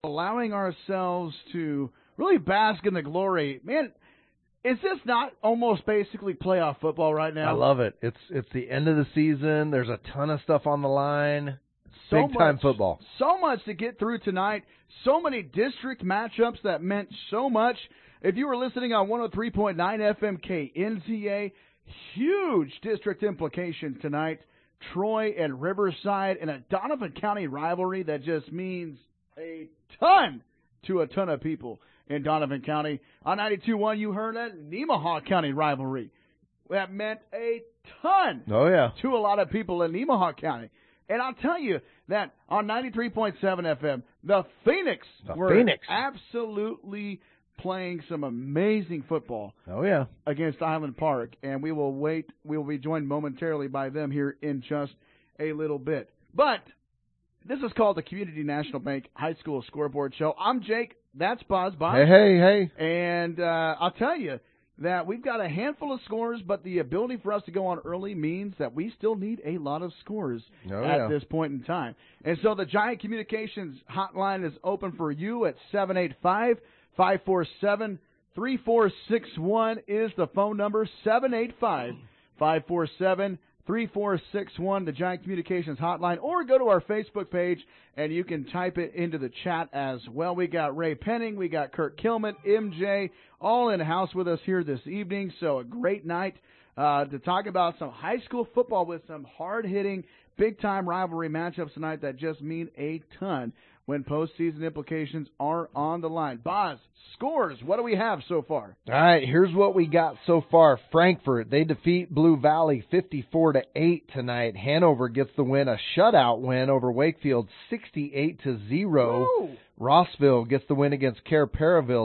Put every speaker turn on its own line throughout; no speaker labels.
allowing ourselves to really bask in the glory. Man, is this not almost basically playoff football right now?
I love it. It's the end of the season. There's a ton of stuff on the line. Big time football.
So much to get through tonight. So many district matchups that meant so much. If you were listening on 103.9 FM KNTA, huge district implications tonight. Troy and Riverside in a Donovan County rivalry that just means a ton to a ton of people in Donovan County. On 92.1, you heard that Nemaha County rivalry. That meant a ton to a lot of people in Nemaha County. And I'll tell you that on 93.7 FM, the Phoenix were absolutely playing some amazing football. Against Island Park. And we will be joined momentarily by them here in just a little bit. But this is called the Community National Bank High School Scoreboard Show. I'm Jake. That's Boz.
Hey.
And I'll tell you that we've got a handful of scores, but the ability for us to go on early means that we still need a lot of scores at this point in time. And so the Giant Communications hotline is open for you at 785-547-3461 is the phone number, 785-547-3461, the Giant Communications hotline, or go to our Facebook page and you can type it into the chat as well. We got Ray Penning, we got Kurt Kilman, MJ, all in the house with us here this evening. So a great night to talk about some high school football with some hard-hitting, big-time rivalry matchups tonight that just mean a ton when postseason implications are on the line. Boz, scores, what do we have so far?
All right, here's what we got so far. Frankfort, they defeat Blue Valley 54-8 tonight. Hanover gets the win, a shutout win over Wakefield 68-0.
Woo!
Rossville gets the win against Care Perryville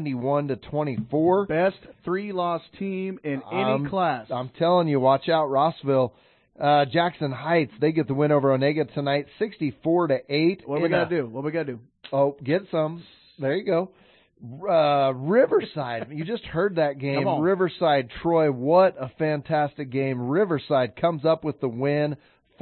71-24.
Best three-loss team in any class.
I'm telling you, watch out, Rossville. Jackson Heights, they get the win over Onega tonight, 64-8.
What do we got to do?
Oh, get some. There you go. Riverside, you just heard that game. Riverside, Troy, what a fantastic game. Riverside comes up with the win,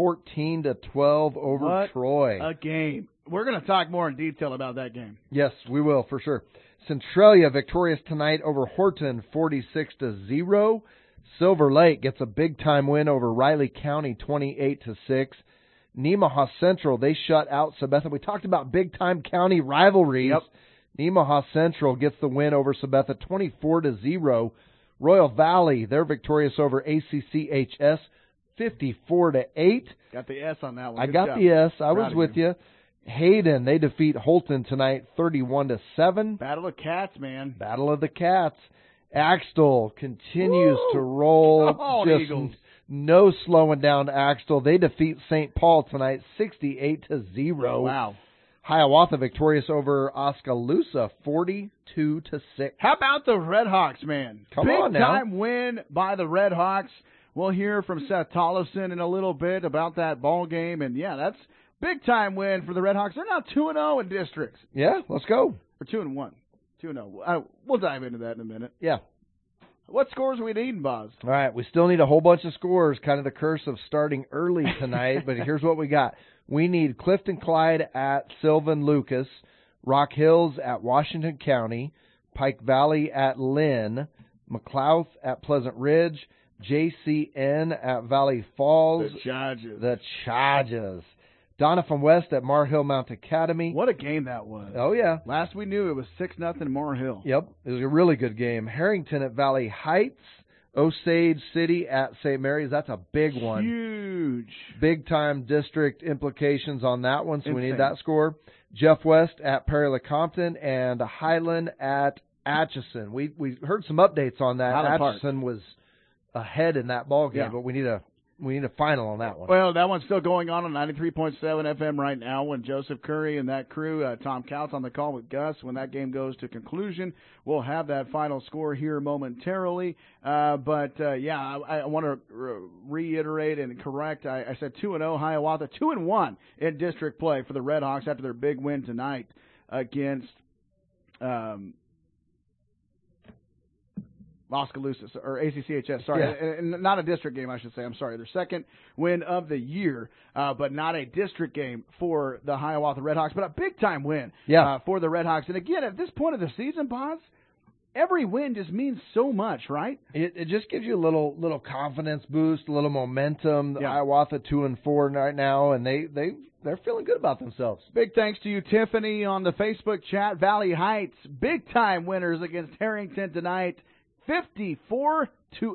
14-12 over Troy.
A game. We're going to talk more in detail about that game.
Yes, we will, for sure. Centralia victorious tonight over Horton, 46-0. Silver Lake gets a big-time win over Riley County, 28-6. Nemaha Central, they shut out Sabetha. We talked about big-time county rivalries. Nemaha Central gets the win over Sabetha, 24-0. Royal Valley, they're victorious over ACCHS, 54-8.
Got the S on that one.
I got the S. I was with you. Hayden, they defeat Holton tonight, 31-7.
Battle of Cats, man.
Battle of the Cats. Axtell continues to roll.
Eagles.
No slowing down Axtell. They defeat St. Paul tonight, 68-0.
Wow.
Hiawatha victorious over Oskaloosa, 42-6.
How about the Red Hawks, man?
Come on now.
Big time win by the Red Hawks. We'll hear from Seth Tollefson in a little bit about that ball game, and that's big time win for the Red Hawks. They're now 2-0 in districts.
Yeah, let's go.
Or 2-1. 2-0. We'll dive into that in a minute.
Yeah.
What scores are we needing, Boz?
All right, we still need a whole bunch of scores, kind of the curse of starting early tonight, but here's what we got. We need Clifton Clyde at Sylvan Lucas, Rock Hills at Washington County, Pike Valley at Lynn, McLouth at Pleasant Ridge, JCN at Valley Falls.
The
Chargers. Donovan West at Mar Hill Mount Academy.
What a game that was.
Oh, yeah.
Last we knew, it was 6-0 Mar Hill.
Yep. It was a really good game. Harrington at Valley Heights. Osage City at St. Mary's. That's a big one.
Huge.
Big-time district implications on that one, so we need that score. Jeff West at Perry LeCompton and Highland at Atchison. We heard some updates on that. Atchison was ahead in that ball game, but we need a final on that one.
Well, that one's still going on 93.7 FM right now when Joseph Curry and that crew, Tom Couts on the call with Gus. When that game goes to conclusion, we'll have that final score here momentarily. I want to reiterate and correct. I said 2-0 Hiawatha, 2-1 in district play for the Red Hawks after their big win tonight against Oskaloosa, or ACCHS, sorry.
Yeah.
And not a district game, I should say. I'm sorry. Their second win of the year, but not a district game for the Hiawatha Redhawks, but a big-time win for the Redhawks. And again, at this point of the season, Boz, every win just means so much, right?
It just gives you a little confidence boost, a little momentum.
Yeah.
Hiawatha 2-4 right now, and they're feeling good about themselves.
Big thanks to you, Tiffany, on the Facebook chat. Valley Heights, big-time winners against Harrington tonight. 54-8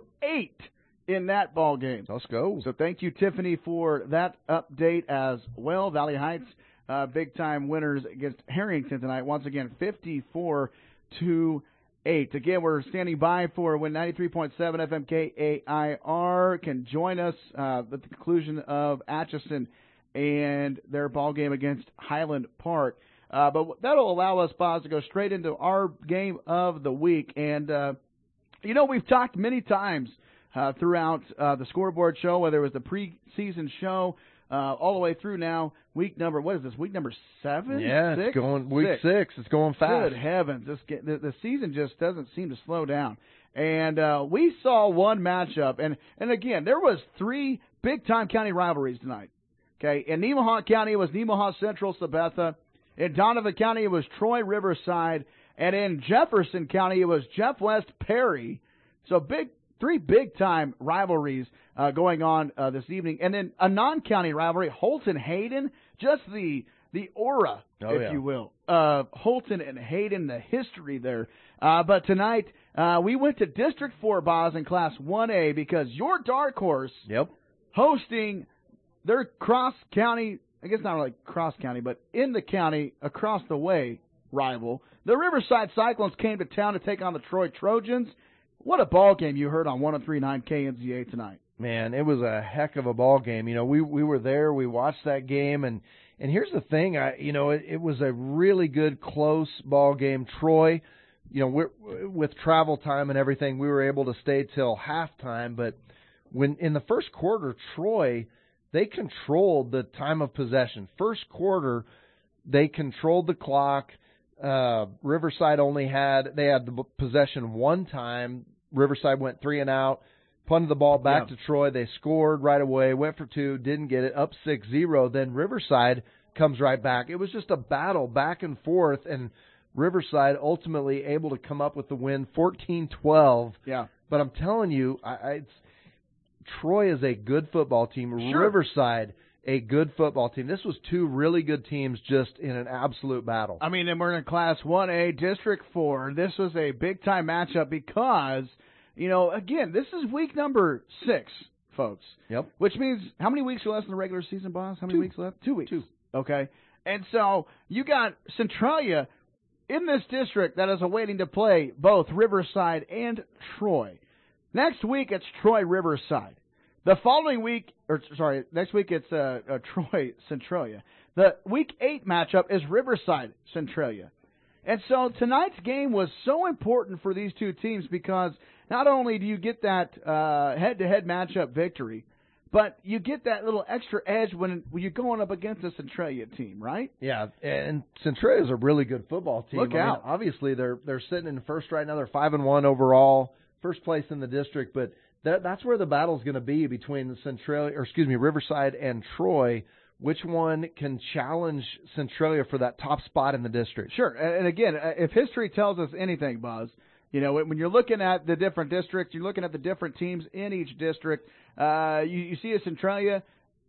in that ball game.
Let's go.
So thank you, Tiffany, for that update as well. Valley Heights, big-time winners against Harrington tonight. Once again, 54-8. Again, we're standing by for when 93.7 FM KAIR can join us at the conclusion of Atchison and their ball game against Highland Park. But that'll allow us, Boz, to go straight into our game of the week. And we've talked many times throughout the scoreboard show, whether it was the preseason show all the way through now. Week number 7?
Yeah,
Six?
it's going week 6. It's going fast.
Good heavens, the season just doesn't seem to slow down. And we saw one matchup, and again, there was 3 big-time county rivalries tonight. Okay, in Nemaha County, it was Nemaha Central Sabetha. In Donovan County, it was Troy Riverside. And in Jefferson County, it was Jeff West Perry. So 3 big-time rivalries going on this evening. And then a non-county rivalry, Holton Hayden, just the aura, if you will, of Holton and Hayden, the history there. But tonight, we went to District 4, Boz, in Class 1A, because your Dark Horse hosting their cross-county, I guess not really cross-county, but in the county, across the way, rival. The Riverside Cyclones came to town to take on the Troy Trojans. What a ball game you heard on 103.9 KNZA tonight.
Man, it was a heck of a ball game. We were there, we watched that game, and here's the thing, it was a really good close ball game. Troy, with travel time and everything, we were able to stay till halftime, but when in the first quarter, Troy, they controlled the time of possession. First quarter, they controlled the clock. Riverside had the possession one time. Riverside went 3 and out, punted the ball back to Troy. They scored right away, went for 2, didn't get it, up 6-0. Then Riverside comes right back. It was just a battle back and forth, and Riverside ultimately able to come up with the win, 14-12.
Yeah.
But I'm telling you, Troy is a good football team.
Sure.
Riverside, a good football team. This was 2 really good teams just in an absolute battle.
I mean, and we're in Class 1A, District 4. This was a big-time matchup because, again, this is week number 6, folks.
Yep.
Which means, how many weeks are left in the regular season, Boss? How many weeks left? 2 weeks. 2. Okay. And so you got Centralia in this district that is awaiting to play both Riverside and Troy. Next week, it's Troy Riverside. The following week, next week it's Troy Centralia. The Week 8 matchup is Riverside Centralia. And so tonight's game was so important for these 2 teams because not only do you get that head-to-head matchup victory, but you get that little extra edge when you're going up against a Centralia team, right?
Yeah, and Centralia is a really good football team.
Look out.
Obviously, they're sitting in first right now. They're 5-1 overall, first place in the district, but that's where the battle's going to be between the Riverside and Troy. Which one can challenge Centralia for that top spot in the district?
Sure. And again, if history tells us anything, Buzz, when you're looking at the different districts, you're looking at the different teams in each district, you see a Centralia,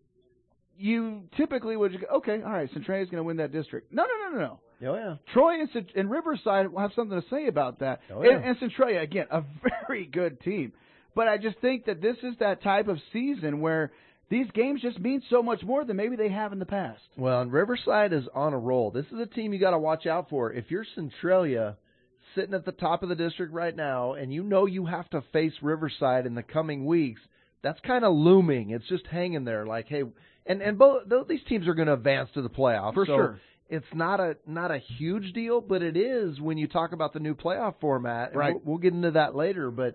you typically would go, okay, all right, Centralia's going to win that district. No.
Oh, yeah.
Troy and Riverside will have something to say about that.
Oh, yeah.
And Centralia, again, a very good team. But I just think that this is that type of season where these games just mean so much more than maybe they have in the past.
Well, and Riverside is on a roll. This is a team you got to watch out for. If you're Centralia sitting at the top of the district right now and you have to face Riverside in the coming weeks, that's kind of looming. It's just hanging there like, hey, and both these teams are going to advance to the playoffs.
For sure.
It's not a huge deal, but it is when you talk about the new playoff format.
Right.
We'll get into that later, but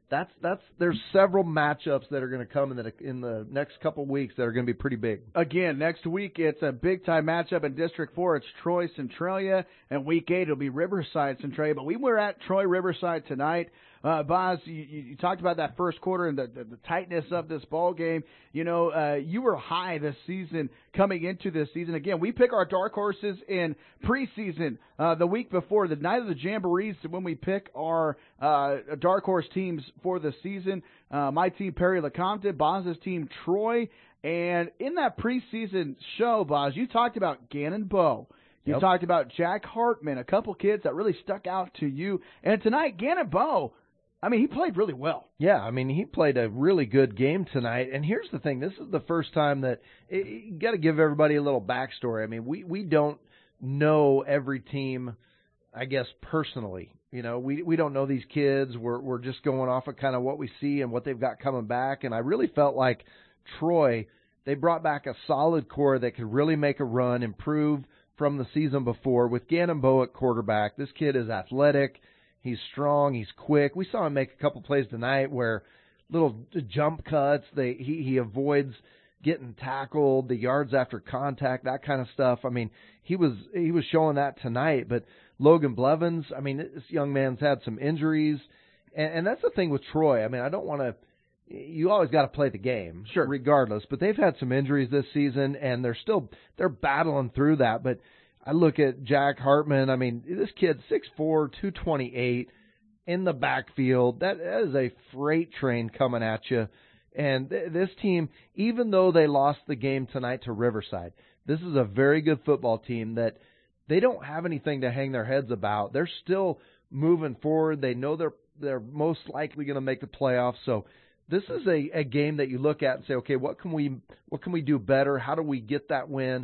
There's several matchups that are going to come in the next couple weeks that are going to be pretty big.
Again, next week it's a big-time matchup in District 4. It's Troy Centralia, and Week 8 it'll be Riverside Centralia. But we were at Troy Riverside tonight. Boz, you talked about that first quarter and the tightness of this ball game. You know, you were high this season coming into this season. Again, we pick our dark horses in preseason the week before, the night of the Jamborees, when we pick our dark horse teams for the season. My team, Perry LeCompton, Boz's team, Troy. And in that preseason show, Boz, you talked about Gannon Bowe. You talked about Jack Hartman, a couple kids that really stuck out to you. And tonight, Gannon Bowe, I mean, he played really well.
Yeah, I mean, he played a really good game tonight. And here's the thing. This is the first time that you got to give everybody a little backstory. I mean, we don't know every team, I guess, personally. You know, we don't know these kids. We're just going off of kind of what we see and what they've got coming back. And I really felt like Troy, they brought back a solid core that could really make a run, improve from the season before with Gannon Bowe at quarterback. This kid is athletic. He's strong. He's quick. We saw him make a couple plays tonight where little jump cuts. He avoids getting tackled, the yards after contact, that kind of stuff. I mean, he was showing that tonight. But Logan Blevins, I mean, this young man's had some injuries, and that's the thing with Troy. I mean, I don't want to. You always got to play the game,
sure,
regardless. But they've had some injuries this season, and they're battling through that. But I look at Jack Hartman. I mean, this kid, 6'4", 228, in the backfield. That is a freight train coming at you. And this team, even though they lost the game tonight to Riverside, this is a very good football team that they don't have anything to hang their heads about. They're still moving forward. They know they're most likely going to make the playoffs. So this is a game that you look at and say, okay, what can we do better? How do we get that win?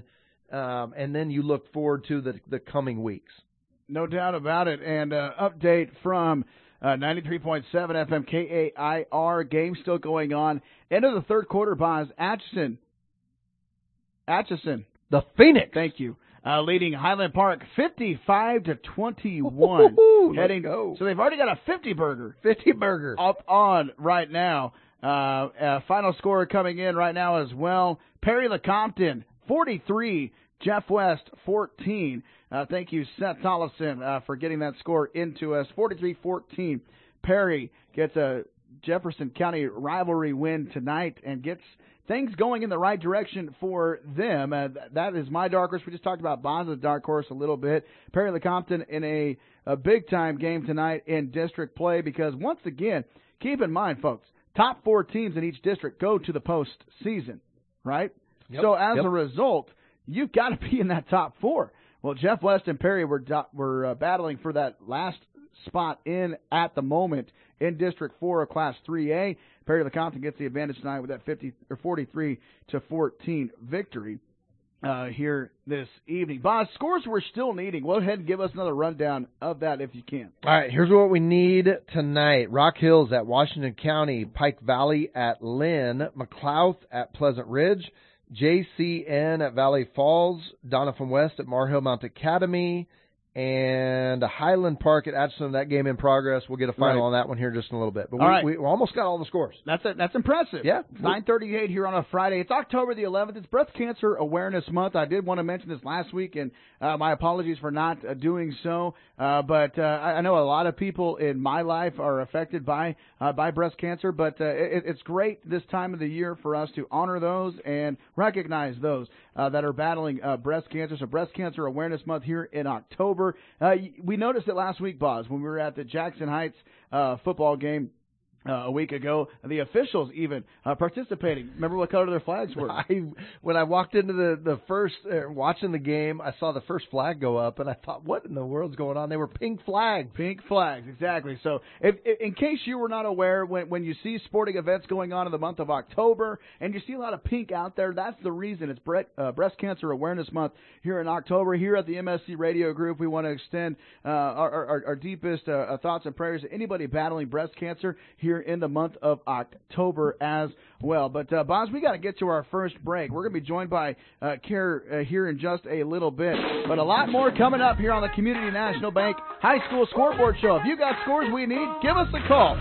And then you look forward to the coming weeks.
No doubt about it. And update from 93.7 FM KAIR. Game still going on. End of the third quarter, Boz. Atchison.
The Phoenix.
Thank you. Leading Highland Park 55-21.
Go.
So they've already got a 50 burger up on right now. Final score coming in right now as well. Perry LeCompton 43, Jeff West 14. Thank you, Seth Tollefson, for getting that score into us. 43-14. Perry gets a Jefferson County rivalry win tonight and gets things going in the right direction for them. That is my dark horse. We just talked about Boz's dark horse a little bit. Perry LeCompton in a big-time game tonight in district play because, once again, keep in mind, folks, top 4 teams in each district go to the postseason, right?
Yep.
So as a result, you've got to be in that top 4. Well, Jeff West and Perry were battling for that last spot in at the moment in District 4 of Class 3A. Perry LeCompton gets the advantage tonight with that 43-14 victory here this evening. Boz, scores we're still needing. Go ahead and give us another rundown of that if you can.
All right, here's what we need tonight. Rock Hills at Washington County, Pike Valley at Lynn, McLouth at Pleasant Ridge, JCN at Valley Falls, Donovan West at Mar Hill Mount Academy, and Highland Park at Atchison. That game in progress. We'll get a final on that one here in just a little bit. But we almost got all the scores.
That's impressive.
Yeah.
9:38 here on a Friday. It's October the 11th. It's Breast Cancer Awareness Month. I did want to mention this last week, and my apologies for not doing so. But I know a lot of people in my life are affected by breast cancer. But it's great this time of the year for us to honor those and recognize those that are battling breast cancer. So Breast Cancer Awareness Month here in October. We noticed it last week, Boz, when we were at the Jackson Heights football game a week ago. The officials even participating. Remember what color their flags were?
When I walked into the first, watching the game, I saw the first flag go up, and I thought, what in the world's going on? They were pink flags.
Pink flags, exactly. So if in case you were not aware, when you see sporting events going on in the month of October, and you see a lot of pink out there, that's the reason. It's Breast Cancer Awareness Month here in October. Here at the MSC Radio Group, we want to extend our deepest thoughts and prayers to anybody battling breast cancer here here in the month of October as well. But, Boz, we got to get to our first break. We're going to be joined by Care here in just a little bit. But a lot more coming up here on the Community National Bank High School Scoreboard Show. If you got scores we need, give us a call,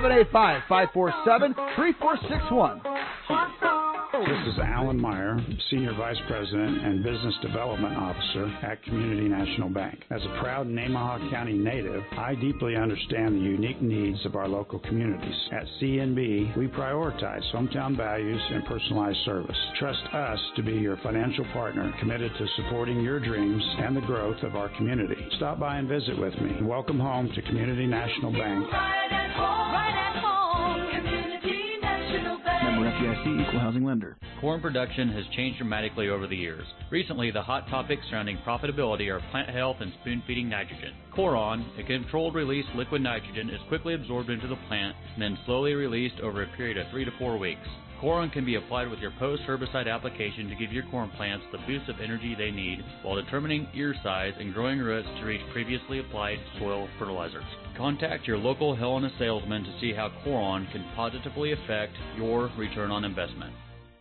785-547-3461.
This is Alan Meyer, Senior Vice President and Business Development Officer at Community National Bank. As a proud Nemaha County native, I deeply understand the unique needs of our local communities. At CNB, we prioritize hometown values and personalized service. Trust us to be your financial partner committed to supporting your dreams and the growth of our community. Stop by and visit with me. Welcome home to Community National Bank.
Right at home, Community National Bank.
Member FDIC, Equal Housing Lender.
Corn production has changed dramatically over the years. Recently, the hot topics surrounding profitability are plant health and spoon-feeding nitrogen. Coron, a controlled-release liquid nitrogen, is quickly absorbed into the plant and then slowly released over a period of 3 to 4 weeks. Coron can be applied with your post-herbicide application to give your corn plants the boost of energy they need while determining ear size and growing roots to reach previously applied soil fertilizers. Contact your local Helena salesman to see how Coron can positively affect your return on investment.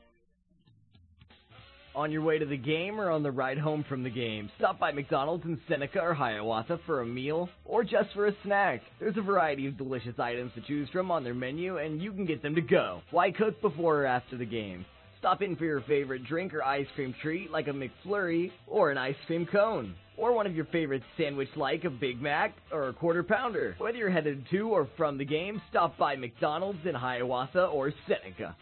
On your way to the game or on the ride home from the game, stop by McDonald's in Seneca or Hiawatha for a meal or just for a snack. There's a variety of delicious items to choose from on their menu, and you can get them to go. Why cook before or after the game? Stop in for your favorite drink or ice cream treat like a McFlurry or an ice cream cone. Or one of your favorite sandwich like a Big Mac or a Quarter Pounder. Whether you're headed to or from the game, stop by McDonald's in Hiawatha or Seneca.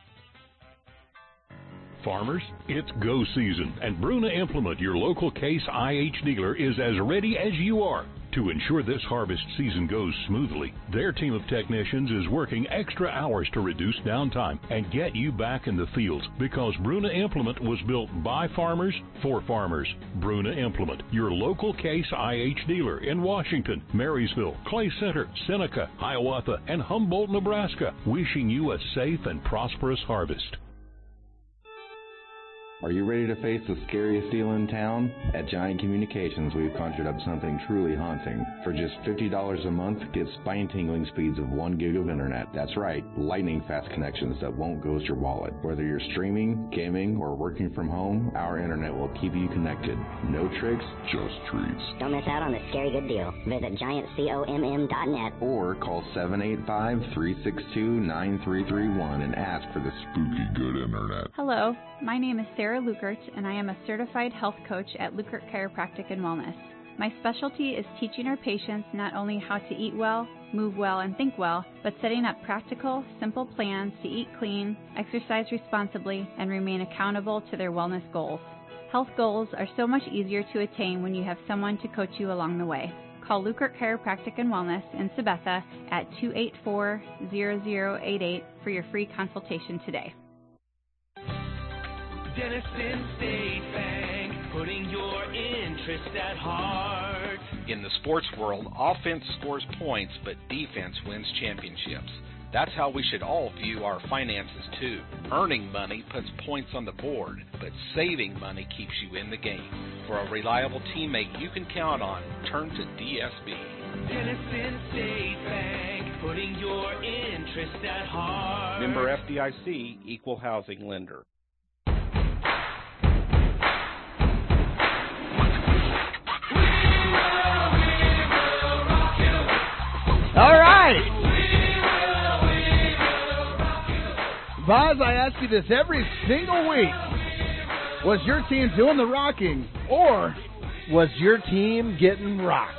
Farmers, it's go season, and Bruna Implement, your local Case IH dealer, is as ready as you are. To ensure this harvest season goes smoothly, their team of technicians is working extra hours to reduce downtime and get you back in the fields, because Bruna Implement was built by farmers for farmers. Bruna Implement, your local Case IH dealer in Washington, Marysville, Clay Center, Seneca, Hiawatha, and Humboldt, Nebraska, wishing you a safe and prosperous harvest.
Are you ready to face the scariest deal in town? At Giant Communications, we've conjured up something truly haunting. For just $50 a month, get spine-tingling speeds of 1 gig of internet. That's right, lightning-fast connections that won't ghost your wallet. Whether you're streaming, gaming, or working from home, our internet will keep you connected. No tricks, just treats.
Don't miss out on this scary good deal. Visit giantcomm.net
or call 785-362-9331 and ask for the spooky good internet.
Hello, my name is Sarah Lukert, and I am a certified health coach at Lukert Chiropractic and Wellness. My specialty is teaching our patients not only how to eat well, move well, and think well, but setting up practical, simple plans to eat clean, exercise responsibly, and remain accountable to their wellness goals. Health goals are so much easier to attain when you have someone to coach you along the way. Call Lukert Chiropractic and Wellness in Sabetha at 284-0088 for your free consultation today.
Denison State Bank, putting your interest at heart.
In the sports world, offense scores points, but defense wins championships. That's how we should all view our finances too. Earning money puts points on the board, but saving money keeps you in the game. For a reliable teammate you can count on, turn to DSB.
Denison State Bank, putting your interest at heart.
Member FDIC, Equal Housing Lender.
All right. Boz, I ask you this every single week. Was your team doing the rocking, or
was your team getting rocked?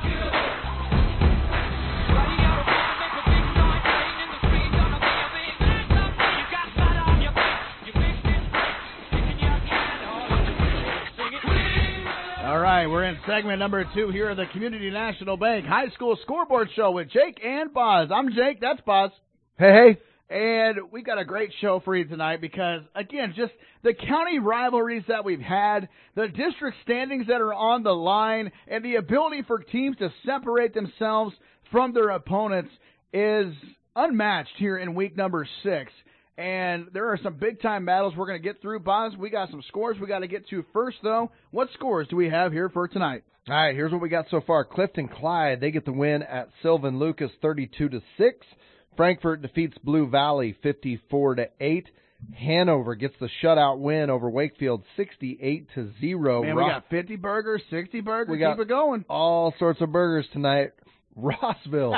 All right, we're in segment number 2 here at the Community National Bank High School Scoreboard Show with Jake and Boz. I'm Jake, that's Boz.
Hey.
And we've got a great show for you tonight because, again, just the county rivalries that we've had, the district standings that are on the line, and the ability for teams to separate themselves from their opponents is unmatched here in week number 6. And there are some big-time battles we're going to get through. Boz, we got some scores we got to get to first, though. What scores do we have here for tonight?
All right, here's what we got so far. Clifton Clyde, they get the win at Sylvan Lucas 32-6. Frankfurt defeats Blue Valley 54-8. Hanover gets the shutout win over Wakefield 68-0.
Man, we got 50 burgers, 60 burgers. Keep it going.
All sorts of burgers tonight. Rossville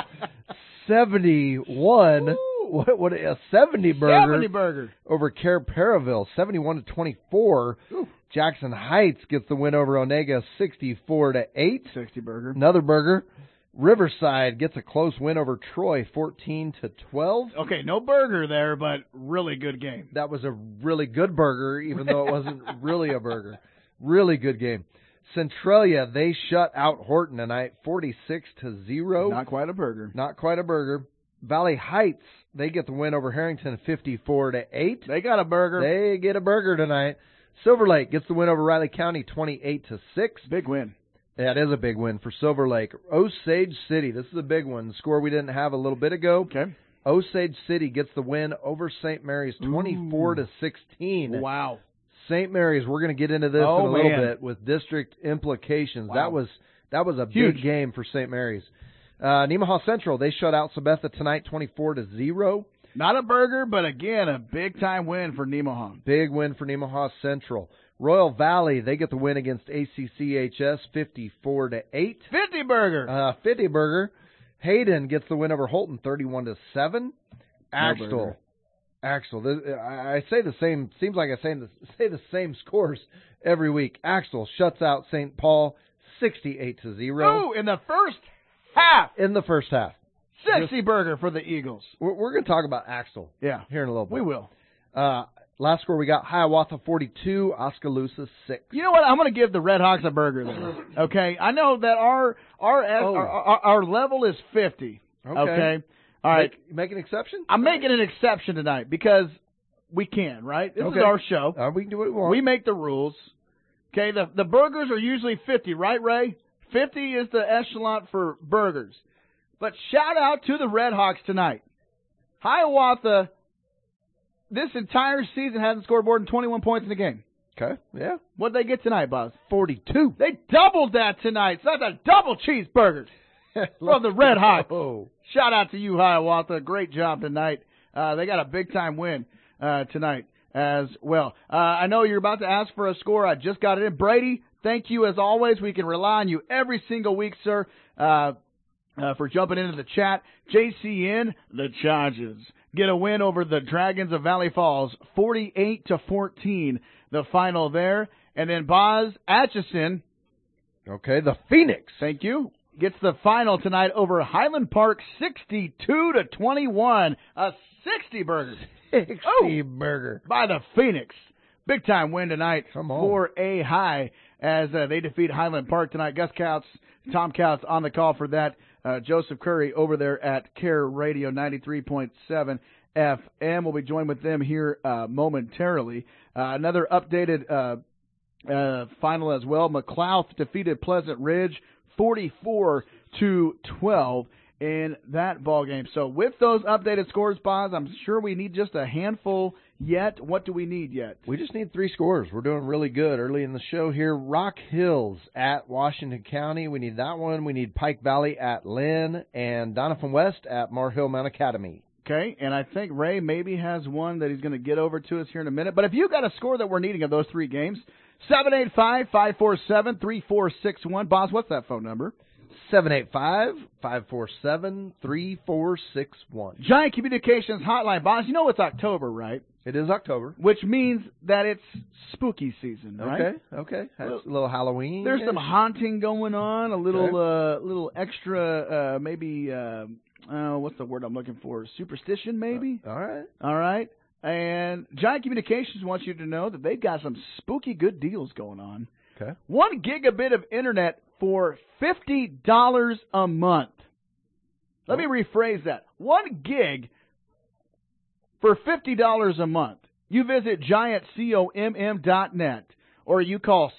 71. What a 70 burger over Care Perryville 71-24. Jackson Heights gets the win over Onega 64-8.
60 burger.
Another burger. Riverside gets a close win over Troy 14-12.
Okay, no burger there, but really good game.
That was a really good burger, even though it wasn't really a burger. Really good game. Centralia, they shut out Horton tonight 46-0.
Not quite a burger.
Not quite a burger. Valley Heights, they get the win over Harrington 54-8.
They got a burger.
They get a burger tonight. Silver Lake gets the win over Riley County 28-6.
Big win.
That is a big win for Silver Lake. Osage City, this is a big one. The score we didn't have a little bit ago.
Okay.
Osage City gets the win over St. Mary's 24-16.
Wow.
St. Mary's, we're going to get into this in a little bit with district implications.
Wow.
That was a
huge
big game for St. Mary's. Nemaha Central, they shut out Sabetha tonight 24-0.
Not a burger, but again, a big-time win for Nemaha.
Big win for Nemaha Central. Royal Valley, they get the win against ACCHS 54-8.
50 burger.
50 burger. Hayden gets the win over Holton 31-7. Axtell. I say the same. Seems like I say the same scores every week. Axtell shuts out St. Paul 68-0.
Oh, in the first half.
In the first half.
60 burger for the Eagles.
We're going to talk about Axtell.
Yeah.
Here in a little bit.
We will.
Last score we got Hiawatha 42, Oskaloosa 6.
You know what? I'm going to give the Red Hawks a burger there. Okay, I know that our level is 50. Okay, all right.
Make an exception.
I'm making an exception tonight because we can. Right? This is our show.
We can do what we want.
We make the rules. Okay. The burgers are usually 50, right, Ray? 50 is the echelon for burgers. But shout out to the Red Hawks tonight. Hiawatha, this entire season hasn't scored more than 21 points in the game.
Okay, yeah.
What'd they get tonight, Boz?
42.
They doubled that tonight. So that's a double cheeseburger from the Red Hawks.
Oh.
Shout out to you, Hiawatha. Great job tonight. They got a big-time win tonight as well. I know you're about to ask for a score. I just got it in. Brady, thank you as always. We can rely on you every single week, sir, for jumping into the chat. JCN, the Chargers get a win over the Dragons of Valley Falls, 48-14, the final there. And then Boz Atchison.
Okay, the Phoenix.
Thank you. Gets the final tonight over Highland Park, 62-21. A 60 burger.
60 burger.
By the Phoenix. Big time win tonight for A High as they defeat Highland Park tonight. Tom Couts on the call for that. Joseph Curry over there at Care Radio 93.7 FM. We'll be joined with them here momentarily. Another updated final as well. McLouth defeated Pleasant Ridge 44-12 in that ball game. So with those updated scores, Boz, I'm sure we need just a handful yet. What do we need yet?
We just need 3 scores. We're doing really good early in the show here. Rock Hills at Washington County. We need that one. We need Pike Valley at Lynn and Donovan West at Mar Hill Mount Academy.
Okay, and I think Ray maybe has one that he's going to get over to us here in a minute. But if you got a score that we're needing of those 3 games, 785-547-3461. Boz, what's that phone number?
785-547-3461.
Giant Communications Hotline. Boz, you know it's October, right?
It is October.
Which means that it's spooky season, right?
Okay. That's a little Halloween.
There's some haunting going on, a little extra, maybe, what's the word I'm looking for? Superstition, maybe?
All
right. And Giant Communications wants you to know that they've got some spooky good deals going on.
Okay.
1 gigabit of internet for $50 a month. Let me rephrase that. 1 gig for $50 a month. You visit giantcomm.net or you call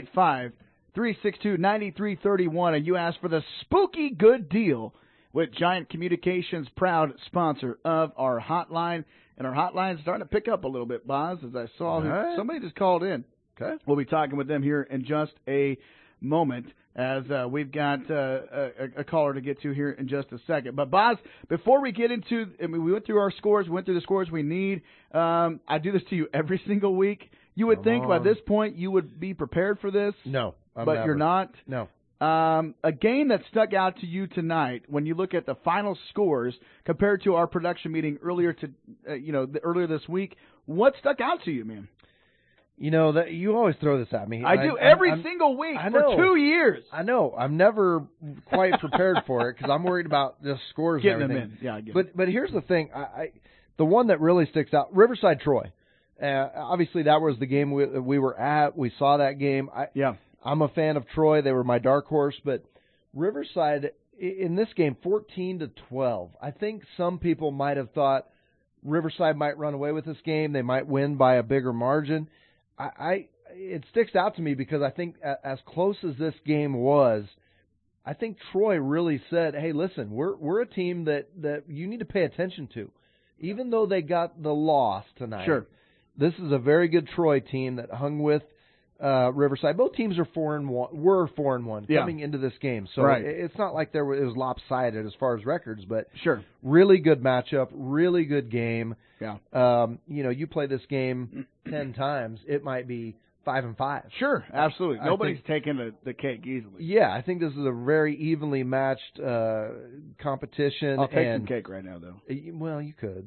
785-362-9331 and you ask for the spooky good deal with Giant Communications, proud sponsor of our hotline. And our hotline's starting to pick up a little bit, Boz, as I saw somebody just called in.
Okay.
We'll be talking with them here in just a moment. as we've got a caller to get to here in just a second. But, Boz, before we get into – we went through our scores, we went through the scores we need. I do this to you every single week. You would think by this point you would be prepared for this.
No,
but you're not.
No.
A game that stuck out to you tonight when you look at the final scores compared to our production meeting earlier this week, what stuck out to you, man?
You know, that you always throw this at me.
I do every single week for 2 years.
I know. I'm never quite prepared for it because I'm worried about the scores
Getting
and everything.
them in. Yeah, I get it.
But here's the thing. The one that really sticks out, Riverside Troy. Obviously, that was the game we were at. We saw that game. I'm a fan of Troy. They were my dark horse. But Riverside, in this game, 14-12. I think some people might have thought Riverside might run away with this game. They might win by a bigger margin. It sticks out to me because I think as close as this game was, I think Troy really said, hey, listen, we're a team that you need to pay attention to. Even though they got the loss tonight, this is a very good Troy team that hung with Riverside. Both teams are 4-1 coming into this game. So it's not like it was lopsided as far as records, but really good matchup, really good game.
Yeah.
You play this game 10 times, it might be 5-5.
Sure, absolutely. Nobody's taking the cake easily.
Yeah, I think this is a very evenly matched competition.
I'll take some cake right now, though.
Well, you could,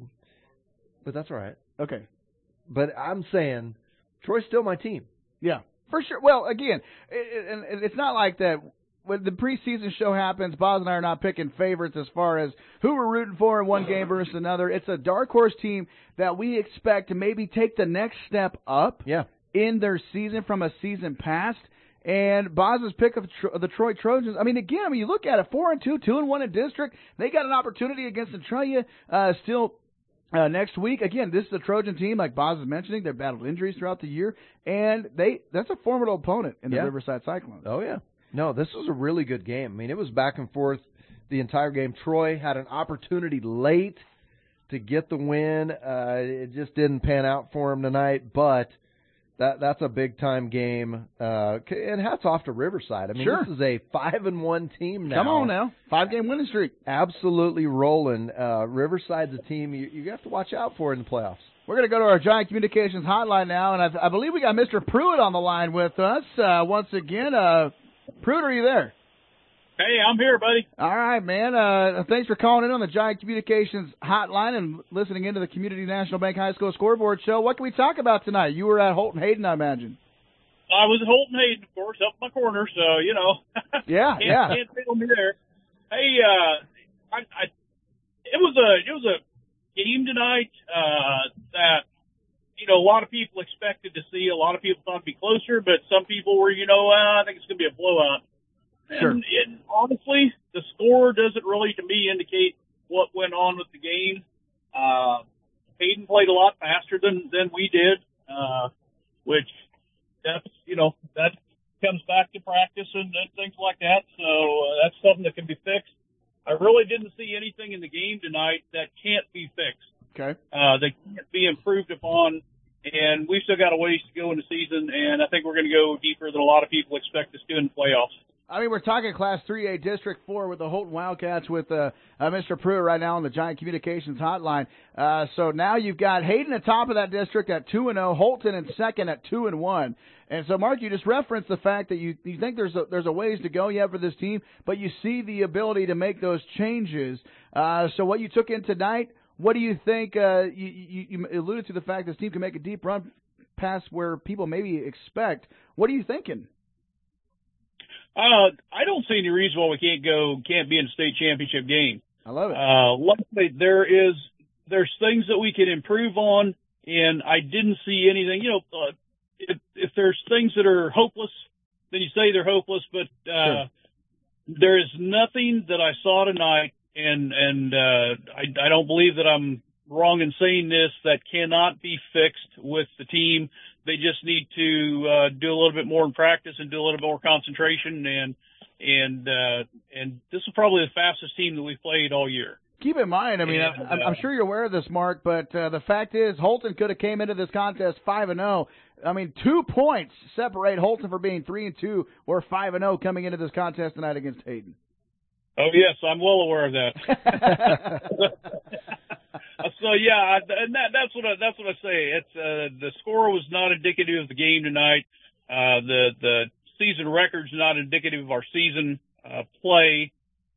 but that's all right.
Okay.
But I'm saying Troy's still my team.
Yeah, for sure. Well, again, it's not like that. When the preseason show happens, Boz and I are not picking favorites as far as who we're rooting for in one game versus another. It's a dark horse team that we expect to maybe take the next step up in their season from a season past. And Boz's pick of the Troy Trojans, again, when you look at it, 4-2, 2-1 in district, they got an opportunity against Centralia still next week. Again, this is a Trojan team, like Boz was mentioning. They've battled injuries throughout the year, and that's a formidable opponent in the Riverside Cyclones.
Oh, yeah. No, this was a really good game. It was back and forth the entire game. Troy had an opportunity late to get the win. It just didn't pan out for him tonight, but that's a big-time game. And hats off to Riverside. This is a 5-1 team now.
Come on now. 5-game winning streak.
Absolutely rolling. Riverside's a team you have to watch out for in the playoffs.
We're going to go to our Giant Communications hotline now, and I believe we got Mr. Pruitt on the line with us. Once again, Pruitt, are you there?
Hey, I'm here, buddy.
All right, man. Thanks for calling in on the Giant Communications hotline and listening into the Community National Bank High School Scoreboard Show. What can we talk about tonight? You were at Holton Hayden, I imagine.
I was at Holton Hayden, of course, up my corner, so, Can't fail me there. Hey, it was a game tonight that, a lot of people expected to see. A lot of people thought it'd be closer, but some people were, I think it's going to be a blowout.
Sure.
And honestly, the score doesn't really, to me, indicate what went on with the game. Hayden played a lot faster than we did, which that comes back to practice and things like that. So that's something that can be fixed. I really didn't see anything in the game tonight that can't be fixed.
Okay.
They can't be improved upon, and we've still got a ways to go in the season, and I think we're going to go deeper than a lot of people expect us to in the playoffs.
We're talking Class 3A District 4 with the Holton Wildcats with Mr. Pruitt right now on the Giant Communications hotline. So now you've got Hayden at top of that district at 2-0, Holton in second at 2-1. And so, Mark, you just referenced the fact that you think there's a ways to go yet for this team, but you see the ability to make those changes. So what you took in tonight, what do you think? You alluded to the fact this team can make a deep run past where people maybe expect. What are you thinking?
I don't see any reason why we can't be in a state championship game.
I love it.
Luckily, there's things that we can improve on, and I didn't see anything. If there's things that are hopeless, then you say they're hopeless. But there is nothing that I saw tonight, and I don't believe that I'm wrong in saying this, that cannot be fixed with the team. They just need to do a little bit more in practice and do a little bit more concentration. And this is probably the fastest team that we've played all year.
Keep in mind, I mean, I'm sure you're aware of this, Mark, but the fact is Holton could have came into this contest 5-0. I mean, 2 points separate Holton from being 3-2 or 5-0 coming into this contest tonight against Hayden.
Oh yes, I'm well aware of that. So yeah, and that's what I say. It's the score was not indicative of the game tonight. The season record's not indicative of our season play,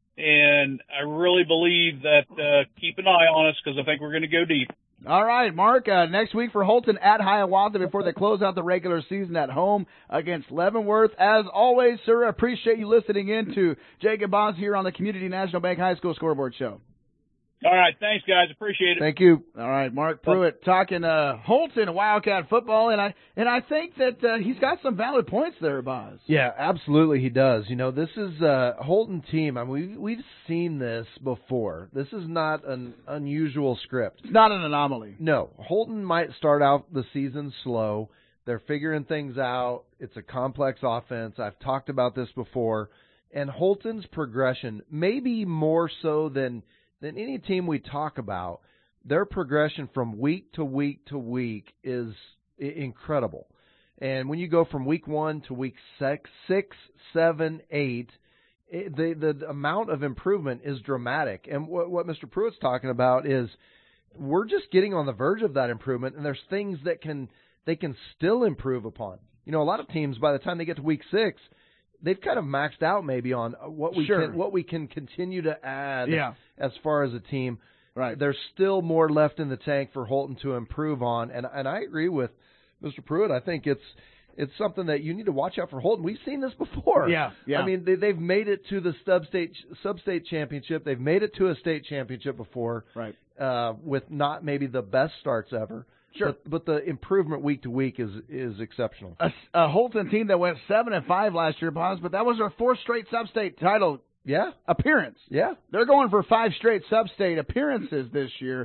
and I really believe that keep an eye on us because I think we're going to go deep.
All right, Mark, next week for Holton at Hiawatha before they close out the regular season at home against Leavenworth. As always, sir, I appreciate you listening in to Jacob Boss here on the Community National Bank High School Scoreboard Show.
All right, thanks, guys. Appreciate it.
Thank you.
All right, Mark Pruitt talking Holton Wildcat football, and I think that he's got some valid points there, Boz.
Yeah, absolutely he does. You know, this is a Holton team. I mean, we've seen this before. This is not an unusual script.
It's not an anomaly.
No, Holton might start out the season slow. They're figuring things out. It's a complex offense. I've talked about this before. And Holton's progression, maybe more so than any team we talk about, their progression from week to week to week is incredible. And when you go from week 1 to week 6, 7, 8, the amount of improvement is dramatic. And what Mr. Pruitt's talking about is we're just getting on the verge of that improvement, and there's things that they can still improve upon. You know, a lot of teams, by the time they get to week 6, they've kind of maxed out maybe on what we can continue to add as far as a team.
Right.
There's still more left in the tank for Holton to improve on, and I agree with Mr. Pruitt. I think it's something that you need to watch out for Holton. We've seen this before.
Yeah.
I mean, they've made it to the sub-state championship. They've made it to a state championship before.
Right.
With not maybe the best starts ever.
Sure.
But the improvement week to week is exceptional.
A Holton team that went 7-5 last year, Boz, but that was their 4th straight sub-state title appearance.
Yeah.
They're going for 5 straight sub-state appearances this year.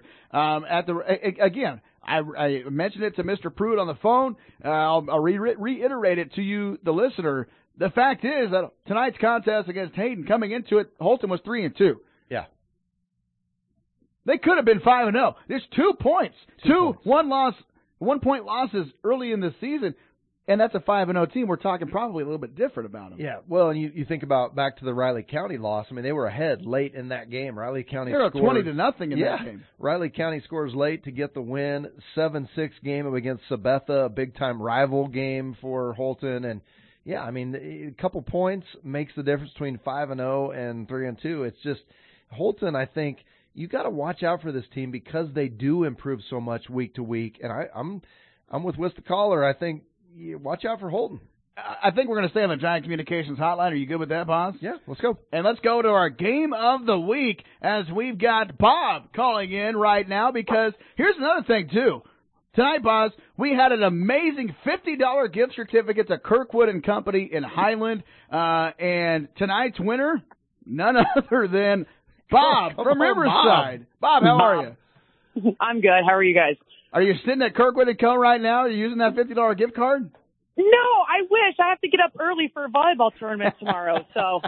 Again, I mentioned it to Mr. Pruitt on the phone. I'll reiterate it to you, the listener. The fact is that tonight's contest against Hayden, coming into it, Holton was 3-2.
Yeah.
They could have been 5-0. There's 2 points. 1-point losses early in the season, and that's a 5-0 team. We're talking probably a little bit different about them.
Yeah, well, and you think about back to the Riley County loss. I mean, they were ahead late in that game. Riley County
scored 20-0 in
that
game.
Riley County scores late to get the win. 7-6 game against Sabetha, a big-time rival game for Holton. And, yeah, I mean, a couple points makes the difference between 5-0 and 3-2. It's just Holton, I think – you got to watch out for this team because they do improve so much week to week. And I'm with Wist the caller. I think watch out for Holton.
I think we're going to stay on the Giant Communications hotline. Are you good with that, Boz?
Yeah, let's go.
And let's go to our game of the week as we've got Bob calling in right now because here's another thing, too. Tonight, Boz, we had an amazing $50 gift certificate to Kirkwood & Company in Highland. And tonight's winner, none other than Bob from Riverside. Bob, how are you?
I'm good. How are you guys?
Are you sitting at Kirkwood & Co. right now? Are you using that $50 gift card?
No, I wish. I have to get up early for a volleyball tournament tomorrow. So,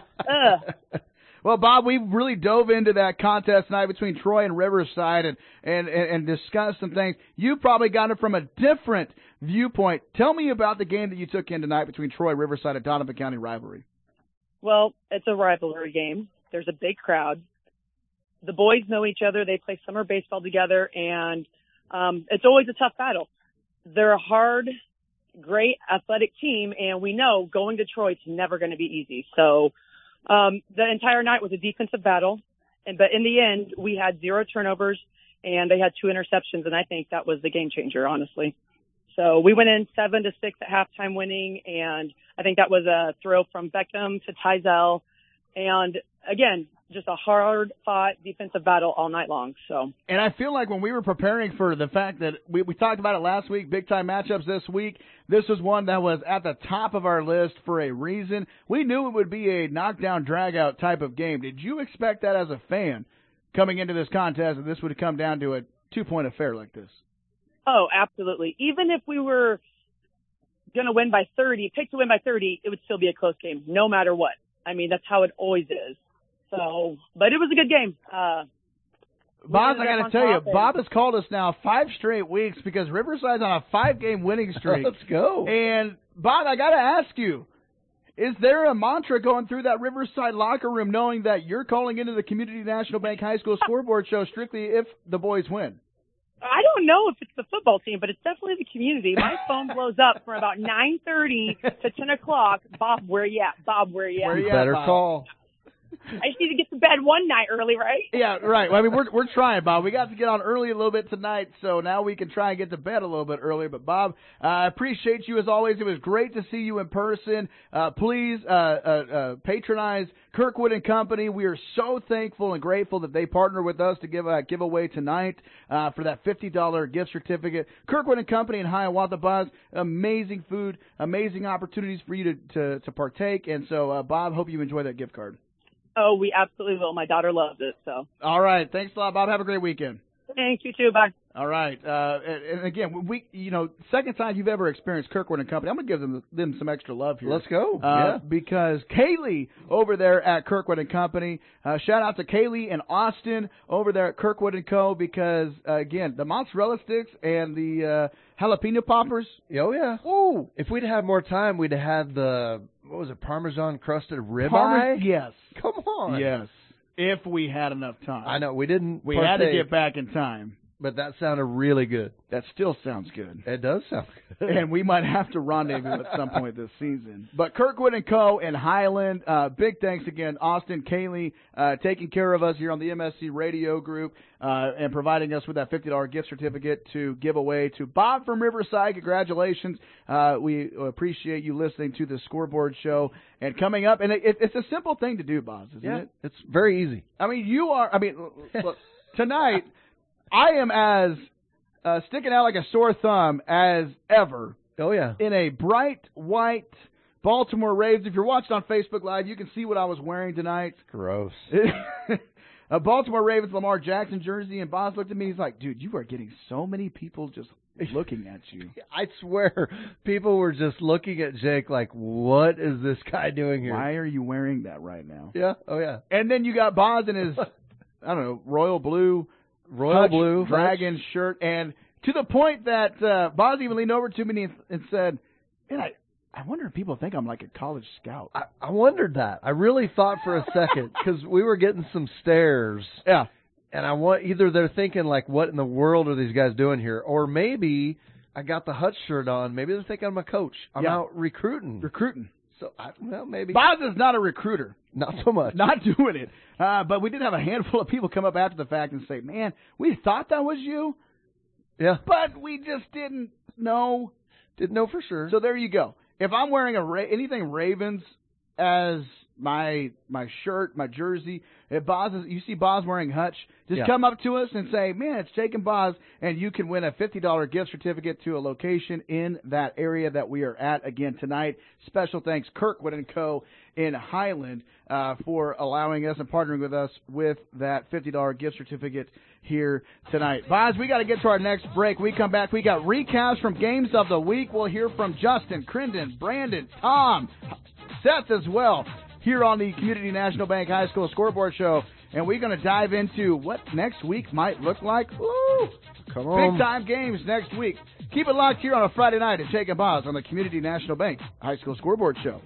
Well, Bob, we really dove into that contest tonight between Troy and Riverside and discussed some things. You probably got it from a different viewpoint. Tell me about the game that you took in tonight between Troy and Riverside at Donovan County rivalry.
Well, it's a rivalry game. There's a big crowd. The boys know each other. They play summer baseball together, and it's always a tough battle. They're a hard, great athletic team, and we know going to Troy's never going to be easy. So the entire night was a defensive battle, but in the end, we had 0 turnovers, and they had 2 interceptions, and I think that was the game changer, honestly. So we went in 7-6 at halftime winning, and I think that was a throw from Beckham to Tizell. And, again, just a hard-fought defensive battle all night long. So,
and I feel like when we were preparing for the fact that we talked about it last week, big-time matchups this week, this was one that was at the top of our list for a reason. We knew it would be a knockdown, drag-out type of game. Did you expect that as a fan coming into this contest that this would come down to a 2-point affair like this?
Oh, absolutely. Even if we were going to win by 30, pick to win by 30, it would still be a close game, no matter what. I mean, that's how it always is. So, but it was a good game.
Bob, I got to tell you, Bob has called us now 5 straight weeks because Riverside's on a 5-game winning streak.
Let's go.
And, Bob, I got to ask you, is there a mantra going through that Riverside locker room knowing that you're calling into the Community National Bank High School scoreboard show strictly if the boys win?
I don't know if it's the football team, but it's definitely the community. My phone blows up from about 9:30 to 10 o'clock. Bob, where you at? Bob, where you at?
You better call.
I just need to get to bed one night early, right?
Yeah, right. Well, I mean, we're trying, Bob. We got to get on early a little bit tonight, so now we can try and get to bed a little bit earlier. But, Bob, I appreciate you as always. It was great to see you in person. Please patronize Kirkwood and Company. We are so thankful and grateful that they partner with us to give a giveaway tonight for that $50 gift certificate. Kirkwood and Company in Hiawatha, Bob. Amazing food, amazing opportunities for you to partake. And so, Bob, hope you enjoy that gift card.
Oh, we absolutely will. My daughter loves it. So.
All right. Thanks a lot, Bob. Have a great weekend.
Thank you, too. Bye.
All right. And again, second time you've ever experienced Kirkwood and Company. I'm going to give them some extra love here.
Let's go. Yeah.
Because Kaylee over there at Kirkwood and Company, shout out to Kaylee and Austin over there at Kirkwood and Co. Because, again, the mozzarella sticks and the jalapeno poppers.
Oh, yeah.
Ooh.
If we'd had more time, we'd have had the, Parmesan crusted ribeye?
Yes.
Come on.
Yes. If we had enough time.
I know. We didn't.
We had to get back in time.
But that sounded really good.
That still sounds good.
It does sound good.
And we might have to rendezvous at some point this season. But Kirkwood & Co. in Highland, big thanks again, Austin, Kaylee, taking care of us here on the MSC Radio Group and providing us with that $50 gift certificate to give away to Bob from Riverside. Congratulations. We appreciate you listening to the Scoreboard Show. And coming up, and it's a simple thing to do, Bob, isn't it?
It's very easy.
I mean, look, tonight, I am as sticking out like a sore thumb as ever.
Oh, yeah.
In a bright white Baltimore Ravens. If you're watching on Facebook Live, you can see what I was wearing tonight.
Gross.
A Baltimore Ravens Lamar Jackson jersey, and Boz looked at me. He's like, dude, you are getting so many people just looking at you.
I swear, people were just looking at Jake like, what is this guy doing here?
Why are you wearing that right now?
Yeah. Oh, yeah.
And then you got Boz in his, I don't know, royal blue dragon shirt, and to the point that Boz even leaned over to me and said, man, I wonder if people think I'm like a college scout.
I wondered that. I really thought for a second because we were getting some stares.
Yeah.
And either they're thinking like, what in the world are these guys doing here? Or maybe I got the Hutch shirt on. Maybe they're thinking I'm a coach. I'm out recruiting. So, maybe.
Boz is not a recruiter.
Not so much.
Not doing it. But we did have a handful of people come up after the fact and say, man, we thought that was you.
Yeah.
But we just didn't know.
Didn't know for sure.
So there you go. If I'm wearing anything Ravens as my shirt, my jersey, if you see Boz wearing Hutch, just come up to us and say, man, it's Jake and Boz, and you can win a $50 gift certificate to a location in that area that we are at again tonight. Special thanks, Kirkwood & Co. in Highland, for allowing us and partnering with us with that $50 gift certificate here tonight. Boz, we got to get to our next break. We come back. We got recaps from games of the week. We'll hear from Justin, Crendon, Brandon, Tom, Seth as well here on the Community National Bank High School Scoreboard Show. And we're going to dive into what next week might look like. Woo!
Come on.
Big-time games next week. Keep it locked here on a Friday night at Jake and Boz on the Community National Bank High School Scoreboard Show.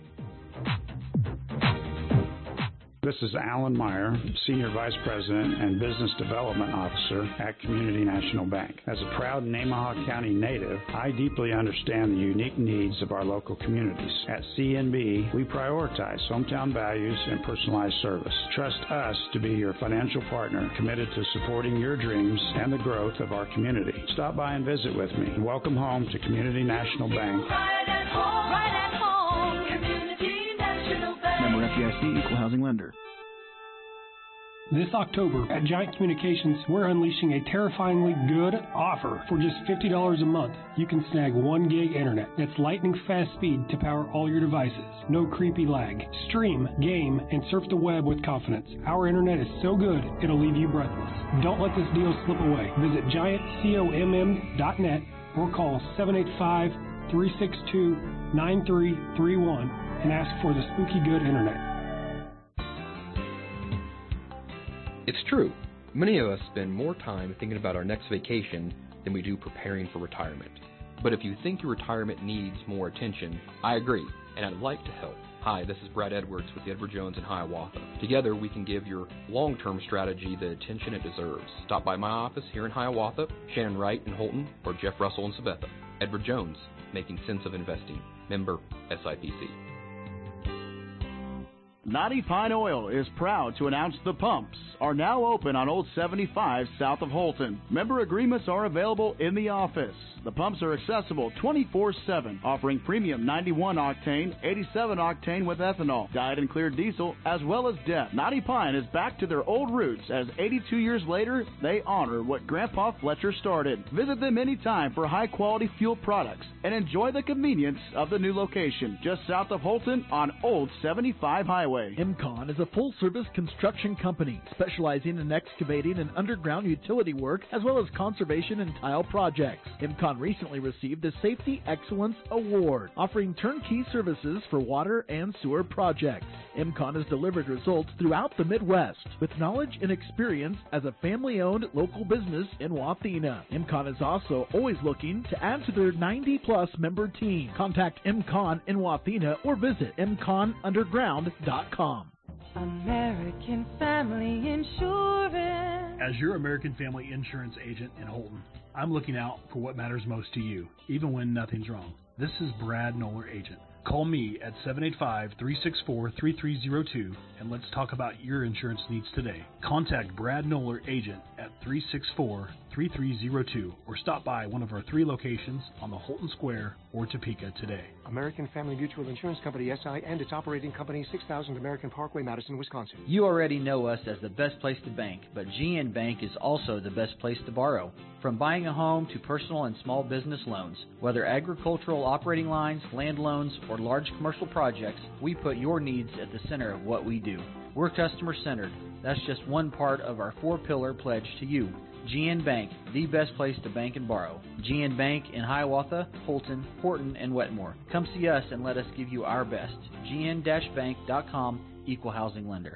This is Alan Meyer, Senior Vice President and Business Development Officer at Community National Bank. As a proud Nemaha County native, I deeply understand the unique needs of our local communities. At CNB, we prioritize hometown values and personalized service. Trust us to be your financial partner committed to supporting your dreams and the growth of our community. Stop by and visit with me. Welcome home to Community National Bank.
Right at home, Community National Bank.
Member FDIC, Equal Housing Lender.
This October at Giant Communications, we're unleashing a terrifyingly good offer. For just $50 a month, you can snag 1 gig internet. That's lightning fast speed to power all your devices. No creepy lag. Stream, game, and surf the web with confidence. Our internet is so good, it'll leave you breathless. Don't let this deal slip away. Visit giantcomm.net or call 785-362-9331 and ask for the Spooky Good internet.
It's true. Many of us spend more time thinking about our next vacation than we do preparing for retirement. But if you think your retirement needs more attention, I agree, and I'd like to help. Hi, this is Brad Edwards with Edward Jones in Hiawatha. Together, we can give your long-term strategy the attention it deserves. Stop by my office here in Hiawatha, Shannon Wright in Holton, or Jeff Russell in Sabetha. Edward Jones, making sense of investing. Member SIPC.
Knotty Pine Oil is proud to announce the pumps are now open on Old 75 south of Holton. Member agreements are available in the office. The pumps are accessible 24/7, offering premium 91 octane, 87 octane with ethanol, dyed and cleared diesel, as well as DEF. Knotty Pine is back to their old roots as 82 years later, they honor what Grandpa Fletcher started. Visit them anytime for high-quality fuel products and enjoy the convenience of the new location, just south of Holton on Old 75 Highway.
MCON is a full-service construction company specializing in excavating and underground utility work as well as conservation and tile projects. MCON recently received the Safety Excellence Award, offering turnkey services for water and sewer projects. MCON has delivered results throughout the Midwest with knowledge and experience as a family-owned local business in Wathena. MCON is also always looking to add to their 90-plus member team. Contact MCON in Wathena or visit mconunderground.com.
American Family Insurance.
As your American Family Insurance agent in Holton, I'm looking out for what matters most to you, even when nothing's wrong. This is Brad Noller, agent. Call me at 785-364-3302 and let's talk about your insurance needs today. Contact Brad Noller, agent at 364-3302 or stop by one of our 3 locations on the Holton Square or Topeka today.
American Family Mutual Insurance Company, SI, and its operating company, 6000 American Parkway, Madison, Wisconsin.
You already know us as the best place to bank, but GN Bank is also the best place to borrow. From buying a home to personal and small business loans, whether agricultural operating lines, land loans, or large commercial projects, we put your needs at the center of what we do. We're customer-centered. That's just one part of our 4-pillar pledge to you. GN Bank, the best place to bank and borrow. GN Bank in Hiawatha, Holton, Horton, and Wetmore. Come see us and let us give you our best. GN-bank.com, Equal Housing Lender.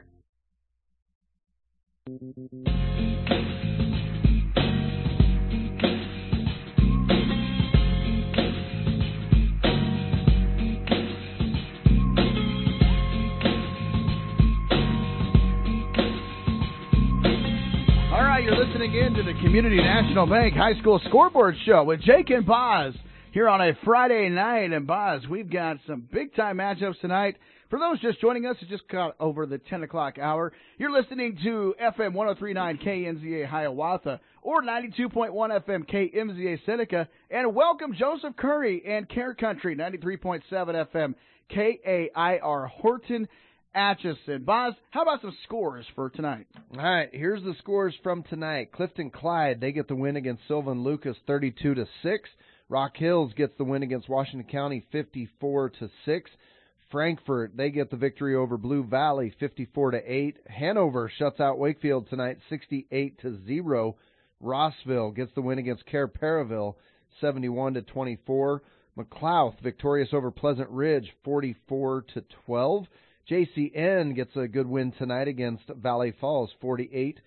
You're listening in to the Community National Bank High School Scoreboard Show with Jake and Boz here on a Friday night. And Boz, we've got some big-time matchups tonight. For those just joining us, it just got over the 10 o'clock hour. You're listening to FM 103.9 KNZA Hiawatha or 92.1 FM KMZA Seneca. And welcome Joseph Curry and Care Country, 93.7 FM KAIR Horton Atchison. Boz, how about some scores for tonight?
All right, here's the scores from tonight. Clifton Clyde, they get the win against Sylvan Lucas 32-6. Rock Hills gets the win against Washington County 54-6. Frankfort, they get the victory over Blue Valley 54-8. Hanover shuts out Wakefield tonight 68-0. Rossville gets the win against Care Perryville 71-24. McLouth victorious over Pleasant Ridge 44-12. JCN gets a good win tonight against Valley Falls, 48-14.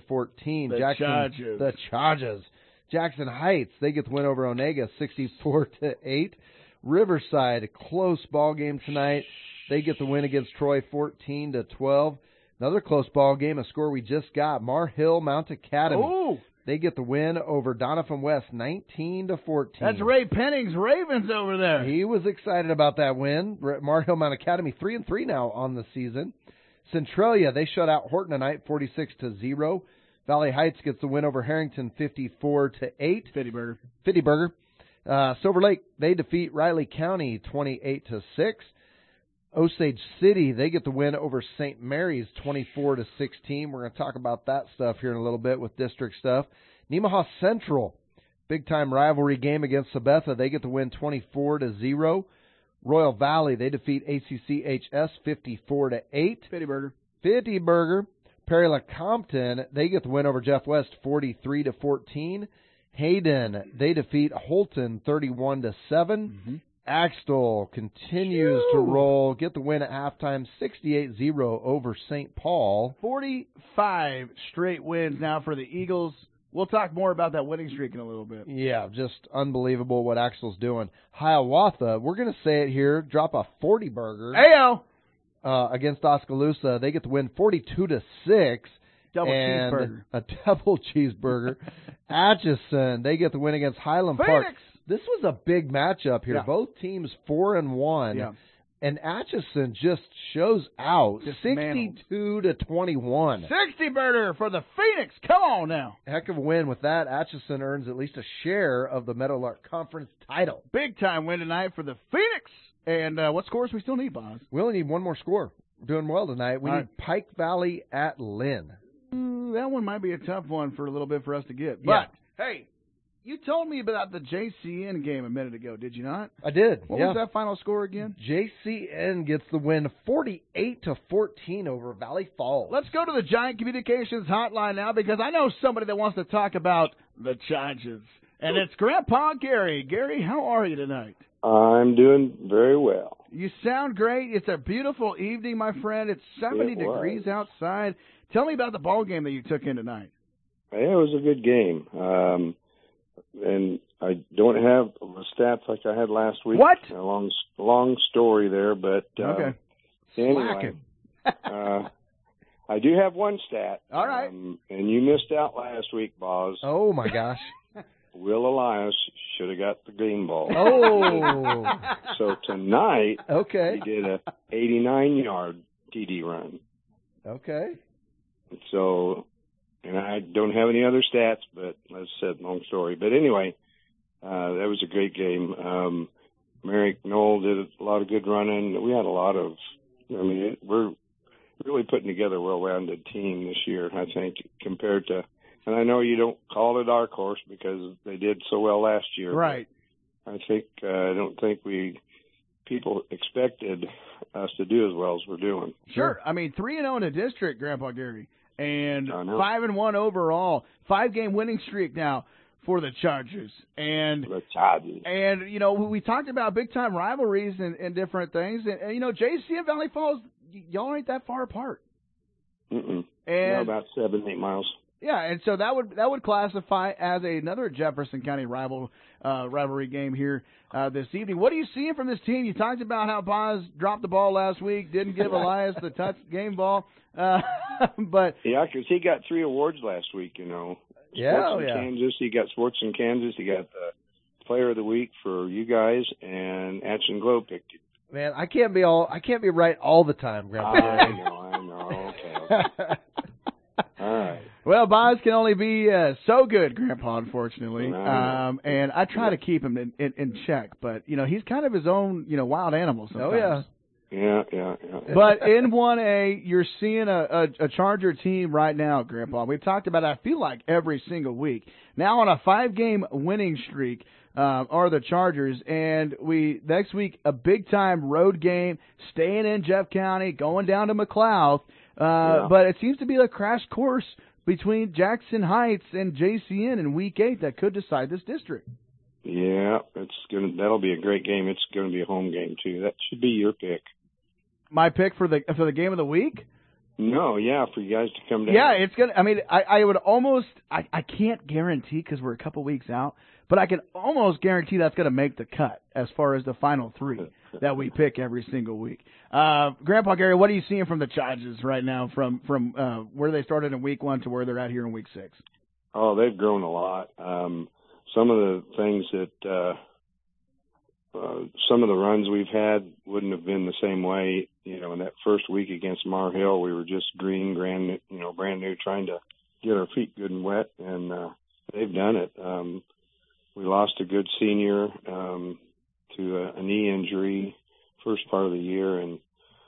The Chargers. Jackson Heights, they get the win over Onega, 64-8. Riverside, close ball game tonight. They get the win against Troy, 14-12. Another close ball game, a score we just got. Mar Hill Mount Academy.
Oh.
They get the win over Doniphan West, 19-14.
That's Ray Penning's Ravens over there.
He was excited about that win. Mar Hill Mount Academy 3-3 now on the season. Centralia, they shut out Horton tonight, 46-0. Valley Heights gets the win over Harrington, 54-8. Fittyburger. Silver Lake, they defeat Riley County, 28-6. Osage City, they get the win over St. Mary's 24-16. We're going to talk about that stuff here in a little bit with district stuff. Nemaha Central, big-time rivalry game against Sabetha. They get the win 24-0. Royal Valley, they defeat ACCHS 54-8. Fittyburger. Perry-LeCompton, they get the win over Jeff West 43-14. Hayden, they defeat Holton 31-7. Axtell continues to roll, get the win at halftime, 68-0 over St. Paul.
45 straight wins now for the Eagles. We'll talk more about that winning streak in a little bit.
Yeah, just unbelievable what Axtell's doing. Hiawatha, we're going to say it here, drop a 40-burger.
Ayo!
Against Oskaloosa. They get the win 42-6.
Double
and
cheeseburger.
A double cheeseburger. Atchison, they get the win against Highland Park. This was a big matchup here.
Yeah.
Both teams 4-1.
Yeah.
And Atchison just shows out,
Dismantled.
62-21.
60-burger for the Phoenix. Come on now.
Heck of a win. With that, Atchison earns at least a share of the Meadowlark Conference title.
Big time win tonight for the Phoenix. And what scores we still need, Boz?
We only need one more score. We're doing well tonight. We
All
need Pike Valley at Lynn.
That one might be a tough one for a little bit for us to get.
Yeah.
But, hey, you told me about the JCN game a minute ago, did you not?
I did.
What was that final score again?
JCN gets the win 48-14 over Valley Falls.
Let's go to the Giant Communications hotline now because I know somebody that wants to talk about the Chargers. And it's Grandpa Gary. Gary, how are you tonight?
I'm doing very well.
You sound great. It's a beautiful evening, my friend. It's 70 degrees outside. Tell me about the ball game that you took in tonight.
Yeah, it was a good game. And I don't have the stats like I had last week.
What?
A long story there, but
okay.
Anyway, I do have one stat.
All right.
And you missed out last week, Boz.
Oh, my gosh.
Will Elias should have got the green ball.
Oh.
So tonight,
okay,
he did a 89-yard TD run.
Okay.
So, and I don't have any other stats, but as I said, long story. But anyway, that was a great game. Merrick Knoll did a lot of good running. We had a lot of, we're really putting together a well-rounded team this year, I think, compared to, and I know you don't call it our course because they did so well last year.
Right.
I think, I don't think people expected us to do as well as we're doing.
Sure. I mean, 3-0 in the district, Grandpa Gary, and
I know.
5-1 overall. 5-game winning streak now for the Chargers. And, you know, we talked about big-time rivalries and different things. And, you know, JC and Valley Falls, y'all ain't that far apart.
Mm-mm.
And
no, about 7-8 miles.
Yeah, and so that would classify as another Jefferson County rivalry game here this evening. What are you seeing from this team? You talked about how Boz dropped the ball last week, didn't give Elias the touch game ball, but
yeah, because he got 3 awards last week. You know, Sports in Kansas. He got Sports in Kansas. He got the Player of the Week for you guys, and Atchison Globe picked him.
Man, I can't be right all the time, Grandpa.
I know. Okay. All right.
Well, Boz can only be so good, Grandpa, unfortunately. And I try to keep him in check, but, you know, he's kind of his own, you know, wild animal sometimes.
Oh, yeah.
Yeah.
But in 1A, you're seeing a Charger team right now, Grandpa. We've talked about it, I feel like, every single week. Now on a 5-game winning streak are the Chargers, and next week, a big-time road game, staying in Jeff County, going down to McLeod. But it seems to be a crash course between Jackson Heights and JCN in Week 8 that could decide this district.
Yeah, that'll be a great game. It's going to be a home game too. That should be your pick.
My pick for the game of the week?
No, yeah, for you guys to come down.
Yeah, it's gonna. I mean, I would almost. I can't guarantee because we're a couple weeks out, but I can almost guarantee that's going to make the cut as far as the final 3 that we pick every single week. Grandpa Gary, what are you seeing from the Chargers right now from where they started in Week 1 to where they're at here in Week 6?
Oh, they've grown a lot. Some of the things that some of the runs we've had wouldn't have been the same way. You know, in that first week against Mar Hill, we were just brand new, trying to get our feet good and wet, and they've done it. We lost a good senior to a knee injury first part of the year, and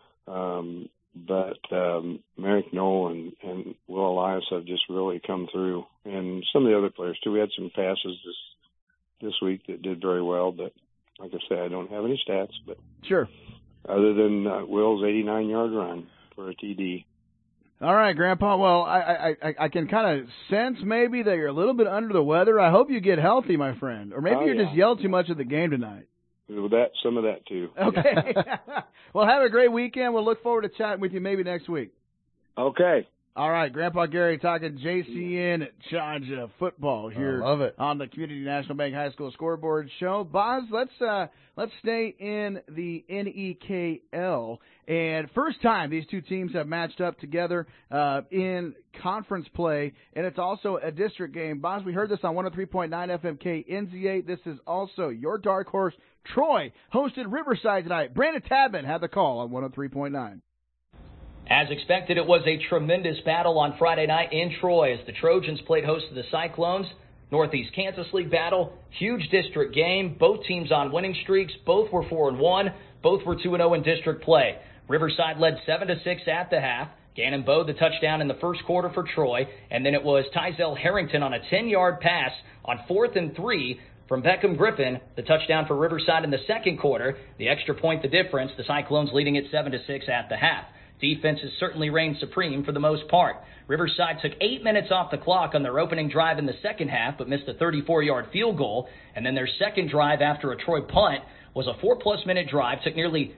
but Merrick Knoll and Will Elias have just really come through, and some of the other players too. We had some passes this week that did very well, but like I said, I don't have any stats, but
sure.
Other than Will's 89-yard run for a TD.
All right, Grandpa. Well, I can kind of sense maybe that you're a little bit under the weather. I hope you get healthy, my friend, or maybe you just yelled too much at the game tonight.
some of that too.
Okay. Well, have a great weekend. We'll look forward to chatting with you maybe next week.
Okay.
All right, Grandpa Gary talking JCN Charger football here.
I love it.
On the Community National Bank High School Scoreboard Show. Boz, let's stay in the NEKL. And first time these two teams have matched up together in conference play, and it's also a district game. Boz, we heard this on 103.9 FM KNZA. This is also your dark horse. Troy hosted Riverside tonight. Brandon Tabman had the call on 103.9.
As expected, it was a tremendous battle on Friday night in Troy as the Trojans played host to the Cyclones. Northeast Kansas League battle, huge district game, both teams on winning streaks, both were 4-1, both were 2-0 in district play. Riverside led 7-6 at the half. Gannon Bowe the touchdown in the first quarter for Troy, and then it was Tyzel Harrington on a 10-yard pass on 4th and 3 from Beckham Griffin, the touchdown for Riverside in the second quarter. The extra point, the difference, the Cyclones leading it 7-6 at the half. Defenses certainly reigned supreme for the most part. Riverside took 8 minutes off the clock on their opening drive in the second half, but missed a 34-yard field goal. And then their second drive after a Troy punt was a 4+ minute drive, took nearly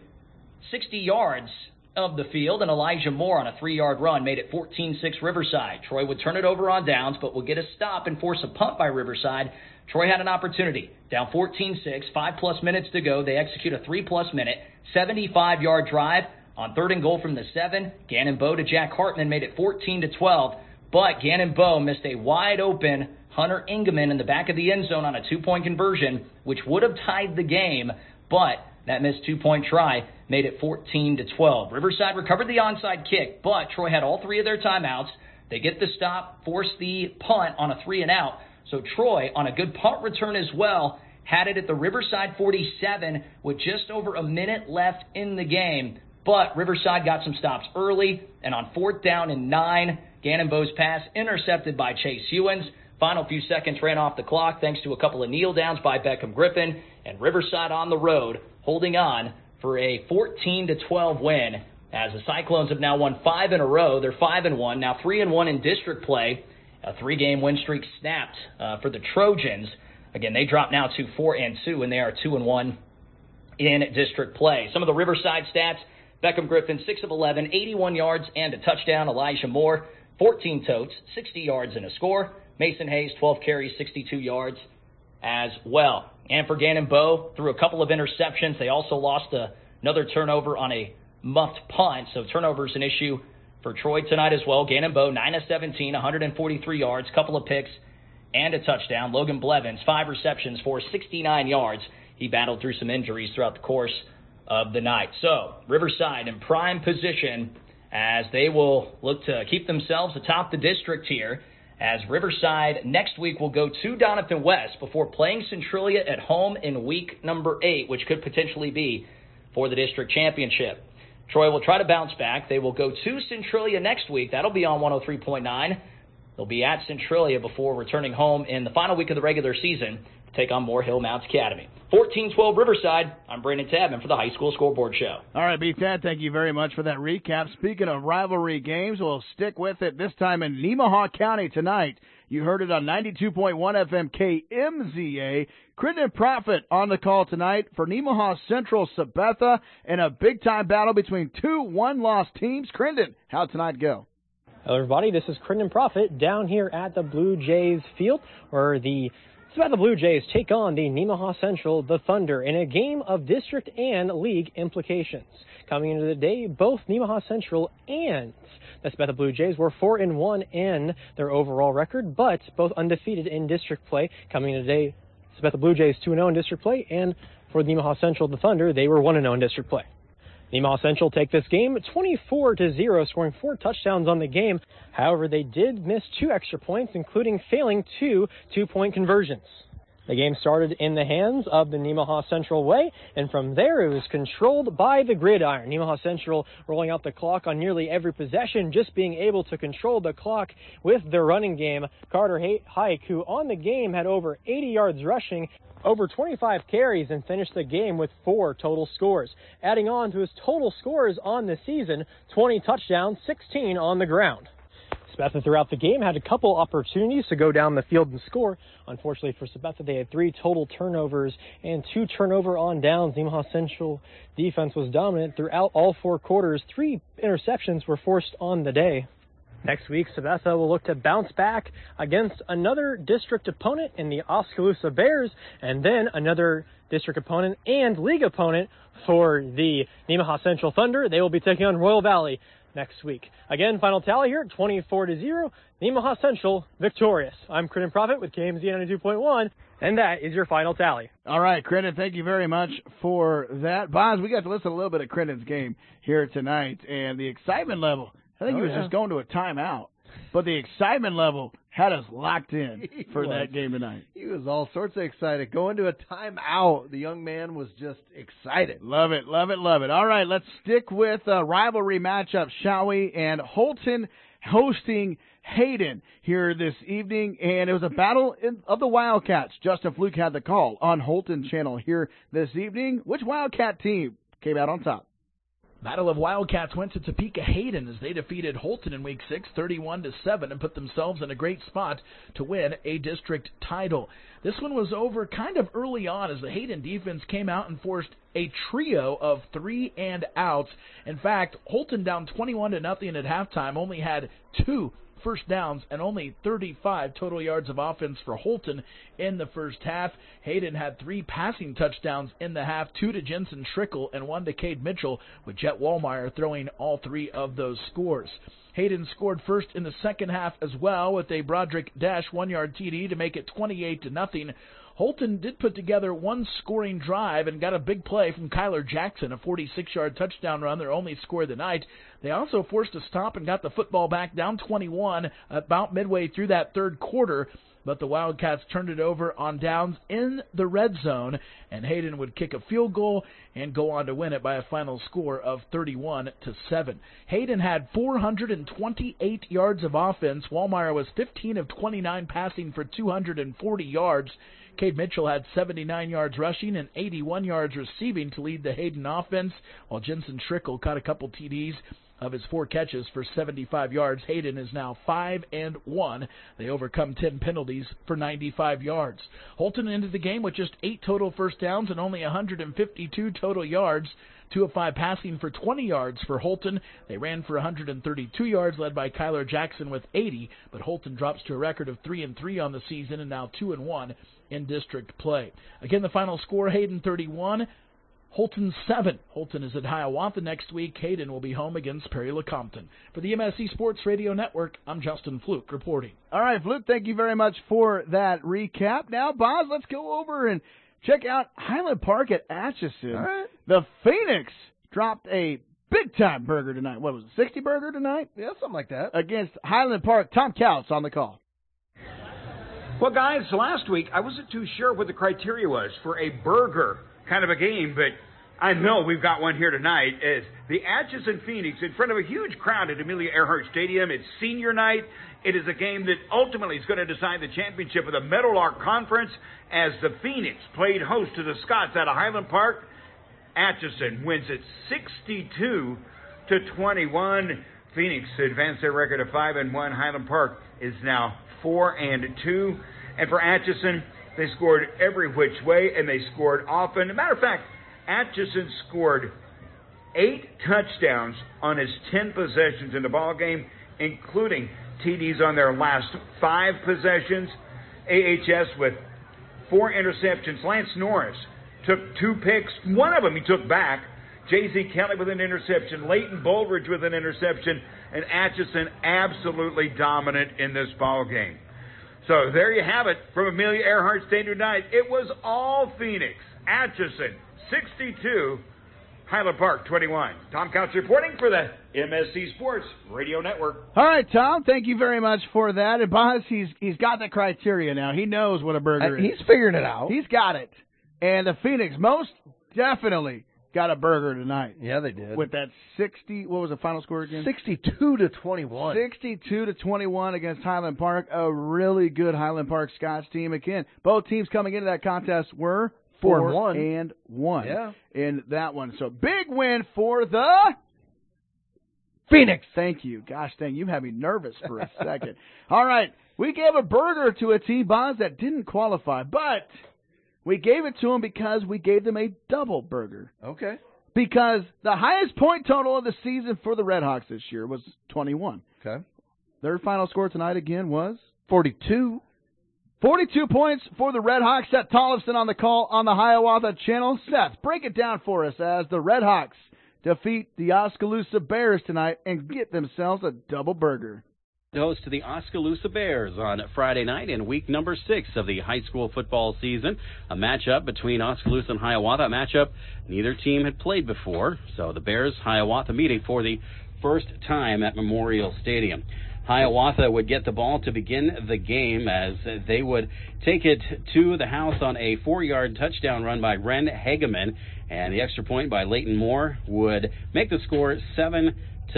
60 yards of the field, and Elijah Moore on a 3-yard run made it 14-6 Riverside. Troy would turn it over on downs, but would get a stop and force a punt by Riverside. Troy had an opportunity. Down 14-6, 5+ minutes to go. They execute a 3+ minute, 75-yard drive. On 3rd and goal from the 7, Gannon Bowe to Jack Hartman made it 14-12, but Gannon Bowe missed a wide-open Hunter Ingeman in the back of the end zone on a 2-point conversion, which would have tied the game, but that missed 2-point try made it 14-12. Riverside recovered the onside kick, but Troy had all 3 of their timeouts. They get the stop, force the punt on a 3-and-out, so Troy, on a good punt return as well, had it at the Riverside 47 with just over a minute left in the game. But Riverside got some stops early, and on 4th down and 9, Gannon Bowe's pass intercepted by Chase Hewins. Final few seconds ran off the clock thanks to a couple of kneel downs by Beckham Griffin, and Riverside on the road holding on for a 14-12 win as the Cyclones have now won 5 in a row. They're 5-1, now 3-1 in district play. A 3-game win streak snapped for the Trojans. Again, they drop now to 4-2, and they are 2-1 in district play. Some of the Riverside stats: Beckham Griffin, 6 of 11, 81 yards and a touchdown. Elijah Moore, 14 totes, 60 yards and a score. Mason Hayes, 12 carries, 62 yards as well. And for Gannon Bowe, threw a couple of interceptions. They also lost another turnover on a muffed punt, so turnover's an issue for Troy tonight as well. Gannon Bowe, 9 of 17, 143 yards, couple of picks and a touchdown. Logan Blevins, 5 receptions for 69 yards. He battled through some injuries throughout the course of the night. So Riverside in prime position as they will look to keep themselves atop the district here, as Riverside next week will go to Doniphan West before playing Centralia at home in week number 8, which could potentially be for the district championship. Troy will try to bounce back. They will go to Centralia next week. That'll be on 103.9. They'll be at Centralia before returning home in the final week of the regular season to take on Moore Hill Mounts Academy. 14-12 Riverside. I'm Brandon Tabman for the High School Scoreboard Show.
All right, B-Tad, thank you very much for that recap. Speaking of rivalry games, we'll stick with it this time in Nemaha County tonight. You heard it on 92.1 FM KMZA. Crittenden Prophet on the call tonight for Nemaha Central Sabetha in a big-time battle between 2 one-loss teams. Crittenden, how'd tonight go?
Hello, everybody. This is Crittenden Prophet down here at the Blue Jays field where the Blue Jays take on the Nemaha Central, the Thunder, in a game of district and league implications. Coming into the day, both Nemaha Central and the Sabetha Blue Jays were 4-1 in their overall record, but both undefeated in district play. Coming into the day, Sabetha Blue Jays 2-0 in district play, and for Nemaha Central, the Thunder, they were 1-0 in district play. Nemaha Central take this game 24-0, scoring 4 touchdowns on the game. However, they did miss 2 extra points, including failing 2 two-point conversions. The game started in the hands of the Nemaha Central way, and from there it was controlled by the gridiron. Nemaha Central rolling out the clock on nearly every possession, just being able to control the clock with their running game. Carter Hike, who on the game had over 80 yards rushing, over 25 carries, and finished the game with 4 total scores. Adding on to his total scores on the season, 20 touchdowns, 16 on the ground. Sabetha throughout the game had a couple opportunities to go down the field and score. Unfortunately for Sabetha, they had 3 total turnovers and 2 turnover on downs. Nemaha Central defense was dominant throughout all 4 quarters. 3 interceptions were forced on the day. Next week, Sabetha will look to bounce back against another district opponent in the Oskaloosa Bears, and then another district opponent and league opponent for the Nemaha Central Thunder. They will be taking on Royal Valley next week. Again, final tally here, 24-0, Nemaha Central victorious. I'm Crittenden Prophet with KMZ 92.1, and that is your final tally.
All right, Crittenden, thank you very much for that. Boz, we got to listen to a little bit of Crittenden's game here tonight, and the excitement level, I think he was just going to a timeout, but the excitement level had us locked in for that game tonight.
He was all sorts of excited. Going to a timeout, the young man was just excited.
Love it, love it, love it. All right, let's stick with a rivalry matchup, shall we? And Holton hosting Hayden here this evening, and it was a battle of the Wildcats. Justin Fluke had the call on Holton Channel here this evening. Which Wildcat team came out on top?
Battle of Wildcats went to Topeka Hayden as they defeated Holton in Week 6, 31-7, and put themselves in a great spot to win a district title. This one was over kind of early on as the Hayden defense came out and forced a trio of 3 and outs. In fact, Holton down 21-0 at halftime only had 2 first downs and only 35 total yards of offense for Holton in the first half. Hayden had 3 passing touchdowns in the half, 2 to Jensen Trickle and 1 to Cade Mitchell, with Jet Wallmeyer throwing all 3 of those scores. Hayden scored first in the second half as well with a Broderick Dash 1-yard TD to make it 28-0. Holton did put together one scoring drive and got a big play from Kyler Jackson, a 46-yard touchdown run, their only score of the night. They also forced a stop and got the football back down 21 about midway through that third quarter, but the Wildcats turned it over on downs in the red zone, and Hayden would kick a field goal and go on to win it by a final score of 31-7. Hayden had 428 yards of offense. Wallmeyer was 15 of 29 passing for 240 yards. Cade Mitchell had 79 yards rushing and 81 yards receiving to lead the Hayden offense, while Jensen Trickle caught a couple TDs of his 4 catches for 75 yards. Hayden is now 5-1. They overcome 10 penalties for 95 yards. Holton ended the game with just 8 total first downs and only 152 total yards. 2 of 5 passing for 20 yards for Holton. They ran for 132 yards, led by Kyler Jackson with 80, but Holton drops to a record of 3-3 on the season and now 2-1 in district play. Again, the final score, Hayden 31, Holton 7. Holton is at Hiawatha next week. Hayden will be home against Perry-Lecompton. For the MSC Sports Radio Network, I'm Justin Fluke reporting.
All right, Fluke, thank you very much for that recap. Now, Boz, let's go over and check out Highland Park at Atchison.
All right.
The Phoenix dropped a big-time burger tonight. What was it, 60 burger tonight?
Yeah, something like that.
Against Highland Park. Tom Couts on the call.
Well, guys, last week I wasn't too sure what the criteria was for a burger kind of a game, but I know we've got one here tonight. It's the Atchison Phoenix in front of a huge crowd at Amelia Earhart Stadium. It's senior night. It is a game that ultimately is going to decide the championship of the Meadowlark Conference as the Phoenix played host to the Scots out of Highland Park. Atchison wins it 62-21. Phoenix advanced their record of 5-1. Highland Park is now 4-2. And for Atchison, they scored every which way, and they scored often. As a matter of fact, Atchison scored 8 touchdowns on his 10 possessions in the ball game, including TDs on their last 5 possessions. AHS with 4 interceptions. Lance Norris took 2 picks. One of them he took back. J.Z. Kelly with an interception. Leighton Bullridge with an interception. And Atchison absolutely dominant in this ball game. So there you have it from Amelia Earhart Stadium tonight. It was all Phoenix. Atchison 62, Highland Park 21. Tom Couch reporting for the MSC Sports Radio Network.
All right, Tom, thank you very much for that. And Boz, he's got the criteria now. He knows what a burger is.
He's figuring it out.
He's got it. And the Phoenix most definitely got a burger tonight.
Yeah, they did.
With that 60, what was the final score again?
62-21.
62-21 against Highland Park. A really good Highland Park Scots team. Again, both teams coming into that contest were 4-1
Yeah.
in that one. So big win for the
Phoenix.
Thank you. Gosh dang, you had me nervous for a second. All right, we gave a burger to a team, Boz, that didn't qualify, but we gave it to them because we gave them a double burger.
Okay.
Because the highest point total of the season for the Redhawks this year was 21.
Okay.
Their final score tonight again was
42.
42 points for the Redhawks. Seth Tollefson on the call on the Hiawatha channel. Seth, break it down for us as the Redhawks defeat the Oskaloosa Bears tonight and get themselves a double burger.
Host to the Oskaloosa Bears on Friday night in week number 6 of the high school football season. A matchup between Oskaloosa and Hiawatha, a matchup neither team had played before. So the Bears-Hiawatha meeting for the first time at Memorial Stadium. Hiawatha would get the ball to begin the game as they would take it to the house on a 4-yard touchdown run by Ren Hageman, and the extra point by Leighton Moore would make the score 7-0.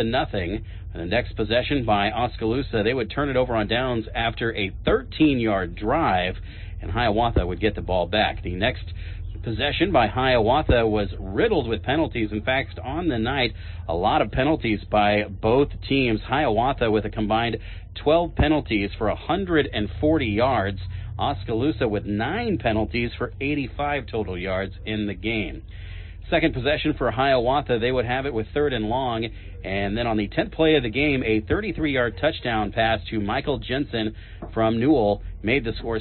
And the next possession by Oskaloosa, they would turn it over on downs after a 13-yard drive, and Hiawatha would get the ball back. The next possession by Hiawatha was riddled with penalties. In fact, on the night, a lot of penalties by both teams. Hiawatha with a combined 12 penalties for 140 yards. Oskaloosa with 9 penalties for 85 total yards in the game. Second possession for Hiawatha, they would have it with 3rd and long, and then on the 10th play of the game, a 33-yard touchdown pass to Michael Jensen from Newell made the score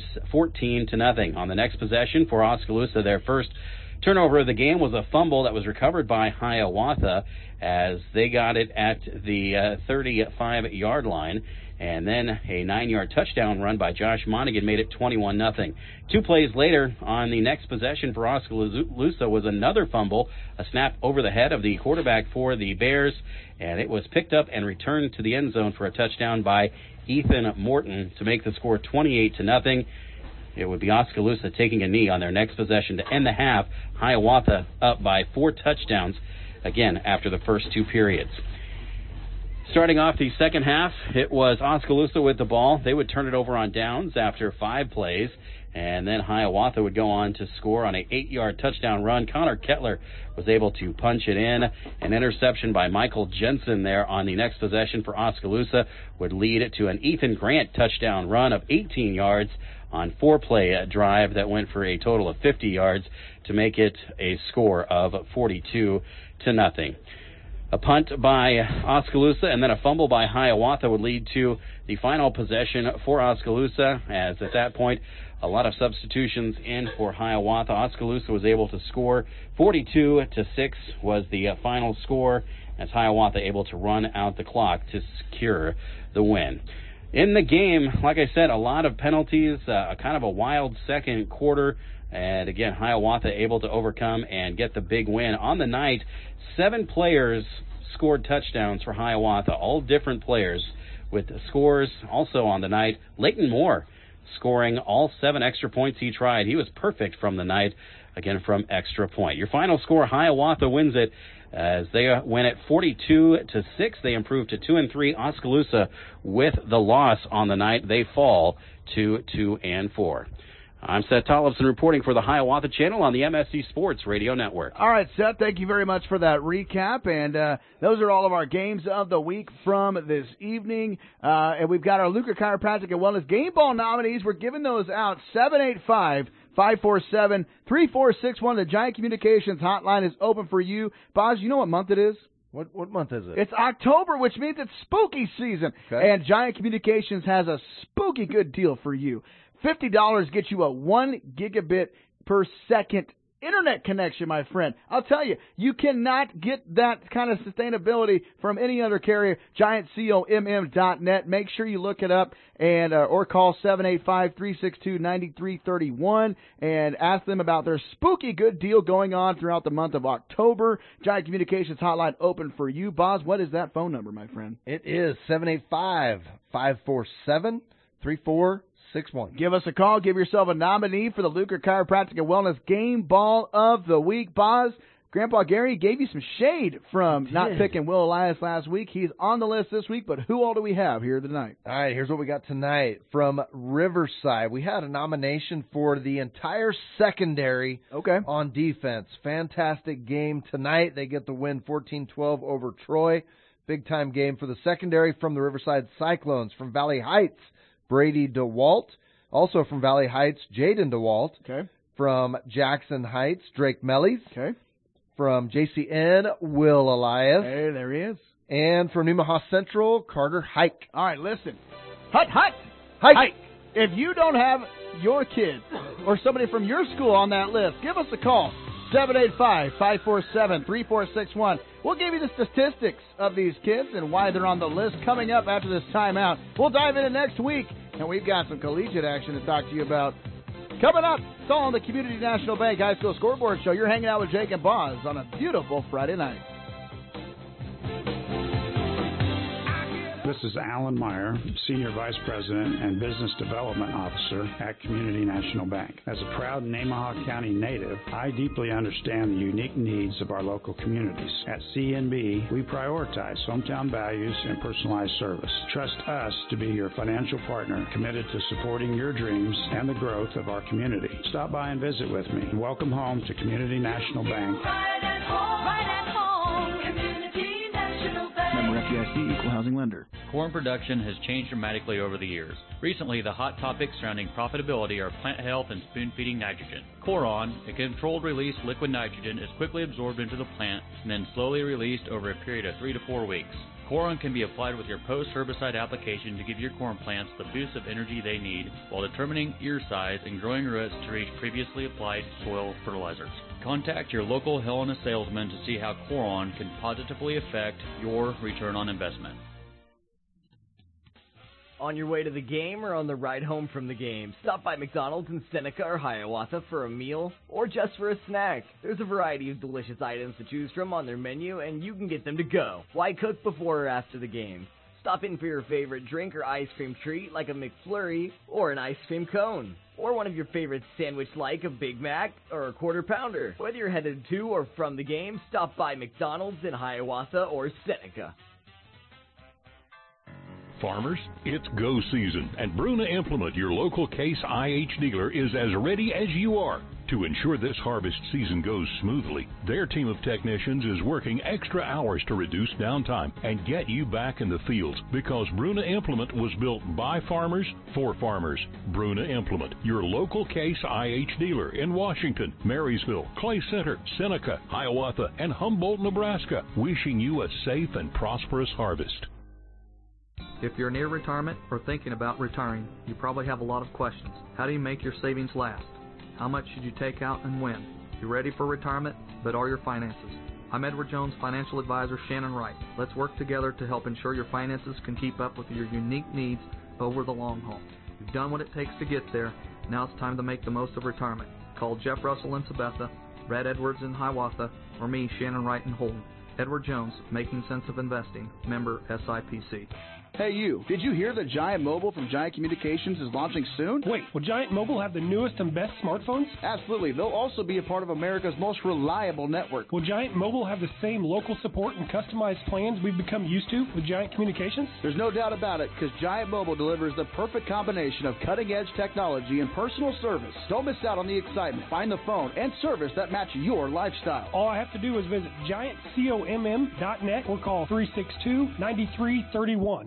14-0. On the next possession for Oskaloosa, their first turnover of the game was a fumble that was recovered by Hiawatha as they got it at the 35-yard line. And then a 9-yard touchdown run by Josh Monaghan made it 21-0. 2 plays later, on the next possession for Oskaloosa was another fumble, a snap over the head of the quarterback for the Bears, and it was picked up and returned to the end zone for a touchdown by Ethan Morton to make the score 28-0. It would be Oskaloosa taking a knee on their next possession to end the half. Hiawatha up by 4 touchdowns, again, after the first 2 periods. Starting off the second half, it was Oskaloosa with the ball. They would turn it over on downs after 5 plays, and then Hiawatha would go on to score on an 8-yard touchdown run. Connor Kettler was able to punch it in. An interception by Michael Jensen there on the next possession for Oskaloosa would lead it to an Ethan Grant touchdown run of 18 yards on 4-play drive that went for a total of 50 yards to make it a score of 42-0. A punt by Oskaloosa and then a fumble by Hiawatha would lead to the final possession for Oskaloosa, as at that point a lot of substitutions in for Hiawatha. Oskaloosa was able to score 42-6 was the final score, as Hiawatha able to run out the clock to secure the win. In the game, like I said, a lot of penalties, kind of a wild second quarter, and again, Hiawatha able to overcome and get the big win. On the night, 7 players scored touchdowns for Hiawatha, all different players with scores also on the night. Leighton Moore scoring all 7 extra points he tried. He was perfect from the night, again from extra point. Your final score, Hiawatha wins it as they win at 42-6. They improve to 2-3. Oskaloosa with the loss on the night. They fall to 2-4. I'm Seth Tollefson reporting for the Hiawatha Channel on the MSC Sports Radio Network.
All right, Seth, thank you very much for that recap. And those are all of our games of the week from this evening. And we've got our Luker Chiropractic and Wellness Game Ball nominees. We're giving those out 785-547-3461. The Giant Communications hotline is open for you. Boz, you know what month it is?
What month is it?
It's October, which means it's spooky season.
Okay.
And Giant Communications has a spooky good deal for you. $50 gets you a 1 gigabit per second internet connection, my friend. I'll tell you, you cannot get that kind of sustainability from any other carrier. GiantComm.net. Make sure you look it up and or call 785-362-9331 and ask them about their spooky good deal going on throughout the month of October. Giant Communications hotline open for you. Boz, what is that phone number, my friend?
It is 785-547-3461.
Give us a call. Give yourself a nominee for the Luker Chiropractic and Wellness Game Ball of the Week. Boz, Grandpa Gary gave you some shade from not picking Will Elias last week. He's on the list this week, but who all do we have here tonight?
All right, here's what we got tonight. From Riverside, we had a nomination for the entire secondary on defense. Fantastic game tonight. They get the win 14-12 over Troy. Big-time game for the secondary from the Riverside Cyclones. From Valley Heights, Brady DeWalt. Also from Valley Heights, Jaden DeWalt.
Okay.
From Jackson Heights, Drake Mellies.
Okay.
From JCN, Will Elias.
Hey, there he is.
And from Nemaha Central, Carter Hike.
All right, listen. Hike.
Hike.
If you don't have your kid or somebody from your school on that list, give us a call. 785-547-3461. We'll give you the statistics of these kids and why they're on the list coming up after this timeout. We'll dive into next week, and we've got some collegiate action to talk to you about. Coming up, it's all on the Community National Bank High School Scoreboard Show. You're hanging out with Jake and Boz on a beautiful Friday night.
This is Alan Meyer, Senior Vice President and Business Development Officer at Community National Bank. As a proud Nemaha County native, I deeply understand the unique needs of our local communities. At CNB, we prioritize hometown values and personalized service. Trust us to be your financial partner, committed to supporting your dreams and the growth of our community. Stop by and visit with me. Welcome home to Community National Bank.
Right at home, Community National Bank.
Member FDIC, Equal Housing Lender.
Corn production has changed dramatically over the years. Recently, the hot topics surrounding profitability are plant health and spoon-feeding nitrogen. Coron, a controlled-release liquid nitrogen, is quickly absorbed into the plant and then slowly released over a period of 3 to 4 weeks. Coron can be applied with your post-herbicide application to give your corn plants the boost of energy they need while determining ear size and growing roots to reach previously applied soil fertilizers. Contact your local Helena salesman to see how Coron can positively affect your return on investment.
On your way to the game or on the ride home from the game, stop by McDonald's in Seneca or Hiawatha for a meal or just for a snack. There's a variety of delicious items to choose from on their menu, and you can get them to go. Why cook before or after the game? Stop in for your favorite drink or ice cream treat like a McFlurry or an ice cream cone. Or one of your favorite sandwich like a Big Mac or a Quarter Pounder. Whether you're headed to or from the game, stop by McDonald's in Hiawatha or Seneca.
Farmers, it's go season, and Bruna Implement, your local Case IH dealer, is as ready as you are. To ensure this harvest season goes smoothly, their team of technicians is working extra hours to reduce downtime and get you back in the fields, because Bruna Implement was built by farmers for farmers. Bruna Implement, your local Case IH dealer in Washington, Marysville, Clay Center, Seneca, Hiawatha, and Humboldt, Nebraska, wishing you a safe and prosperous harvest.
If you're near retirement or thinking about retiring, you probably have a lot of questions. How do you make your savings last? How much should you take out and when? You're ready for retirement, but are your finances? I'm Edward Jones financial advisor Shannon Wright. Let's work together to help ensure your finances can keep up with your unique needs over the long haul. You've done what it takes to get there. Now it's time to make the most of retirement. Call Jeff Russell in Sabetha, Brad Edwards in Hiawatha, or me, Shannon Wright in Holden. Edward Jones, Making Sense of Investing, member SIPC.
Hey you, did you hear that Giant Mobile from Giant Communications is launching soon?
Wait, will Giant Mobile have the newest and best smartphones?
Absolutely. They'll also be a part of America's most reliable network.
Will Giant Mobile have the same local support and customized plans we've become used to with Giant Communications?
There's no doubt about it, because Giant Mobile delivers the perfect combination of cutting-edge technology and personal service. Don't miss out on the excitement. Find the phone and service that match your lifestyle.
All I have to do is visit giantcomm.net or call 362-9331.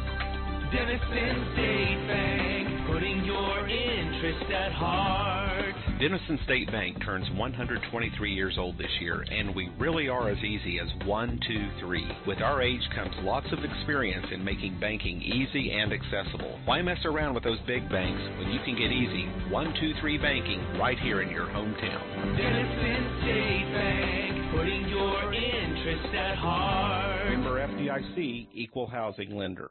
Denison State Bank, putting your interest at heart.
Denison State Bank turns 123 years old this year, and we really are as easy as 1, 2, 3. With our age comes lots of experience in making banking easy and accessible. Why mess around with those big banks when you can get easy 1, 2, 3 banking right here in your hometown?
Denison State Bank, putting your interest at heart.
Member FDIC, Equal Housing Lender.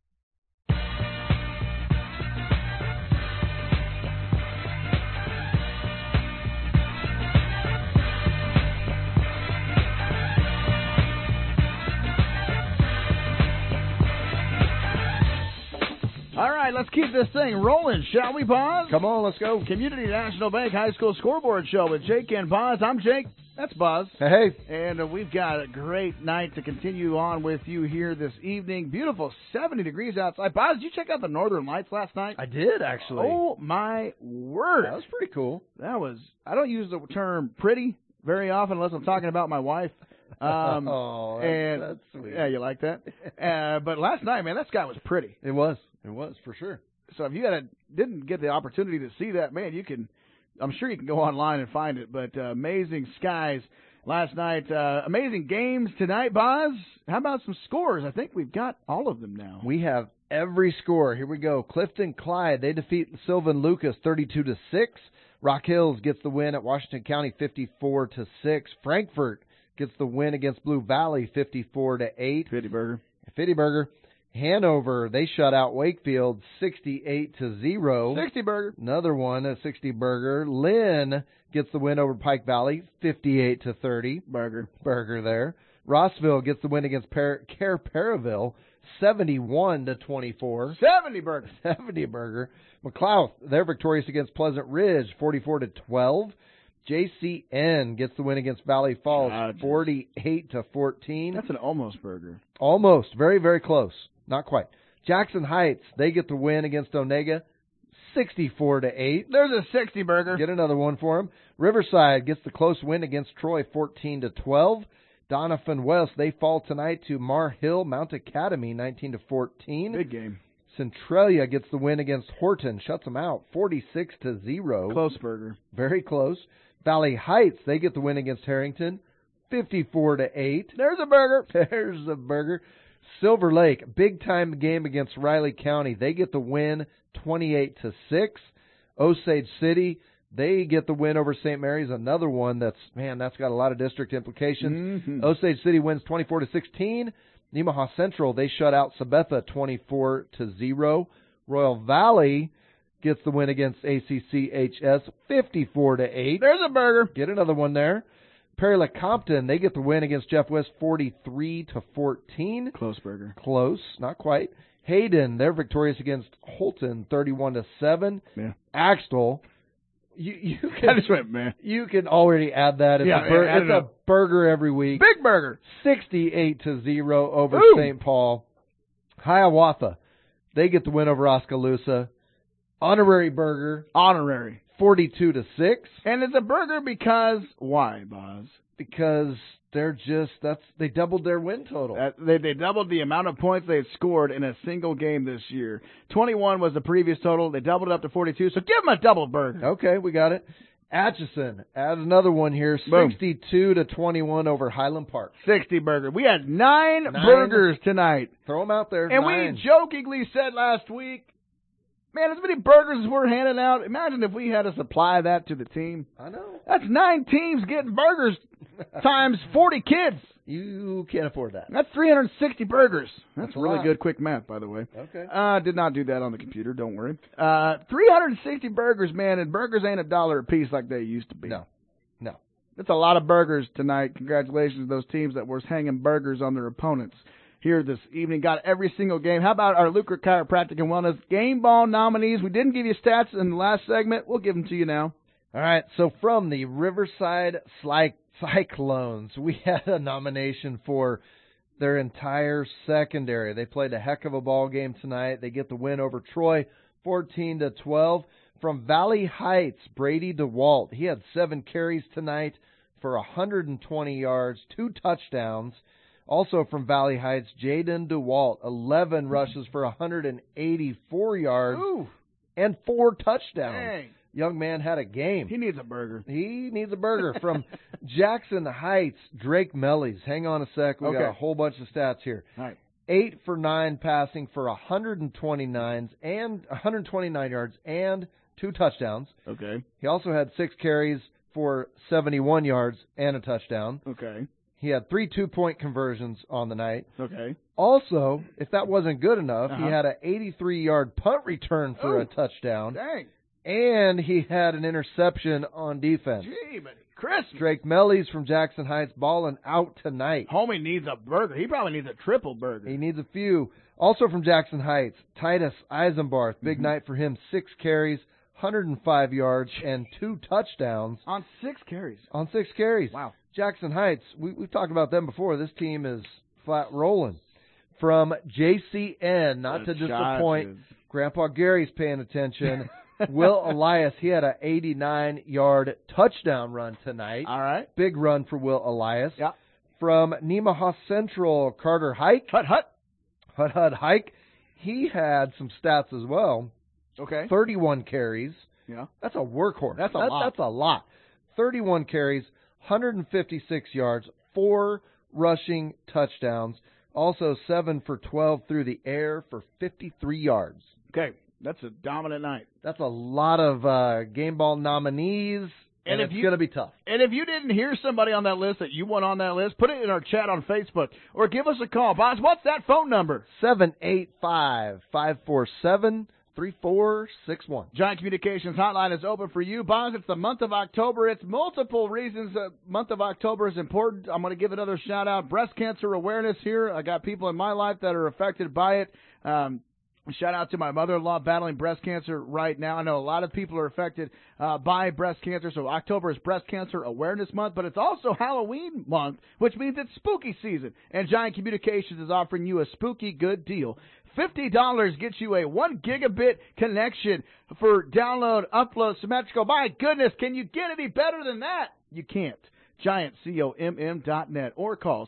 All right, let's keep this thing rolling, shall we, Boz?
Come on, let's go.
Community National Bank High School Scoreboard Show with Jake and Boz. I'm Jake. That's Boz.
Hey.
And we've got a great night to continue on with you here this evening. Beautiful 70 degrees outside. Boz, did you check out the Northern Lights last night?
I did, actually.
Oh, my word.
That was pretty cool.
I don't use the term pretty very often unless I'm talking about my wife.
That's sweet.
Yeah, you like that? But last night, man, that sky was pretty.
It was for sure.
So if you didn't get the opportunity to see that, man, I'm sure you can go online and find it. But amazing skies last night. Amazing games tonight, Boz. How about some scores? I think we've got all of them now.
We have every score. Here we go. Clifton Clyde, they defeat Sylvan Lucas 32-6. Rock Hills gets the win at Washington County 54-6. Frankfort gets the win against Blue Valley 54-8. Fittyburger. Hanover, they shut out Wakefield 68-0.
60 Burger.
Another one, a 60 Burger. Lynn gets the win over Pike Valley 58-30. Burger there. Rossville gets the win against Care Perryville 71-24.
70 Burger.
70 Burger. McLeod, they're victorious against Pleasant Ridge 44-12. JCN gets the win against Valley Falls 48-14.
That's an almost Burger.
Almost. Very, very close. Not quite. Jackson Heights, they get the win against Onega 64-8.
There's a 60 Burger.
Get another one for them. Riverside gets the close win against Troy 14-12. Donovan West, they fall tonight to Mar Hill Mount Academy 19-14.
Big game.
Centralia gets the win against Horton, shuts them out 46-0.
Close Burger.
Very close. Valley Heights, they get the win against Harrington 54-8.
There's a Burger.
There's a Burger. Silver Lake, big time game against Riley County. They get the win 28-6. Osage City, they get the win over St. Mary's. Another one that's got a lot of district implications.
Mm-hmm.
Osage City wins 24-16. Nemaha Central, they shut out Sabetha 24-0. Royal Valley gets the win against ACCHS 54-8.
There's a Burger.
Get another one there. Perry Compton, they get the win against Jeff West 43-14.
Close Burger.
Close, not quite. Hayden, they're victorious against Holton 31-7.
Yeah.
Axtell, you
I just went, man.
You can already add that. It's a burger every week.
Big Burger.
68-0 over
Ooh.
St. Paul. Hiawatha, they get the win over Oskaloosa. Honorary Burger. 42-6.
And it's a Burger because why, Boz?
Because they doubled their win total.
They doubled the amount of points they had scored in a single game this year. 21 was the previous total. They doubled it up to 42. So give them a double Burger.
Okay, we got it. Atchison, add another one here. 62-21 over Highland Park.
60 Burger. We had nine burgers tonight.
Throw them out there.
And
9.
we jokingly said last week, man, as many burgers as we're handing out, imagine if we had to supply that to the team.
I know.
That's 9 teams getting burgers times 40 kids.
You can't afford that.
That's 360 burgers. That's
a
really
lot.
good quick math, by the way.
Okay.
Did not do that on the computer, don't worry. 360 burgers, man, and burgers ain't $1 a piece like they used to be.
No.
That's a lot of burgers tonight. Congratulations to those teams that were hanging burgers on their opponents here this evening. Got every single game. How about our Lucre Chiropractic and Wellness Game Ball nominees? We didn't give you stats in the last segment. We'll give them to you now.
All right, so from the Riverside Cyclones, we had a nomination for their entire secondary. They played a heck of a ball game tonight. They get the win over Troy 14-12. From Valley Heights, Brady DeWalt. He had 7 carries tonight for 120 yards, 2 touchdowns. Also from Valley Heights, Jaden DeWalt, 11 rushes for 184 yards and 4 touchdowns.
Dang.
Young man had a game.
He needs a burger.
From Jackson Heights, Drake Mellies. Hang on a sec. We got a whole bunch of stats here.
All right.
8 for 9 passing for 129 yards and 2 touchdowns.
Okay.
He also had 6 carries for 71 yards and a touchdown.
Okay.
He had 3 2-point conversions on the night.
Okay.
Also, if that wasn't good enough, he had an 83-yard punt return for a touchdown.
Dang.
And he had an interception on defense.
Gee, but Christmas.
Drake Mellies from Jackson Heights balling out tonight.
Homie needs a burger. He probably needs a triple burger.
He needs a few. Also from Jackson Heights, Titus Eisenbarth. Big night for him. 6 carries, 105 yards, and 2 touchdowns.
On 6 carries.
Wow. Jackson Heights, we've talked about them before. This team is flat rolling. From JCN, not to disappoint, Grandpa Gary's paying attention. Will Elias, he had an 89-yard touchdown run tonight.
All right.
Big run for Will Elias.
Yeah.
from Nemaha Central, Carter Hike. Hut Hike. He had some stats as well.
Okay.
31 carries.
Yeah.
That's a workhorse.
That's a lot.
That's a lot. 31 carries, 156 yards, 4 rushing touchdowns, also 7 for 12 through the air for 53 yards.
Okay, that's a dominant night.
That's a lot of game ball nominees, and it's going to be tough.
And if you didn't hear somebody on that list that you want on that list, put it in our chat on Facebook or give us a call. Boss, what's that phone number?
785-547-3461.
Giant Communications Hotline is open for you. Boss, it's the month of October. It's multiple reasons the month of October is important. I'm going to give another shout-out. Breast cancer awareness here. I got people in my life that are affected by it. Shout out to my mother-in-law battling breast cancer right now. I know a lot of people are affected by breast cancer, so October is Breast Cancer Awareness Month, but it's also Halloween month, which means it's spooky season. And Giant Communications is offering you a spooky good deal. $50 gets you a 1 gigabit connection for download, upload, symmetrical. My goodness, can you get any better than that? You can't. GiantComm.net or call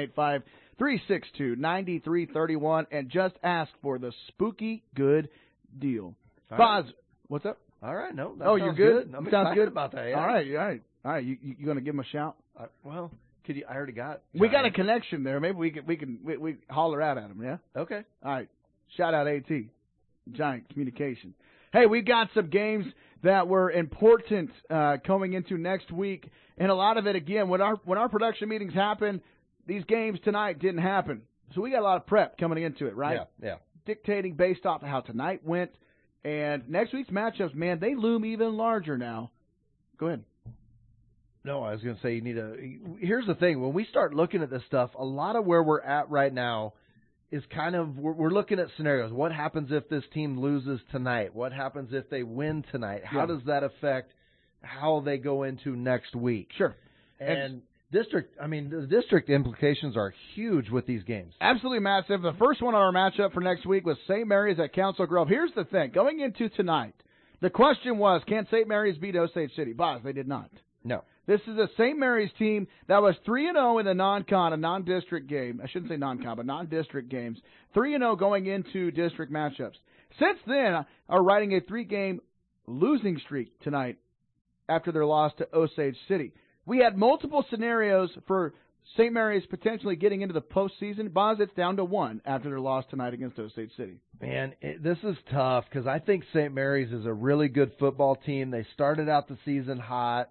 785-362-9331 and just ask for the spooky good deal. Boz, what's up?
All right, no.
You're good?
I'm
Sounds
excited
good
about that. Yeah.
All right. You going to give him a shout?
Well, could you? I already got.
We got a connection there. Maybe we can holler out at him. Yeah.
Okay.
All right. Shout out AT, Giant Communication. Hey, we've got some games that were important coming into next week, and a lot of it again when our production meetings happen, these games tonight didn't happen. So we got a lot of prep coming into it, right?
Yeah.
Dictating based off of how tonight went, and next week's matchups, man, they loom even larger now. Go ahead.
No, I was going to say here's the thing. When we start looking at this stuff, a lot of where we're at right now is kind of, we're looking at scenarios. What happens if this team loses tonight? What happens if they win tonight? How does that affect how they go into next week?
Sure.
And the district implications are huge with these games.
Absolutely massive. The first one on our matchup for next week was St. Mary's at Council Grove. Here's the thing. Going into tonight, the question was, can St. Mary's beat Osage City? Boss, they did not.
No.
This is a St. Mary's team that was 3-0 in the non-district game. I shouldn't say non-con, but non-district games. 3-0 going into district matchups. Since then, are riding a 3-game losing streak tonight after their loss to Osage City. We had multiple scenarios for St. Mary's potentially getting into the postseason. Boz, it's down to 1 after their loss tonight against Osage City.
Man, this is tough because I think St. Mary's is a really good football team. They started out the season hot.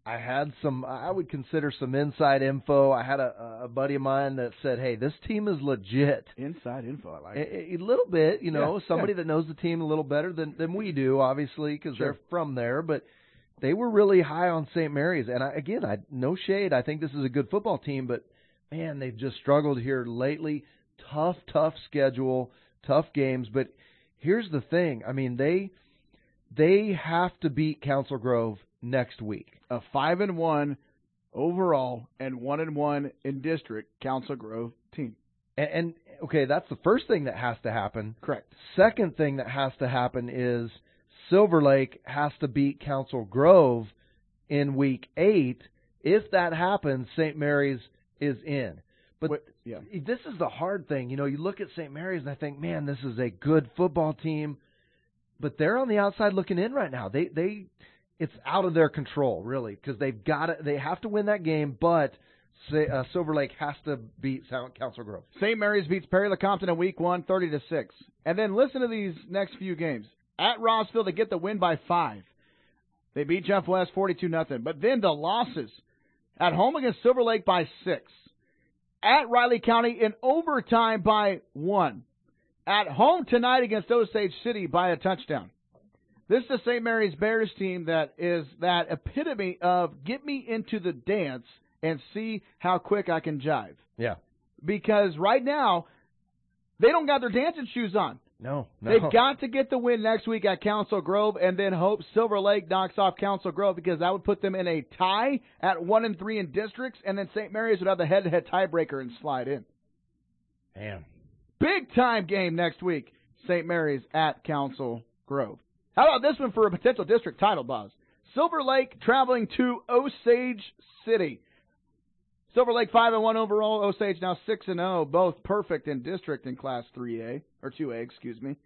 I would consider some inside info. I had a buddy of mine that said, hey, this team is legit.
Inside info, I like it.
A little bit, somebody that knows the team a little better than we do, obviously, because they're from there. But they were really high on St. Mary's. And, no shade. I think this is a good football team. But, man, they've just struggled here lately. Tough schedule, tough games. But here's the thing. I mean, they have to beat Council Grove next week.
A 5-1 overall and 1-1 in district Council Grove team.
And okay, that's the first thing that has to happen.
Correct.
Second thing that has to happen is Silver Lake has to beat Council Grove in week 8. If that happens, St. Mary's is in. But this is the hard thing. You look at St. Mary's and I think, man, this is a good football team. But they're on the outside looking in right now. It's out of their control, really, because they have to win that game, but Silver Lake has to beat Council Grove.
St. Mary's beats Perry Lecompton in week 1, 30-6. And then listen to these next few games. At Rossville, they get the win by 5. They beat Jeff West 42-0. But then the losses. At home against Silver Lake by 6. At Riley County in overtime by 1. At home tonight against Osage City by a touchdown. This is the St. Mary's Bears team that is that epitome of get me into the dance and see how quick I can jive.
Yeah.
Because right now, they don't got their dancing shoes on.
No.
They've got to get the win next week at Council Grove and then hope Silver Lake knocks off Council Grove because that would put them in a tie at 1-3 in districts, and then St. Mary's would have the head-to-head tiebreaker and slide in.
Damn.
Big-time game next week, St. Mary's at Council Grove. How about this one for a potential district title, Boz? Silver Lake traveling to Osage City. Silver Lake 5-1 overall. Osage now 6-0, both perfect in district in Class 3A or 2A, excuse me.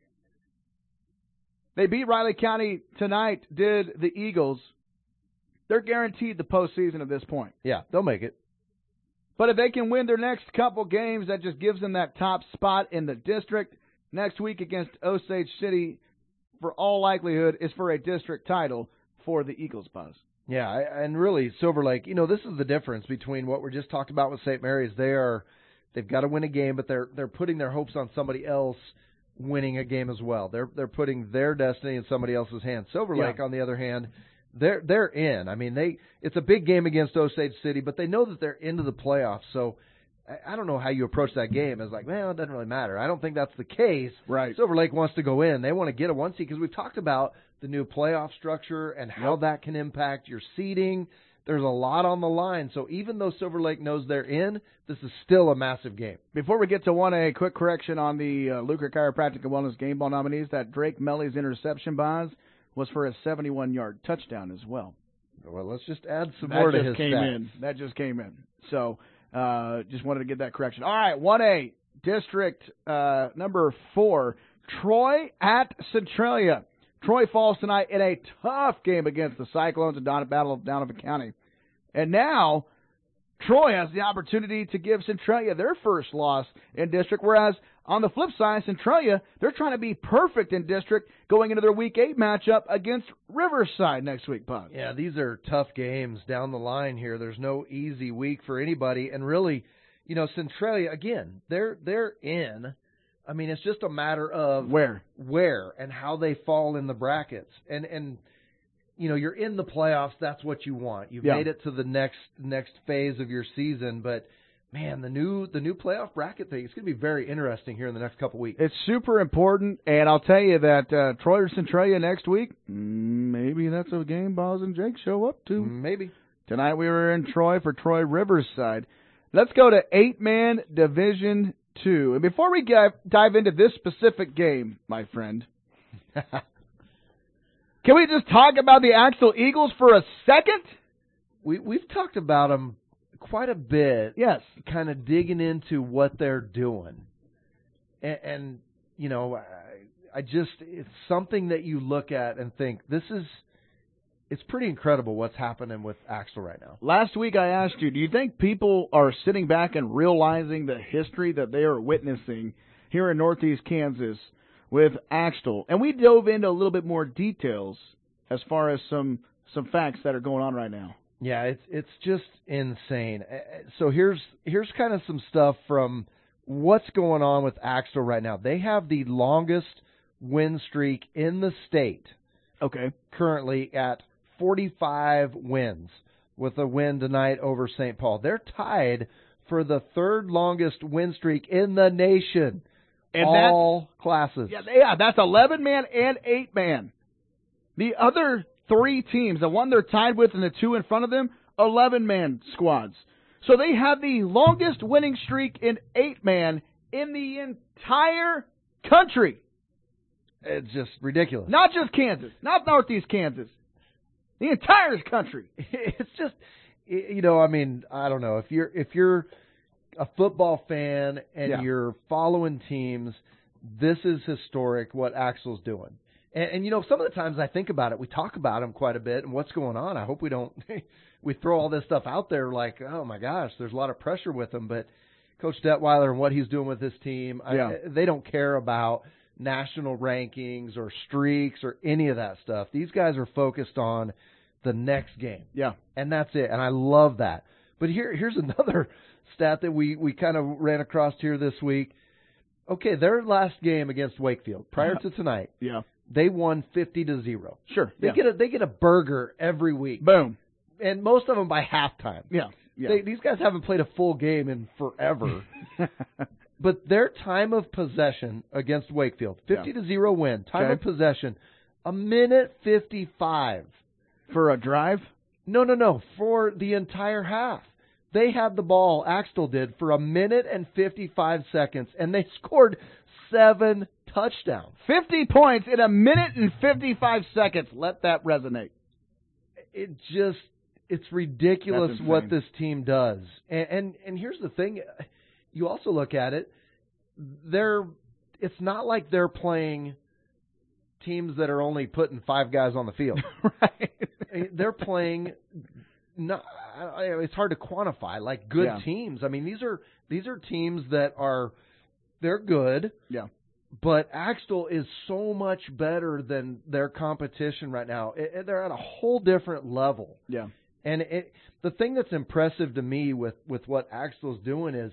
They beat Riley County tonight. Did the Eagles? They're guaranteed the postseason at this point.
Yeah, they'll make it.
But if they can win their next couple games, that just gives them that top spot in the district. Next week against Osage City, for all likelihood, is for a district title for the Eagles, Buzz.
Yeah, and really, Silver Lake, this is the difference between what we just talked about with St. Mary's. They've got to win a game, but they're putting their hopes on somebody else winning a game as well. They're putting their destiny in somebody else's hands. Silver Lake, on the other hand, they're in. I mean, it's a big game against Osage City, but they know that they're into the playoffs. So I don't know how you approach that game as like, well, it doesn't really matter. I don't think that's the case.
Right.
Silver Lake wants to go in. They want to get a 1 seed because we've talked about the new playoff structure and how that can impact your seeding. There's a lot on the line. So even though Silver Lake knows they're in, this is still a massive game.
Before we get to 1A, quick correction on the Lucre Chiropractic and Wellness Game Ball nominees. That Drake Melly's interception, Boz, was for a 71-yard touchdown as well.
Well, let's just add some more to his stats.
That just came in. So just wanted to get that correction. All right, 1A, District number 4, Troy at Centralia. Troy falls tonight in a tough game against the Cyclones in Battle of Donovan County. And now Troy has the opportunity to give Centralia their first loss in district, whereas on the flip side, Centralia, they're trying to be perfect in district going into their Week 8 matchup against Riverside next week, Bud.
Yeah, these are tough games down the line here. There's no easy week for anybody. And really, Centralia, again, they're in. I mean, it's just a matter of where and how they fall in the brackets. And you're in the playoffs. That's what you want. You've made it to the next phase of your season. But man, the new playoff bracket thing, it's going to be very interesting here in the next couple weeks.
It's super important, and I'll tell you that Troy or Centralia next week, maybe that's a game Boz and Jake show up to.
Maybe.
Tonight we were in Troy for Troy Riverside. Let's go to 8-man Division 2. And before we dive into this specific game, my friend, can we just talk about the Axtell Eagles for a second?
We've talked about them quite a bit.
Yes.
Kind of digging into what they're doing. And it's something that you look at and think, it's pretty incredible what's happening with Axtell right now.
Last week I asked you, do you think people are sitting back and realizing the history that they are witnessing here in Northeast Kansas with Axtell? And we dove into a little bit more details as far as some facts that are going on right now.
Yeah, it's just insane. So here's kind of some stuff from what's going on with Axtell right now. They have the longest win streak in the state.
Okay.
Currently at 45 wins with a win tonight over St. Paul. They're tied for the third longest win streak in the nation.
And
all classes.
Yeah, that's 11-man and 8-man. The other three teams, the one they're tied with and the two in front of them, 11-man squads. So they have the longest winning streak in 8-man in the entire country.
It's just ridiculous.
Not just Kansas, not Northeast Kansas. The entire country.
It's just, I don't know. If you're a football fan and you're following teams, this is historic what Axtell's doing. And some of the times I think about it, we talk about them quite a bit and what's going on. I hope we don't, we throw all this stuff out there like, oh my gosh, there's a lot of pressure with them. But Coach Detweiler and what he's doing with his team, they don't care about national rankings or streaks or any of that stuff. These guys are focused on the next game.
Yeah.
And that's it. And I love that. But here's another stat that we kind of ran across here this week. Okay, their last game against Wakefield, prior to tonight, they won 50-0.
Sure.
They get a burger every week.
Boom.
And most of them by halftime.
Yeah.
These guys haven't played a full game in forever. But their time of possession against Wakefield, 50-0 win, time of possession, 1:55.
For a drive?
No, for the entire half. They had the ball, Axtell did, for 1:55, and they scored 7 touchdowns.
50 points in 1:55. Let that resonate.
It's ridiculous
That's
what
insane.
this team does. And here's the thing. You also look at it. It's not like they're playing teams that are only putting 5 guys on the field.
Right.
They're playing it's hard to quantify, like good
Yeah.
teams. I mean, these are teams that they're good.
Yeah.
But Axtell is so much better than their competition right now. They're at a whole different level.
Yeah.
And the thing that's impressive to me with what Axtell's doing is,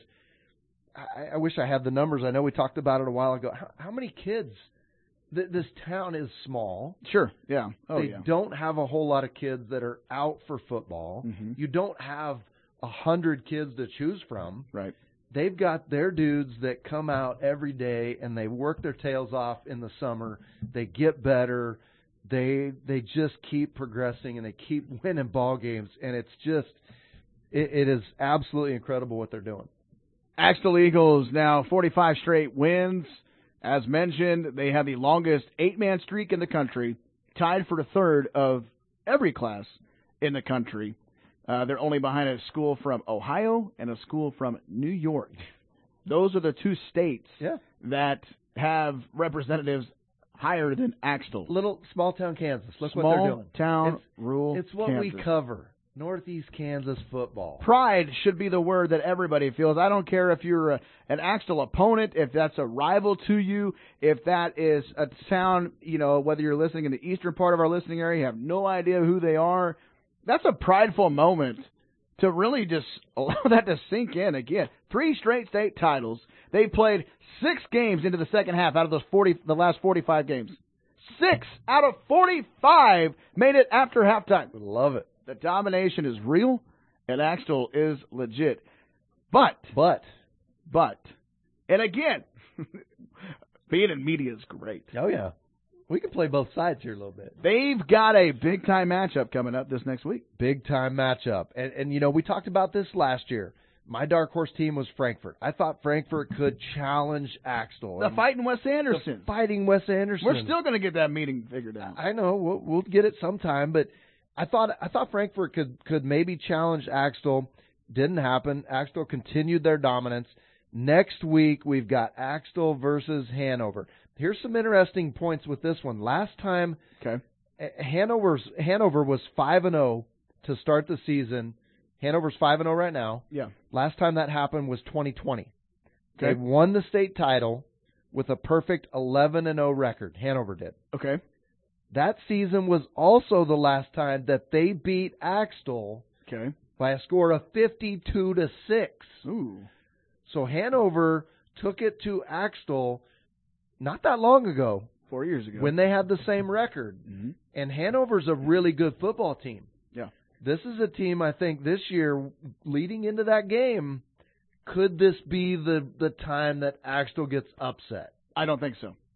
I wish I had the numbers. I know we talked about it a while ago. How many kids? This town is small.
Sure. Yeah. Oh,
they
yeah.
don't have a whole lot of kids that are out for football.
Mm-hmm.
You don't have 100 kids to choose from.
Right.
They've got their dudes that come out every day and they work their tails off in the summer. They get better. They just keep progressing and they keep winning ball games. And it's just it is absolutely incredible what they're doing.
Axtell Eagles now 45 straight wins. As mentioned, they have the longest 8-man streak in the country, tied for the third of every class in the country. They're only behind a school from Ohio and a school from New York. Those are the 2 states that have representatives higher than Axtell.
Little small town Kansas. Look what they're doing.
Small town, rural
It's what
Kansas.
we cover. Northeast Kansas football.
Pride should be the word that everybody feels. I don't care if you're an Axtell opponent, if that's a rival to you, if that is a town, whether you're listening in the eastern part of our listening area, you have no idea who they are. That's a prideful moment to really just allow that to sink in again. 3 straight state titles. They played 6 games into the second half out of the last 45 games. 6 out of 45 made it after halftime.
Love it.
The domination is real, and Axtell is legit. But, and again, being in media is great.
Oh, yeah. We can play both sides here a little bit.
They've got a big-time matchup coming up this next week.
Big-time matchup. And we talked about this last year. My dark horse team was Frankfort. I thought Frankfort could challenge Axtell.
The Fighting Wes Anderson.
Wes Anderson.
We're still going to get that meeting figured out.
I know. We'll get it sometime, but I thought Frankfort could maybe challenge Axtell. Didn't happen. Axtell continued their dominance. Next week, we've got Axtell versus Hanover. Here's some interesting points with this one. Last time, Hanover was 5-0 to start the season. Hanover's 5-0 right now.
Yeah.
Last time that happened was 2020.
Okay.
They won the state title with a perfect 11-0 record. Hanover did.
Okay.
That season was also the last time that they beat Axtell by a score of 52-6.
Ooh.
So Hanover took it to Axtell not that long ago.
4 years ago.
When they had the same record.
Mm-hmm.
And Hanover's a really good football team.
Yeah.
This is a team, I think, this year, leading into that game, could this be the time that Axtell gets upset?
I don't think so.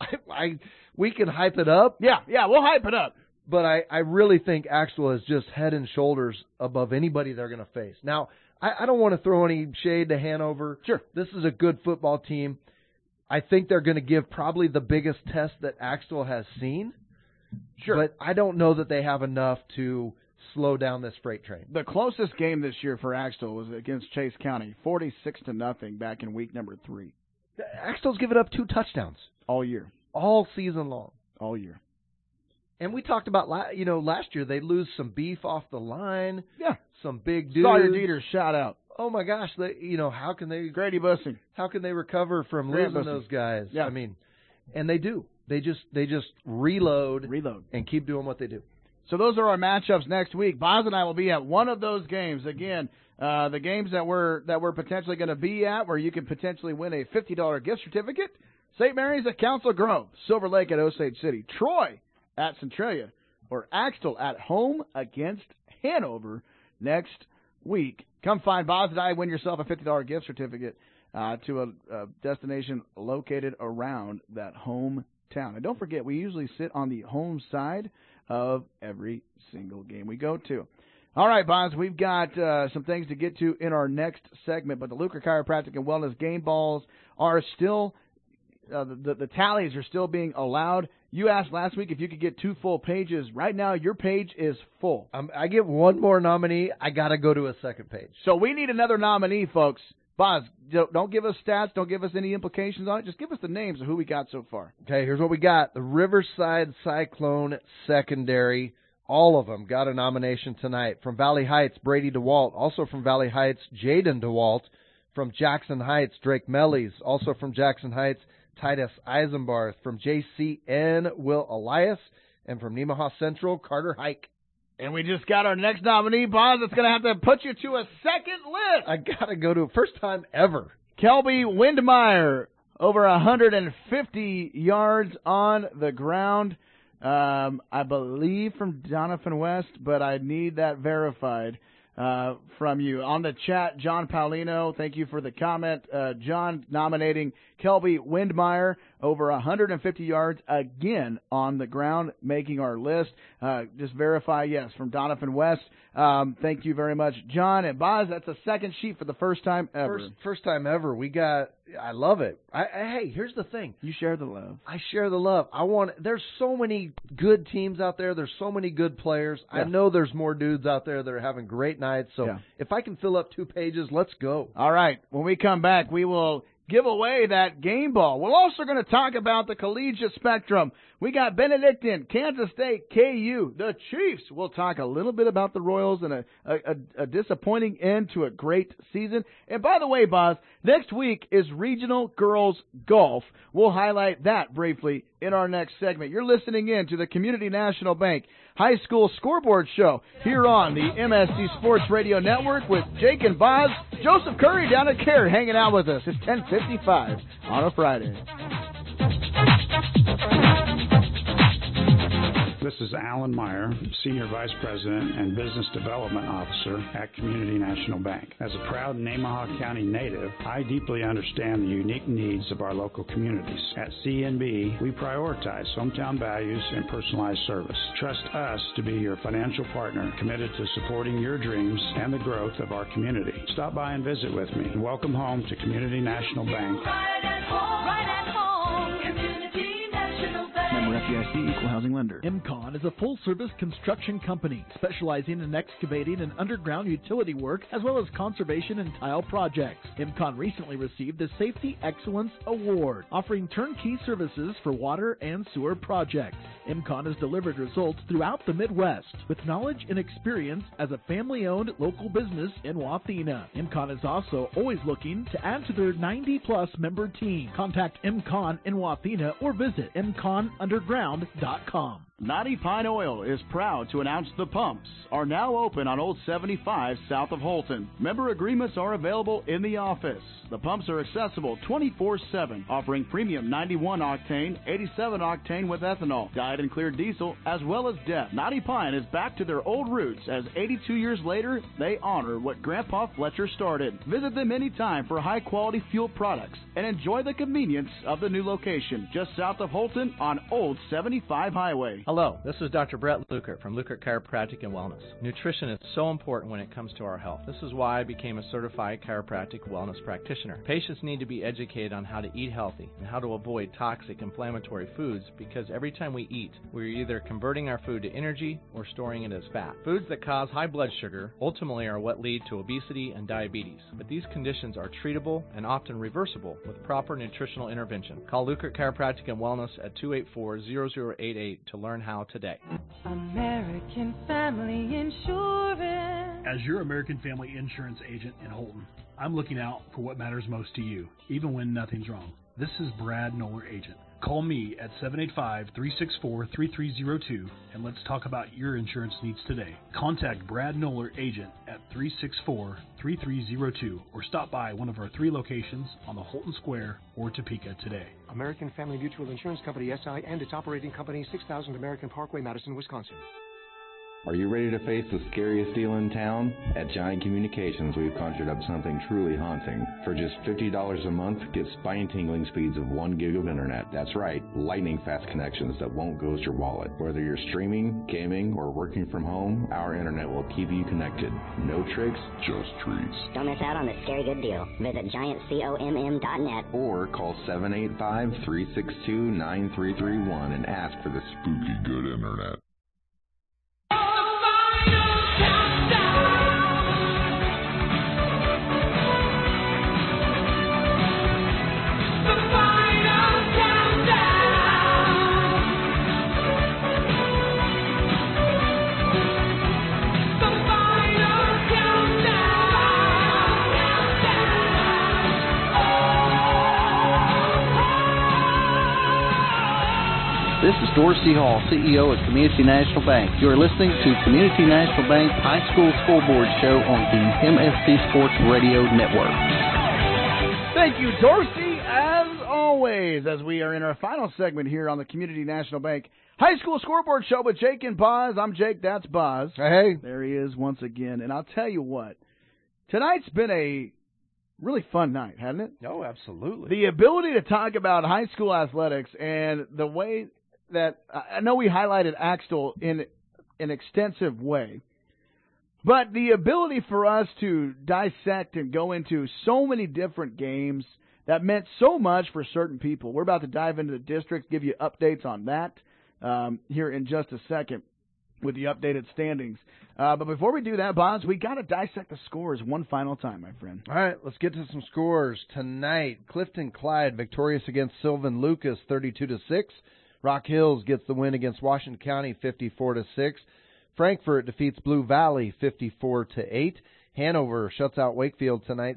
We can hype it up.
Yeah, we'll hype it up.
But I really think Axtell is just head and shoulders above anybody they're going to face. Now, I don't want to throw any shade to Hanover.
Sure.
This is a good football team. I think they're going to give probably the biggest test that Axtell has seen.
Sure.
But I don't know that they have enough to slow down this freight train.
The closest game this year for Axtell was against Chase County, 46-0 back in week number 3.
Axtell's given up 2 touchdowns.
All year.
All season long.
All year.
And we talked about, last year they lose some beef off the line.
Yeah.
Some big dudes.
Sawyer Dieter, shout out.
Oh my gosh, how can they?
Grady Bussing.
How can they recover from
Grant
losing
Bussing.
those guys?
Yeah.
I mean, and they do. They just reload, and keep doing what they do.
So those are our matchups next week. Boz and I will be at one of those games. Again, the games that we're potentially going to be at, where you can potentially win a $50 gift certificate. St. Mary's at Council Grove, Silver Lake at Osage City, Troy at Centralia, or Axtell at home against Hanover next week. Come find Boz and I, win yourself a $50 gift certificate to a destination located around that hometown. And don't forget, we usually sit on the home side of every single game we go to. All right, Boz, we've got some things to get to in our next segment, but the Luker Chiropractic and Wellness game balls are still the tallies are still being allowed. You asked last week if you could get 2 full pages. Right now, your page is full.
I get one more nominee. I got to go to a second page.
So we need another nominee, folks. Boz, don't give us stats. Don't give us any implications on it. Just give us the names of who we got so far.
Okay, here's what we got. The Riverside Cyclone Secondary. All of them got a nomination tonight. From Valley Heights, Brady DeWalt. Also from Valley Heights, Jaden DeWalt. From Jackson Heights, Drake Mellies. Also from Jackson Heights, Titus Eisenbarth. From JCN, Will Elias. And from Nemaha Central, Carter Hike.
And we just got our next nominee, Boz. It's going to have to put you to a second list.
I got to go to first time ever.
Kelby Windmeyer, over 150 yards on the ground. I believe from Donovan West, but I need that verified from you. On the chat, John Paulino, thank you for the comment. John nominating Kelby Windmeyer, over 150 yards again on the ground, making our list. Just verify, yes, from Donovan West. Thank you very much, John. And Boz, that's a second sheet for the first time ever.
First time ever. I love it. Hey, here's the thing.
You share the love.
I share the love. There's so many good teams out there. There's so many good players.
Yeah.
I know there's more dudes out there that are having great nights. So
Yeah.
if I can fill up 2 pages, let's go.
All right. When we come back, we will give away that game ball. We're also going to talk about the collegiate spectrum. We got Benedictine, Kansas State, KU, the Chiefs. We'll talk a little bit about the Royals and a disappointing end to a great season. And by the way, Boz, next week is Regional Girls Golf. We'll highlight that briefly in our next segment. You're listening in to the Community National Bank High School Scoreboard Show here on the MSC Sports Radio Network with Jake and Boz. Joseph Curry down at Care hanging out with us. It's 10:55 on a Friday.
This is Alan Meyer, Senior Vice President and Business Development Officer at Community National Bank. As a proud Nemaha County native, I deeply understand the unique needs of our local communities. At CNB, we prioritize hometown values and personalized service. Trust us to be your financial partner, committed to supporting your dreams and the growth of our community. Stop by and visit with me. Welcome home to Community National Bank.
Right at home, Community National Bank.
Member FDIC, Equal Housing Lender. MCON is a full-service construction company specializing in excavating and underground utility work as well as conservation and tile projects. MCON recently received the Safety Excellence Award, offering turnkey services for water and sewer projects. MCON has delivered results throughout the Midwest with knowledge and experience as a family-owned local business in Wathena. MCON is also always looking to add to their 90-plus member team. Contact MCON in Wathena or visit mconunderground.com.
Knotty Pine Oil is proud to announce the pumps are now open on Old 75 south of Holton. Member agreements are available in the office. The pumps are accessible 24/7, offering premium 91 octane, 87 octane with ethanol, dyed and clear diesel, as well as DEF. Knotty Pine is back to their old roots as 82 years later, they honor what Grandpa Fletcher started. Visit them anytime for high-quality fuel products and enjoy the convenience of the new location just south of Holton on Old 75 Highway.
Hello, this is Dr. Brett Lukert from Lukert Chiropractic and Wellness. Nutrition is so important when it comes to our health. This is why I became a certified chiropractic wellness practitioner. Patients need to be educated on how to eat healthy and how to avoid toxic inflammatory foods because every time we eat, we're either converting our food to energy or storing it as fat. Foods that cause high blood sugar ultimately are what lead to obesity and diabetes, but these conditions are treatable and often reversible with proper nutritional intervention. Call Lukert Chiropractic and Wellness at 284-0088 to learn how today.
American Family Insurance.
As your American Family Insurance agent in Holton, I'm looking out for what matters most to you, even when nothing's wrong. This is Brad Noller, agent. Call me at 785-364-3302 and let's talk about your insurance needs today. Contact Brad Noller, agent at 364-3302 or stop by one of our 3 locations on the Holton Square or Topeka today.
American Family Mutual Insurance Company, SI, and its operating company, 6000 American Parkway, Madison, Wisconsin.
Are you ready to face the scariest deal in town? At Giant Communications, we've conjured up something truly haunting. For just $50 a month, get spine-tingling speeds of 1 gig of internet. That's right, lightning-fast connections that won't ghost your wallet. Whether you're streaming, gaming, or working from home, our internet will keep you connected. No tricks, just treats.
Don't miss out on this scary good deal. Visit giantcomm.net
Or call 785-362-9331 and ask for the spooky good internet.
This is Dorsey Hall, CEO at Community National Bank. You are listening to Community National Bank High School Scoreboard Show on the MSC Sports Radio Network.
Thank you, Dorsey, as always, as we are in our final segment here on the Community National Bank High School Scoreboard Show with Jake and Boz. I'm Jake, that's Boz.
Hey.
There he is once again. And I'll tell you what, tonight's been a really fun night, hasn't it?
Oh, absolutely.
The ability to talk about high school athletics and the way that I know we highlighted Axtell in an extensive way, but the ability for us to dissect and go into so many different games that meant so much for certain people. We're about to dive into the district, give you updates on that here in just a second with the updated standings. But before we do that, Boz, we got to dissect the scores one final time, my friend.
All right, let's get to some scores tonight. Clifton Clyde victorious against Sylvan Lucas 32-6. Rock Hills gets the win against Washington County 54-6. Frankfort defeats Blue Valley 54-8. Hanover shuts out Wakefield tonight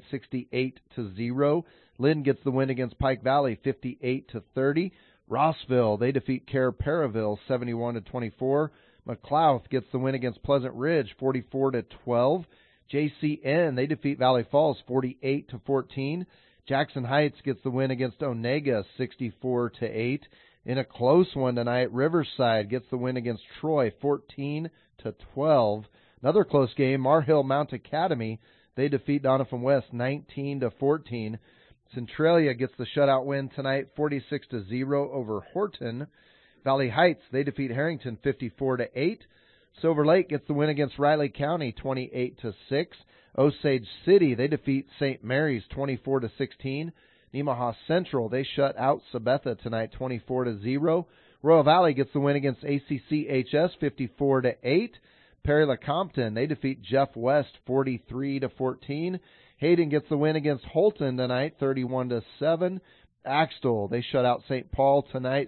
68-0. Lynn gets the win against Pike Valley 58-30. Rossville, they defeat Care Perryville 71-24. McLouth gets the win against Pleasant Ridge 44-12. JCN, they defeat Valley Falls 48-14. Jackson Heights gets the win against Onega 64-8. In a close one tonight, Riverside gets the win against Troy 14-12. Another close game, Marhill Mount Academy, they defeat Doniphan West 19-14. Centralia gets the shutout win tonight 46-0 over Horton. Valley Heights, they defeat Harrington 54-8. Silver Lake gets the win against Riley County 28-6. Osage City, they defeat St. Mary's 24-16. Nemaha Central, they shut out Sabetha tonight 24-0. Royal Valley gets the win against ACCHS 54-8. Perry-LeCompton, they defeat Jeff West 43-14. Hayden gets the win against Holton tonight 31-7. Axtell, they shut out St. Paul tonight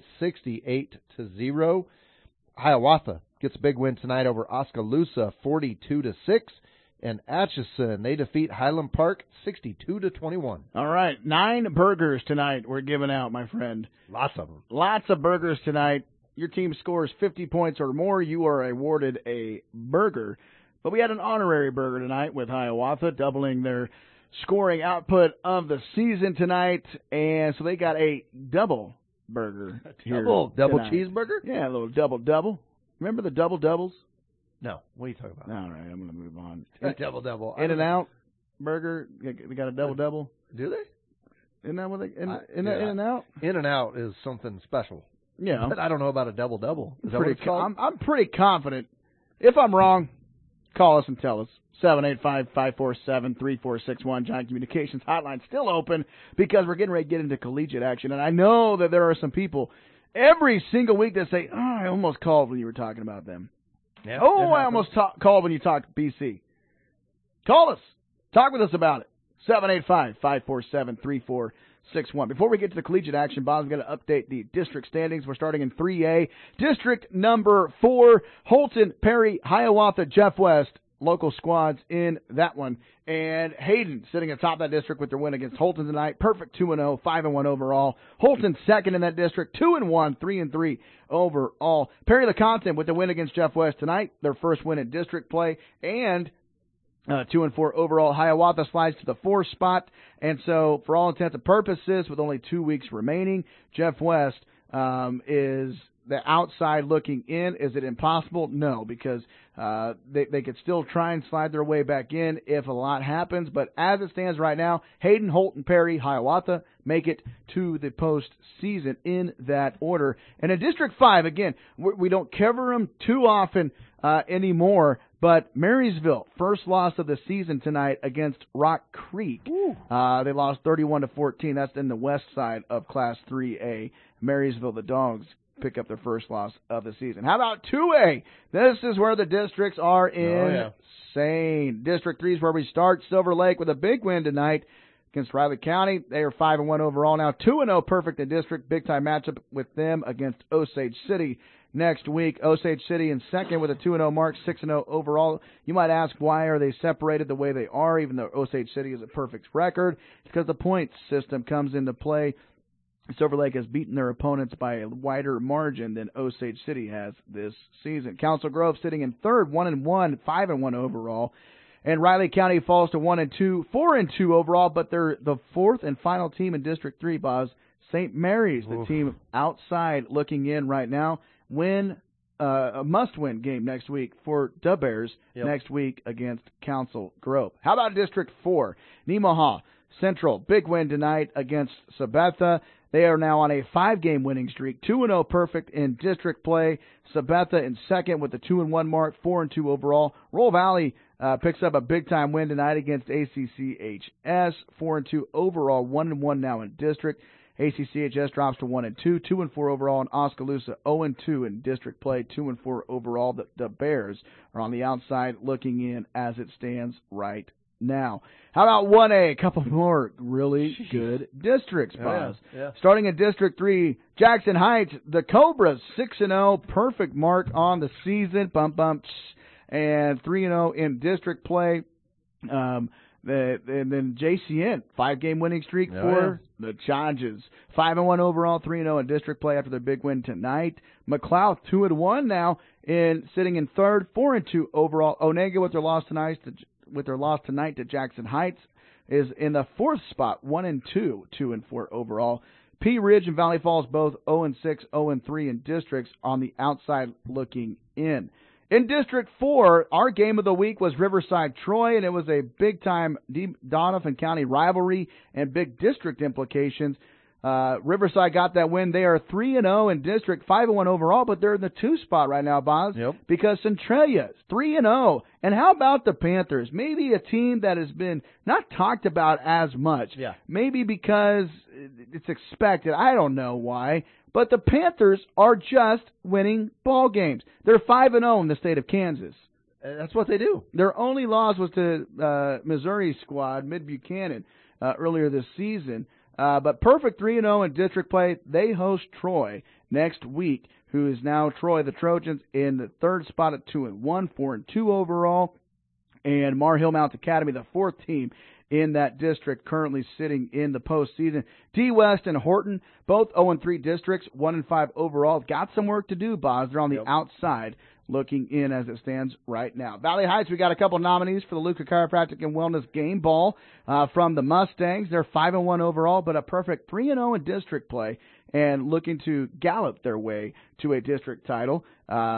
68-0. Hiawatha gets a big win tonight over Oskaloosa 42-6. And Atchison, they defeat Highland Park 62-21.
All right, 9 burgers tonight we're giving out, my friend.
Lots of them.
Lots of burgers tonight. Your team scores 50 points or more, you are awarded a burger. But we had an honorary burger tonight with Hiawatha, doubling their scoring output of the season tonight. And so they got a double burger.
Double
tonight.
Cheeseburger?
Yeah, a little double. Remember the doubles?
No. What are you talking about?
All right, I'm going to move on.
Double.
In-N-Out burger. They got a double.
Do they?
Isn't that what they In-N-Out?
In-N-Out is something special.
Yeah.
But I don't know about a double. Is that what it's called?
I'm pretty confident. If I'm wrong, call us and tell us. 785-547-3461. Giant Communications hotline still open because we're getting ready to get into collegiate action. And I know that there are some people every single week that say, I almost called when you were talking about them.
Yeah,
I almost called when you talked BC. Call us. Talk with us about it. 785-547-3461. Before we get to the collegiate action, Bob's going to update the district standings. We're starting in 3A. District number 4, Holton, Perry, Hiawatha, Jeff West. Local squads in that one. And Hayden sitting atop that district with their win against Holton tonight. Perfect 2-0, 5-1 overall. Holton second in that district, 2-1, 3-3 overall. Perry-LeCompton with the win against Jeff West tonight. Their first win in district play. And 2-4 overall. Hiawatha slides to the 4th spot. And so, for all intents and purposes, with only 2 weeks remaining, Jeff West is the outside looking in. Is it impossible? No, because they could still try and slide their way back in if a lot happens. But as it stands right now, Hayden, Holton, Perry, Hiawatha make it to the postseason in that order. And in District 5, again, we don't cover them too often anymore, but Marysville, first loss of the season tonight against Rock Creek. They lost 31-14. That's in the west side of Class 3A. Marysville, the Dogs, pick up their first loss of the season. How about 2A? This is where the districts are insane. District 3 is where we start. Silver Lake with a big win tonight against Riley County. They are 5-1 overall now. 2-0 perfect in district. Big time matchup with them against Osage City next week. Osage City in second with a 2-0 mark, 6-0 overall. You might ask, why are they separated the way they are, even though Osage City is a perfect record? It's because the point system comes into play. Silver Lake has beaten their opponents by a wider margin than Osage City has this season. Council Grove sitting in third, 1-1, 5-1 overall. And Riley County falls to 1-2, 4-2 overall, but they're the fourth and final team in District 3, Boz. St. Mary's, the team outside looking in right now, win a must-win game next week for the Bears next week against Council Grove. How about District 4? Nemaha Central, big win tonight against Sabetha. They are now on a 5-game winning streak, 2-0 perfect in district play. Sabetha in second with the 2-1 mark, 4-2 overall. Roll Valley picks up a big-time win tonight against ACCHS, 4-2 overall, 1-1 now in district. ACCHS drops to 1-2, 2-4 overall, and Oskaloosa 0-2 in district play, 2-4 overall. The Bears are on the outside looking in as it stands right now. How about 1A? A couple more really good districts, Boz. Starting in District 3, Jackson Heights, the Cobras 6-0, perfect mark on the season, and 3-0 in district play. And then JCN, 5-game winning streak for the Chargers. 5-1 overall, 3-0 in district play after their big win tonight. McLeod 2-1 now, sitting in third, 4-2 overall. Onega with their loss tonight to Jackson Heights is in the fourth spot, 1-2, 2-4 overall. Pea Ridge and Valley Falls both 0-6, 0-3 in districts on the outside looking in. In District 4, our game of the week was Riverside-Troy, and it was a big-time Donovan County rivalry and big district implications. Riverside got that win. They are 3-0 in district, 5-1 overall, but they're in the 2 spot right now, Boz, because Centralia is 3-0. And how about the Panthers? Maybe a team that has been not talked about as much. Maybe because it's expected. I don't know why. But the Panthers are just winning ball games. They're 5-0 in the state of Kansas.
That's what they do.
Their only loss was to Missouri squad, Mid-Buchanan, earlier this season. But perfect 3-0 in district play. They host Troy next week, who is now Troy, the Trojans, in the third spot at 2-1, 4-2 overall. And Mar Hill Mount Academy, the fourth team in that district, currently sitting in the postseason. D West and Horton, both 0-3 districts, 1-5 overall. Got some work to do, Boz. They're on the outside looking in as it stands right now. Valley Heights, we got a couple nominees for the Luca Chiropractic and Wellness Game Ball from the Mustangs. They're 5-1 overall, but a perfect 3-0 in district play and looking to gallop their way to a district title.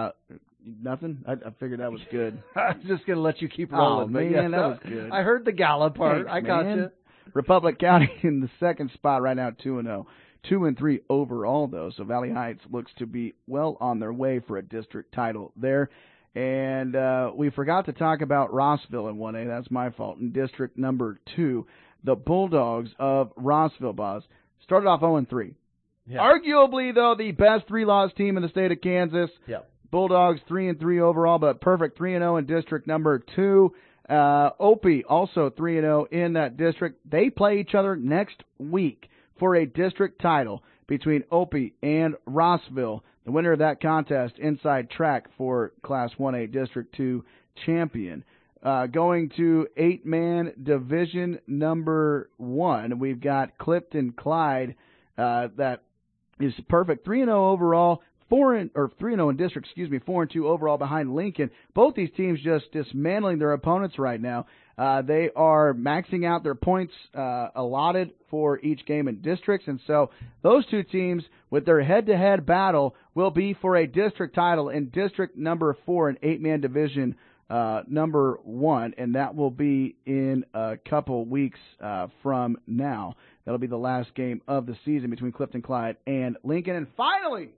Nothing? I figured that was good.
I was just going to let you keep rolling.
Oh, man, that was good.
I heard the gallop part.
Thanks,
I got you.
Republic County in the second spot right now, 2-0. 2-3 overall, though, so Valley Heights looks to be well on their way for a district title there. And we forgot to talk about Rossville in 1A. That's my fault. In district number 2, the Bulldogs of Rossville, Boz, started off 0-3. Arguably, though, the best 3-loss team in the state of Kansas. Bulldogs 3-3 overall, but perfect 3-0 in district number 2. Opie also 3-0 in that district. They play each other next week for a district title between Opie and Rossville. The winner of that contest, inside track for Class 1A District 2 champion. Going to 8-man division number 1, we've got Clifton Clyde that is perfect 3-0 overall, 3-0 in district, 4-2 overall behind Lincoln. Both these teams just dismantling their opponents right now. They are maxing out their points allotted for each game in districts, and so those two teams with their head-to-head battle will be for a district title in district number 4 in 8-man division number 1, and that will be in a couple weeks from now. That'll be the last game of the season between Clifton Clyde and Lincoln. And finally,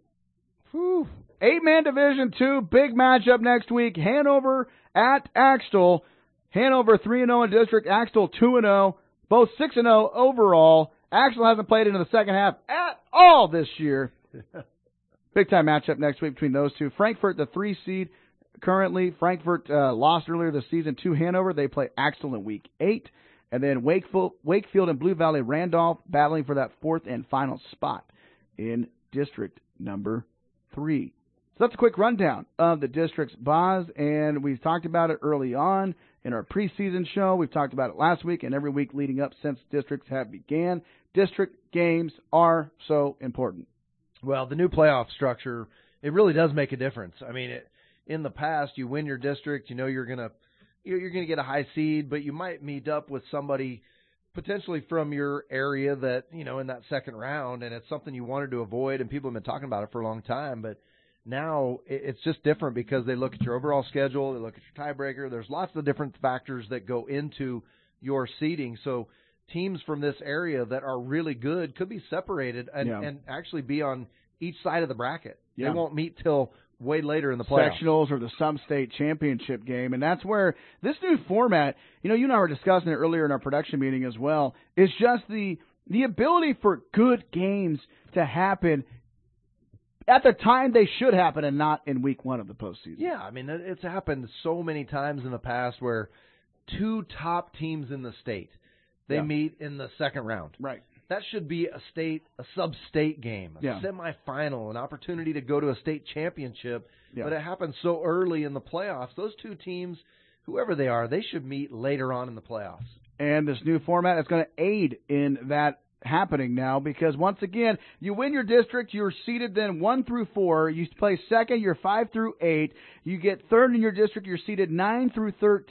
8-man division 2, big matchup next week. Hanover at Axtell. Hanover 3-0 in district, Axtell 2-0, both 6-0 overall. Axtell hasn't played into the second half at all this year. Big time matchup next week between those two. Frankfort, the 3 seed. Currently, Frankfort lost earlier this season to Hanover. They play Axtell in week 8. And then Wakefield and Blue Valley Randolph battling for that 4th and final spot in district number 3. So that's a quick rundown of the districts, Boz, and we've talked about it early on in our preseason show. We've talked about it last week and every week leading up since districts have began. District games are so important.
Well, the new playoff structure, it really does make a difference. I mean, in the past, you win your district, you know you're gonna get a high seed, but you might meet up with somebody potentially from your area that, you know, in that second round, and it's something you wanted to avoid, and people have been talking about it for a long time, but now it's just different because they look at your overall schedule, they look at your tiebreaker. There's lots of different factors that go into your seeding. So teams from this area that are really good could be separated and actually be on each side of the bracket. Yeah. They won't meet till way later in the playoffs.
Sectionals or the sub-state championship game. And that's where this new format, you know, you and I were discussing it earlier in our production meeting as well, is just the ability for good games to happen at the time they should happen and not in week 1 of the postseason.
Yeah, I mean, it's happened so many times in the past where 2 top teams in the state, they meet in the second round.
Right.
That should be a sub-state game, a semifinal, an opportunity to go to a state championship. Yeah. But it happens so early in the playoffs. Those 2 teams, whoever they are, they should meet later on in the playoffs.
And this new format is going to aid in that happening now because, once again, you win your district, you're seeded then 1 through 4. You play second, you're 5 through 8. You get third in your district, you're seeded 9 through 12,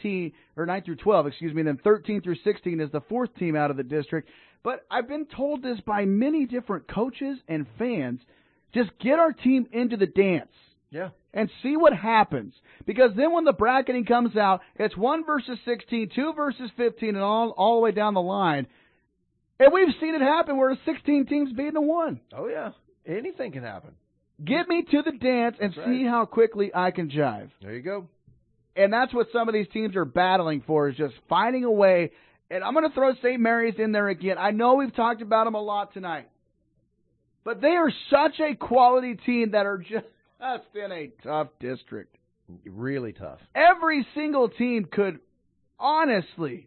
and then 13 through 16 is the 4th team out of the district. But I've been told this by many different coaches and fans, just get our team into the dance.
Yeah.
And see what happens. Because then when the bracketing comes out, it's 1 versus 16, 2 versus 15, and all the way down the line. And we've seen it happen where 16 teams beating a 1.
Oh, yeah. Anything can happen.
Get me to the dance and see how quickly I can jive.
There you go.
And that's what some of these teams are battling for, is just finding a way. And I'm going to throw St. Mary's in there again. I know we've talked about them a lot tonight. But they are such a quality team that are just in a tough district.
Really tough.
Every single team could honestly,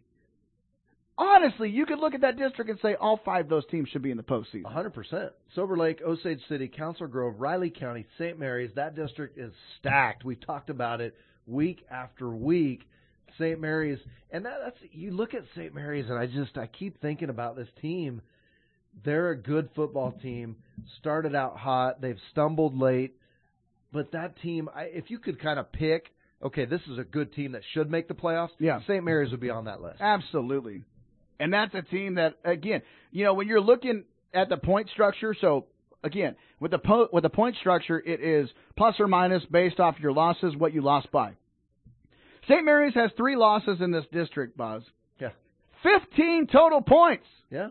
you could look at that district and say all 5 of those teams should be in the postseason.
100%. Silver Lake, Osage City, Council Grove, Riley County, St. Mary's, that district is stacked. We've talked about it week after week. St. Mary's, and that's, you look at St. Mary's, and I keep thinking about this team. They're a good football team, started out hot, they've stumbled late, but that team, if you could kind of pick, okay, this is a good team that should make the playoffs, St. Mary's would be on that list.
Absolutely. And that's a team that, again, you know, when you're looking at the point structure, so, again, with the point structure, it is plus or minus based off your losses, what you lost by. St. Mary's has 3 losses in this district, Buzz.
Yeah.
15 total points.
Yeah.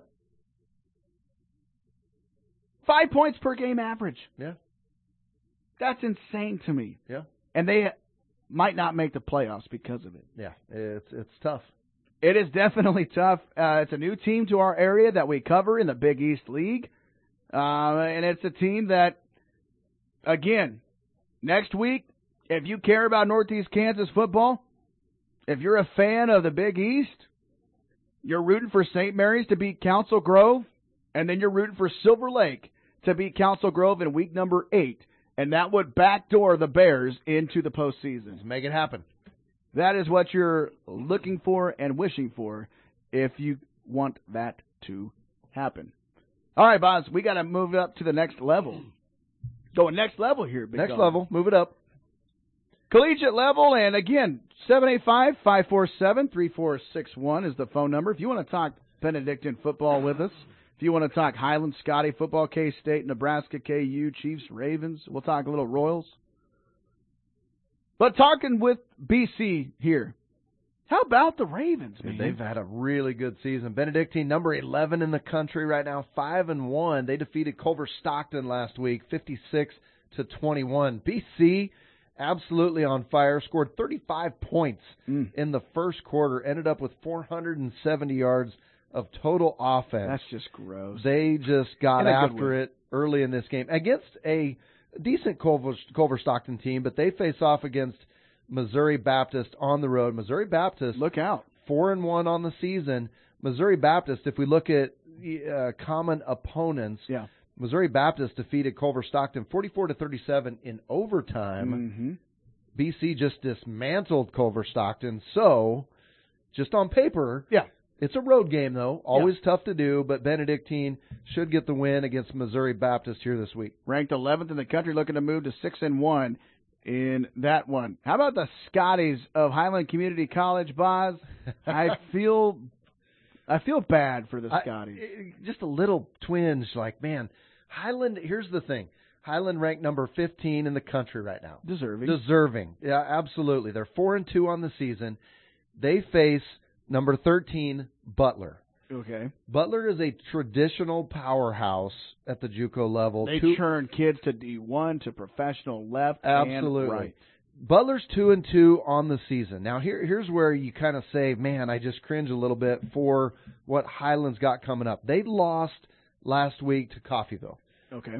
5 points per game average.
Yeah.
That's insane to me.
Yeah.
And they might not make the playoffs because of it.
Yeah, it's tough.
It is definitely tough. It's a new team to our area that we cover in the Big East League. And it's a team that, again, next week, if you care about Northeast Kansas football, if you're a fan of the Big East, you're rooting for St. Mary's to beat Council Grove, and then you're rooting for Silver Lake to beat Council Grove in week number 8, and that would backdoor the Bears into the postseason.
Let's make it happen.
That is what you're looking for and wishing for if you want that to happen. All right, Boz, we got to move up to the next level. Going next level here, big
Next
dog.
level. Move it up.
Collegiate level, and again, 785-547-3461 is the phone number. If you want to talk Benedictine football with us, if you want to talk Highland, Scotty football, K-State, Nebraska, KU, Chiefs, Ravens, we'll talk a little Royals. But talking with BC here, how about the Ravens, man?
They've had a really good season. Benedictine, number 11 in the country right now, 5-1. They defeated Culver Stockton last week, 56-21. BC, absolutely on fire, scored 35 points in the first quarter, ended up with 470 yards of total offense.
That's just gross.
They just got after it early in this game against a decent Culver Stockton team, but they face off against Missouri Baptist on the road. Missouri Baptist,
look out,
4-1 on the season. Missouri Baptist, if we look at common opponents, Missouri Baptist defeated Culver Stockton 44-37 in overtime. BC just dismantled Culver Stockton. So, just on paper, it's a road game though. Always tough to do, but Benedictine should get the win against Missouri Baptist here this week.
Ranked 11th in the country, looking to move to 6-1 in that one. How about the Scotties of Highland Community College, Boz? I feel bad for the Scotties.
Just a little twinge, like, man, Highland, here's the thing. Highland ranked number 15 in the country right now. Deserving. Yeah, absolutely. They're 4-2 on the season. They face number 13, Butler.
Okay.
Butler is a traditional powerhouse at the JUCO level.
They churn kids to D1, to professional left
Absolutely.
and right.
Butler's 2-2 on the season. Now, here's where you kind of say, man, I just cringe a little bit for what Highland's got coming up. They lost last week to Coffeyville.
Okay.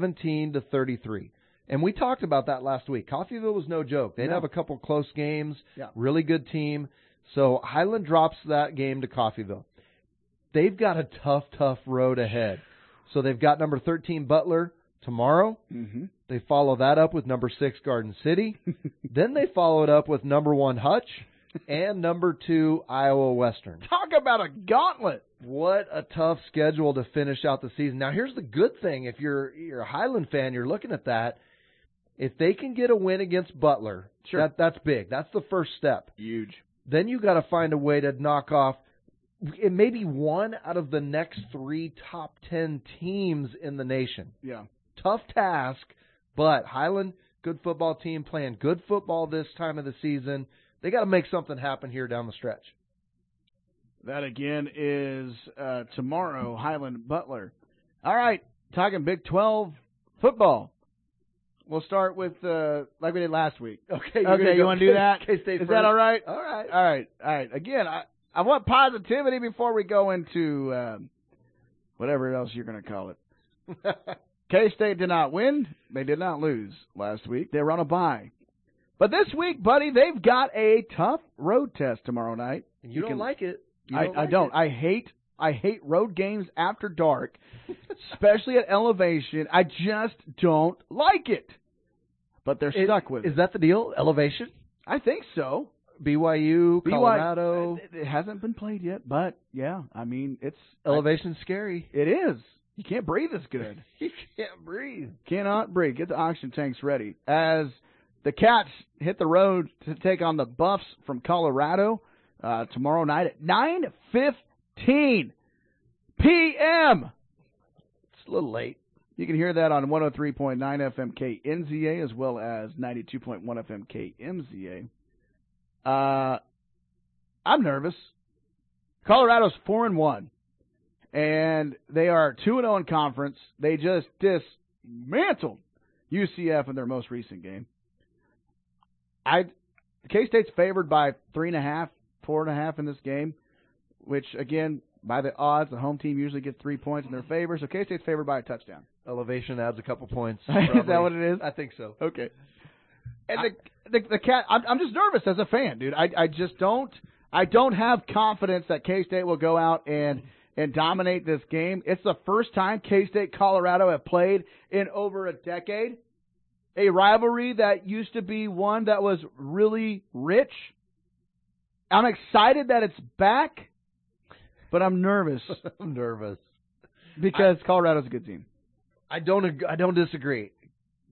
17-33. And we talked about that last week. Coffeyville was no joke. They'd have a couple close games. Really good team. So Highland drops that game to Coffeyville. They've got a tough road ahead. So they've got number 13 Butler tomorrow. They follow that up with number 6 Garden City. Then they follow it up with number 1 Hutch and number 2 Iowa Western.
Talk about a gauntlet.
What a tough schedule to finish out the season. Now here's the good thing. If you're a Highland fan, you're looking at that. If they can get a win against Butler, that's big. That's the first step.
Huge.
Then you got to find a way to knock off maybe one out of the next 3 top 10 teams in the nation.
Yeah.
Tough task, but Highland, good football team, playing good football this time of the season. They got to make something happen here down the stretch.
That again is tomorrow, Highland Butler. All right, talking Big 12 football. We'll start with like we did last week.
Okay,
you want to do that?
K-State
is
first.
that all right?
All right.
All right. Again, I want positivity before we go into whatever else you're going to call it. K-State did not win. They did not lose last week. They were on a bye. But this week, buddy, they've got a tough road test tomorrow night.
You don't like it.
I don't. I hate road games after dark, especially at elevation. I just don't like it. But they're stuck with it.
Is that the deal? Elevation?
I think so.
BYU, Colorado.
It hasn't been played yet, but yeah, I mean, it's
elevation's scary.
It is. You can't breathe as good.
You can't breathe.
Cannot breathe. Get the oxygen tanks ready. As the Cats hit the road to take on the Buffs from Colorado tomorrow night at 9:15 p.m.
It's a little late.
You can hear that on 103.9 FM KNZA as well as 92.1 FM KMZA. I'm nervous. Colorado's 4-1, and they are 2-0 in conference. They just dismantled UCF in their most recent game. K-State's favored by 3.5, 4.5 in this game, which, again, by the odds, the home team usually gets 3 points in their favor, so K-State's favored by a touchdown.
Elevation adds a couple points.
Is that what it is?
I think so.
Okay. And the Cat, I'm just nervous as a fan, dude. I just don't have confidence that K-State will go out and dominate this game. It's the first time K-State Colorado have played in over a decade. A rivalry that used to be one that was really rich. I'm excited that it's back, but I'm nervous.
I'm nervous
because Colorado's a good team.
I don't disagree.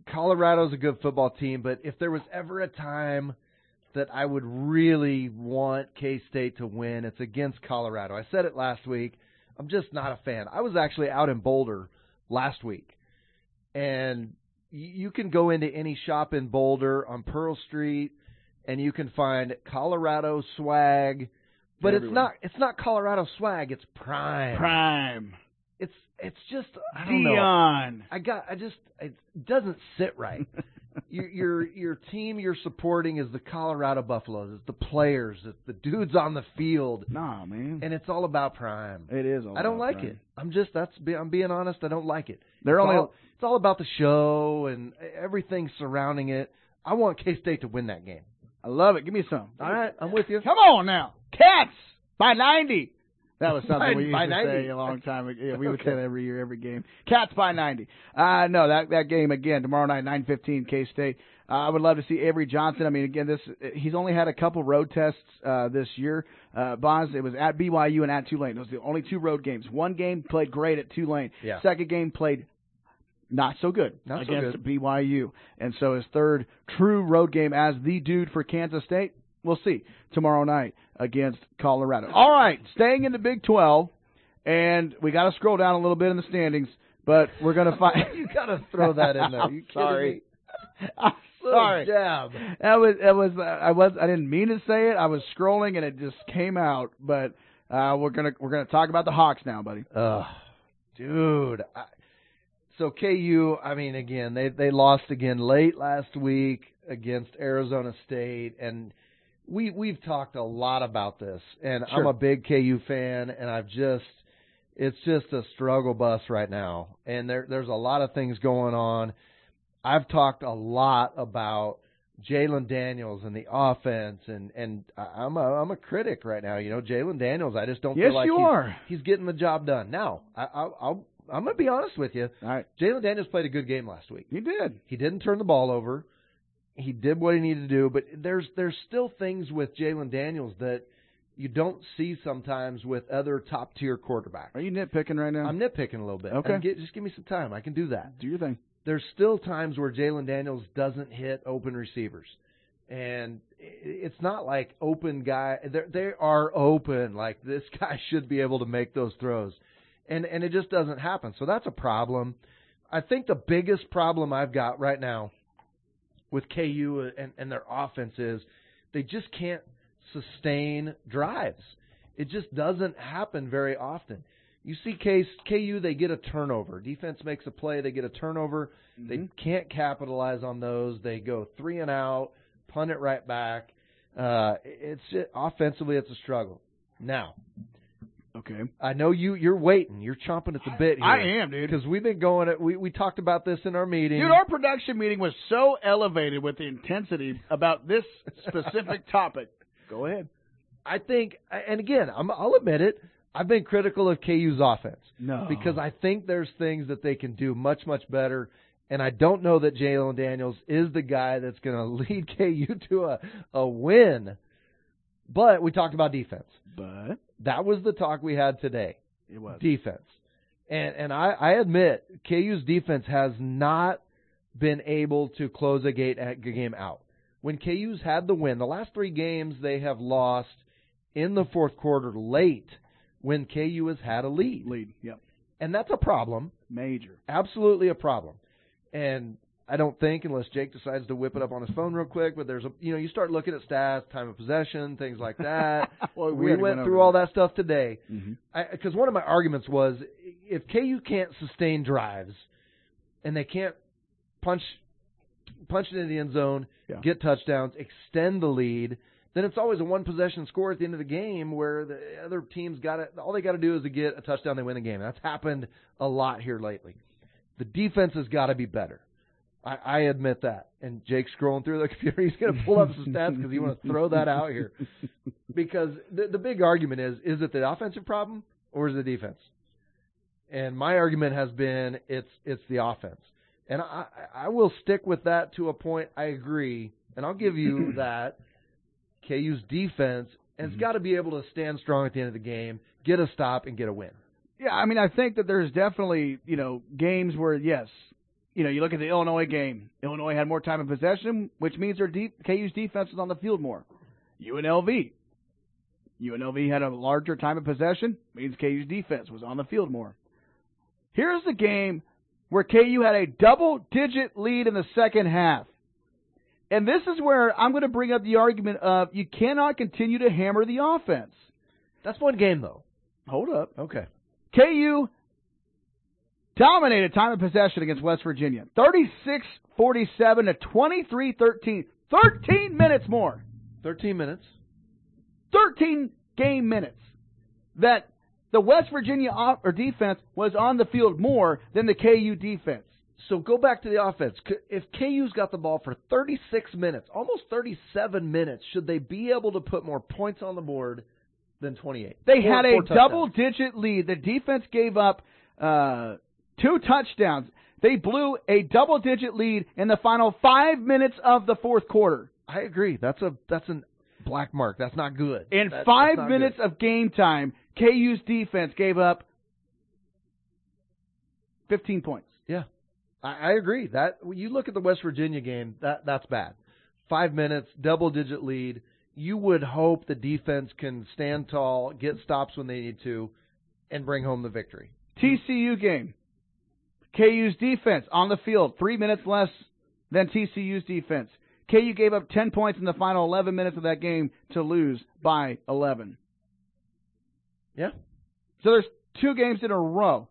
Colorado's a good football team, but if there was ever a time that I would really want K-State to win, it's against Colorado. I said it last week. I'm just not a fan. I was actually out in Boulder last week, and you can go into any shop in Boulder on Pearl Street, and you can find Colorado swag, but
Everywhere.
it's not Colorado swag. It's Prime. It's just I don't
Dion.
know. It doesn't sit right. your team you're supporting is the Colorado Buffaloes. It's the players. It's the dudes on the field.
Nah, man.
And it's all about Prime.
It is.
I don't like it. I'm being honest. I don't like it.
It's
all about the show and everything surrounding it. I want K-State to win that game.
I love it. Give me some.
All right, I'm with you.
Come on now. Cats by 90. That was something we used
by
to
90.
say a long time ago. Yeah, we would say that every year, every game. Cats by 90. No, that game again tomorrow night, 9:15, K-State. I would love to see Avery Johnson. I mean, again, he's only had a couple road tests this year. Boz, it was at BYU and at Tulane. Those are the only 2 road games. One game played great at Tulane.
Yeah.
Second game played not so good against BYU. And so his third true road game as the dude for Kansas State, we'll see tomorrow night against Colorado. All right, staying in the Big 12, and we got to scroll down a little bit in the standings, but we're going to find.
You got to throw that in there. You
sorry.
I'm
sorry.
Jab.
I didn't mean to say it. I was scrolling and it just came out. But we're gonna talk about the Hawks now, buddy.
Dude. So KU, I mean, again, they lost again late last week against Arizona State, and we've talked a lot about this, and
Sure.
I'm a big KU fan, and it's just a struggle bus right now, and there's a lot of things going on. I've talked a lot about Jalen Daniels and the offense, and I'm a critic right now. You know, Jalen Daniels, I just don't
Yes,
feel like
you are.
he's getting the job done. Now, I'm going to be honest with you.
All right.
Jalen Daniels played a good game last week.
He did.
He didn't turn the ball over. He did what he needed to do, but there's still things with Jalen Daniels that you don't see sometimes with other top-tier quarterbacks.
Are you nitpicking right now?
I'm nitpicking a little bit.
Okay.
Just give me some time. I can do that.
Do your thing.
There's still times where Jalen Daniels doesn't hit open receivers. And it's not like open guy. They are open. Like, this guy should be able to make those throws. And it just doesn't happen. So that's a problem. I think the biggest problem I've got right now with KU and their offense is they just can't sustain drives. It just doesn't happen very often. You see KU, they get a turnover. Defense makes a play, they get a turnover. Mm-hmm. They can't capitalize on those. They go 3 and out, punt it right back. Offensively, it's a struggle. Now,
okay,
I know you're waiting. You're chomping at the bit here.
I am, dude.
Because we've been going. We talked about this in our meeting.
Dude, our production meeting was so elevated with the intensity about this specific topic. Go ahead.
I think, and again, I'll admit it, I've been critical of KU's offense.
No.
Because I think there's things that they can do much, much better, and I don't know that Jalen Daniels is the guy that's going to lead KU to a win. But we talked about defense.
But
that was the talk we had today.
It was.
Defense. And I admit, KU's defense has not been able to close a game out. When KU's had the win, the last 3 games they have lost in the fourth quarter late when KU has had a lead.
Yep.
And that's a problem.
Major.
Absolutely a problem. And I don't think, unless Jake decides to whip it up on his phone real quick, but there's you start looking at stats, time of possession, things like that.
Well,
we went through all that stuff today.
Mm-hmm.
Because one of my arguments was, if KU can't sustain drives and they can't punch it in the end zone, get touchdowns, extend the lead, then it's always a one-possession score at the end of the game where the other team's all they got to do is to get a touchdown, they win the game. That's happened a lot here lately. The defense has got to be better. I admit that. And Jake's scrolling through the computer. He's going to pull up some stats because he wants to throw that out here. Because the big argument is it the offensive problem or is it the defense? And my argument has been it's the offense. And I will stick with that to a point. I agree. And I'll give you that. KU's defense has got to be able to stand strong at the end of the game, get a stop, and get a win.
Yeah, I mean, I think that there's definitely, games where, yes, you look at the Illinois game. Illinois had more time of possession, which means KU's defense was on the field more. UNLV had a larger time of possession, means KU's defense was on the field more. Here's the game where KU had a double-digit lead in the second half. And this is where I'm going to bring up the argument of you cannot continue to hammer the offense.
That's one game, though.
Hold up.
Okay.
KU dominated time of possession against West Virginia. 36-47 to 23-13. 13 minutes more.
13 minutes.
13 game minutes that the West Virginia defense was on the field more than the KU defense.
So go back to the offense. If KU's got the ball for 36 minutes, almost 37 minutes, should they be able to put more points on the board than 28?
They had a double-digit lead. The defense gave up 2 touchdowns. They blew a double-digit lead in the final 5 minutes of the fourth quarter.
I agree. That's a black mark. That's not good.
In 5 minutes of game time, KU's defense gave up 15 points.
Yeah. I agree. That you look at the West Virginia game, that's bad. 5 minutes, double-digit lead. You would hope the defense can stand tall, get stops when they need to, and bring home the victory.
TCU game. KU's defense on the field, 3 minutes less than TCU's defense. KU gave up 10 points in the final 11 minutes of that game to lose by 11.
Yeah.
So there's 2 games in a row.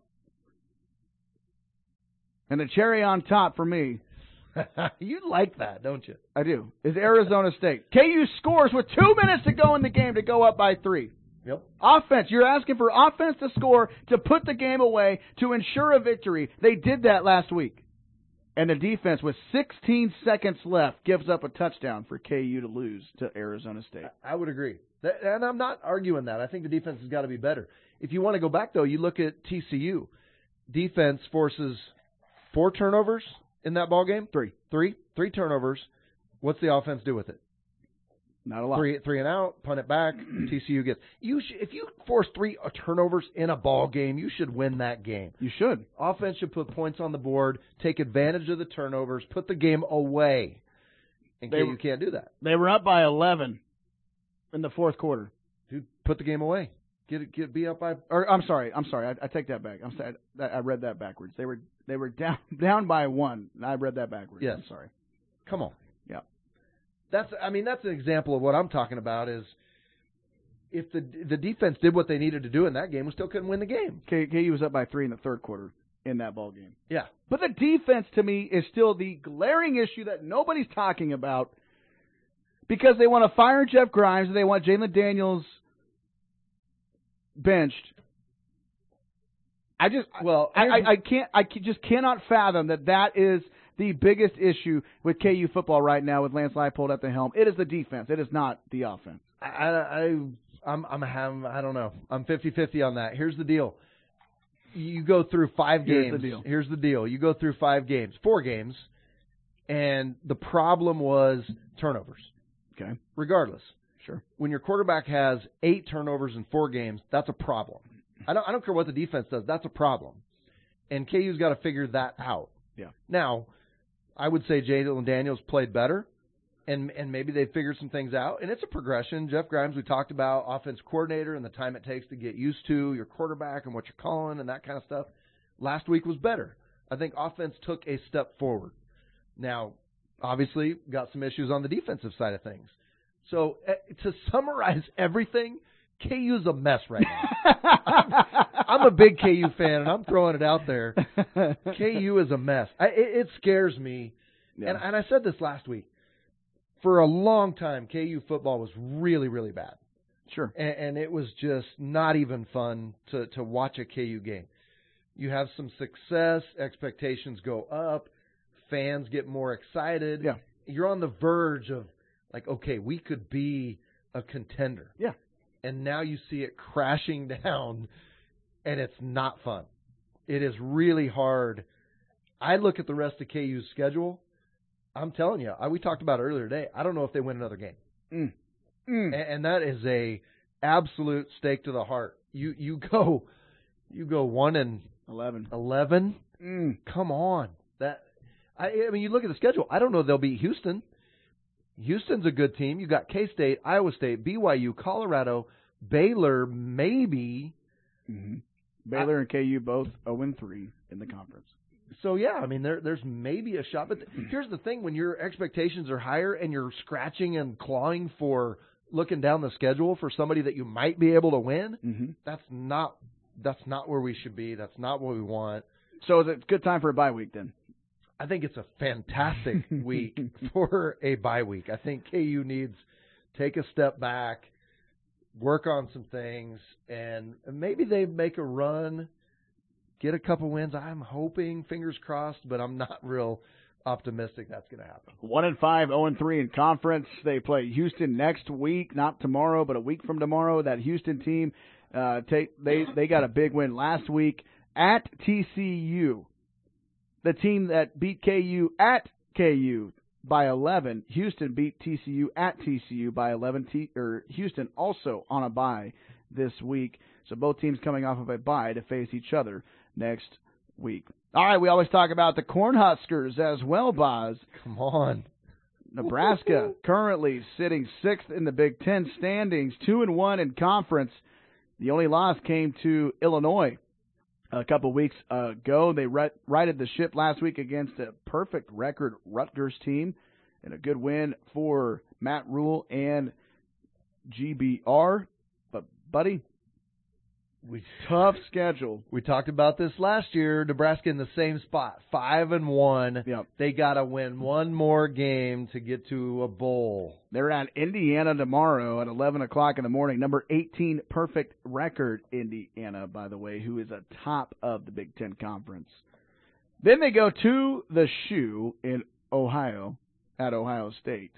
And the cherry on top for me.
You like that, don't you?
I do. Is Arizona State. KU scores with 2 minutes to go in the game to go up by 3.
Yep.
Offense. You're asking for offense to score to put the game away to ensure a victory. They did that last week. And the defense, with 16 seconds left, gives up a touchdown for KU to lose to Arizona State.
I would agree. And I'm not arguing that. I think the defense has got to be better. If you want to go back, though, you look at TCU. Defense forces 4 turnovers in that ball game.
3
turnovers. What's the offense do with it?
Not a lot.
3 and out, punt it back. TCU gets. If you force 3 turnovers in a ball game, you should win that game.
You should.
Offense should put points on the board, take advantage of the turnovers, put the game away. And KU can't do that.
They were up by 11 in the fourth quarter.
Dude, put the game away. Be up by.
Or I'm sorry. I take that back. I'm sorry. I read that backwards. They were down by 1. I read that backwards.
Yes.
I'm sorry.
Come on.
Yeah.
That's an example of what I'm talking about. Is if the defense did what they needed to do in that game, we still couldn't win the game.
KU was up by 3 in the third quarter in that ball game.
Yeah.
But the defense, to me, is still the glaring issue that nobody's talking about, because they want to fire Jeff Grimes and they want Jalen Daniels benched. I just cannot fathom that is the biggest issue with KU football right now with Lance Leipold at the helm. It is the defense. It is not the offense.
I don't know. I'm 50-50 on that. Here's the deal. You go through 5 games. Here's the deal. You go through 4 games, and the problem was turnovers.
Okay.
Regardless.
Sure.
When your quarterback has 8 turnovers in 4 games, that's a problem. I don't care what the defense does. That's a problem. And KU's got to figure that out.
Yeah.
Now, I would say Jalen Daniels played better, and maybe they figured some things out. And it's a progression. Jeff Grimes, we talked about, offense coordinator and the time it takes to get used to your quarterback and what you're calling and that kind of stuff. Last week was better. I think offense took a step forward. Now, obviously, got some issues on the defensive side of things. So to summarize everything, KU's a mess right now. I'm a big KU fan, and I'm throwing it out there. KU is a mess. It scares me. Yeah. And I said this last week. For a long time, KU football was really, really bad.
Sure.
And it was just not even fun to watch a KU game. You have some success, expectations go up, fans get more excited.
Yeah.
You're on the verge of, like, okay, we could be a contender.
Yeah.
And now you see it crashing down, and it's not fun. It is really hard. I look at the rest of KU's schedule. I'm telling you, we talked about it earlier today. I don't know if they win another game. And that is a absolute stake to the heart. You go 1-11.
11.
Come on. I mean, you look at the schedule. I don't know if they'll beat Houston. Houston's a good team. You got K-State, Iowa State, BYU, Colorado, Baylor, maybe.
Mm-hmm. Baylor and KU both 0-3 in the conference.
So, yeah, I mean, there's maybe a shot. But here's the thing. When your expectations are higher and you're scratching and clawing for looking down the schedule for somebody that you might be able to win, that's not where we should be. That's not what we want.
So it's a good time for a bye week then?
I think it's a fantastic week for a bye week. I think KU needs to take a step back, work on some things, and maybe they make a run, get a couple wins. I'm hoping, fingers crossed, but I'm not real optimistic that's going to happen.
1-5, 0-3 in conference. They play Houston next week, not tomorrow, but a week from tomorrow. That Houston team, they got a big win last week at TCU. The team that beat KU at KU by 11. Houston beat TCU at TCU by 11. Houston also on a bye this week. So both teams coming off of a bye to face each other next week. All right, we always talk about the Cornhuskers as well, Boz.
Come on.
Nebraska currently sitting 6th in the Big Ten standings, 2-1 in conference. The only loss came to Illinois a couple weeks ago. They righted the ship last week against a perfect record Rutgers team, and a good win for Matt Rule and GBR. But, buddy, tough schedule.
We talked about this last year. Nebraska in the same spot, 5-1.
Yep.
They got to win one more game to get to a bowl.
They're at Indiana tomorrow at 11 o'clock in the morning. Number 18 perfect record Indiana, by the way, who is atop of the Big Ten Conference. Then they go to the Shoe in Ohio at Ohio State.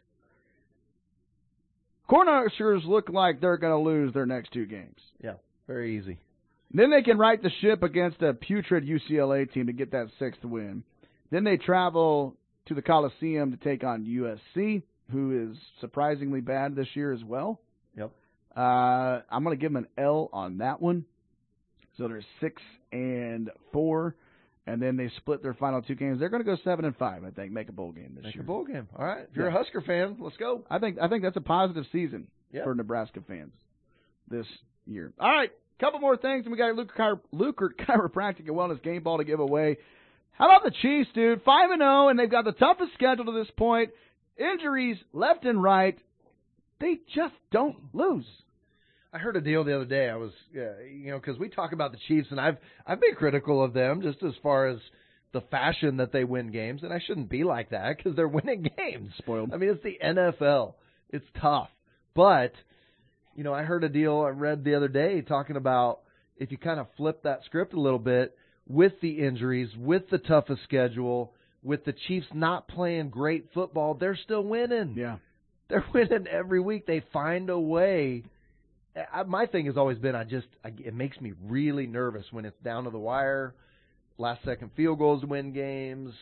Cornhuskers look like they're going to lose their next two games.
Yeah, very easy.
Then they can right the ship against a putrid UCLA team to get that 6th win. Then they travel to the Coliseum to take on USC, who is surprisingly bad this year as well.
Yep.
I'm going to give them an L on that one. So they're 6-4, and then they split their final two games. They're going to go 7-5, I think, make a bowl game this year.
Make a bowl game. All right. If you're a Husker fan, let's go.
I think that's a positive season for Nebraska fans this year. All right. Couple more things, and we got Lukert Chiropractic and Wellness game ball to give away. How about the Chiefs, dude? 5-0, and they've got the toughest schedule to this point. Injuries left and right. They just don't lose.
I heard a deal the other day. I was, because we talk about the Chiefs, and I've been critical of them just as far as the fashion that they win games, and I shouldn't be like that because they're winning games.
Spoiled.
I mean, it's the NFL. It's tough, but. I heard a deal I read the other day talking about if you kind of flip that script a little bit with the injuries, with the toughest schedule, with the Chiefs not playing great football, they're still winning.
Yeah.
They're winning every week. They find a way. My thing has always been it makes me really nervous when it's down to the wire, last-second field goals to win games.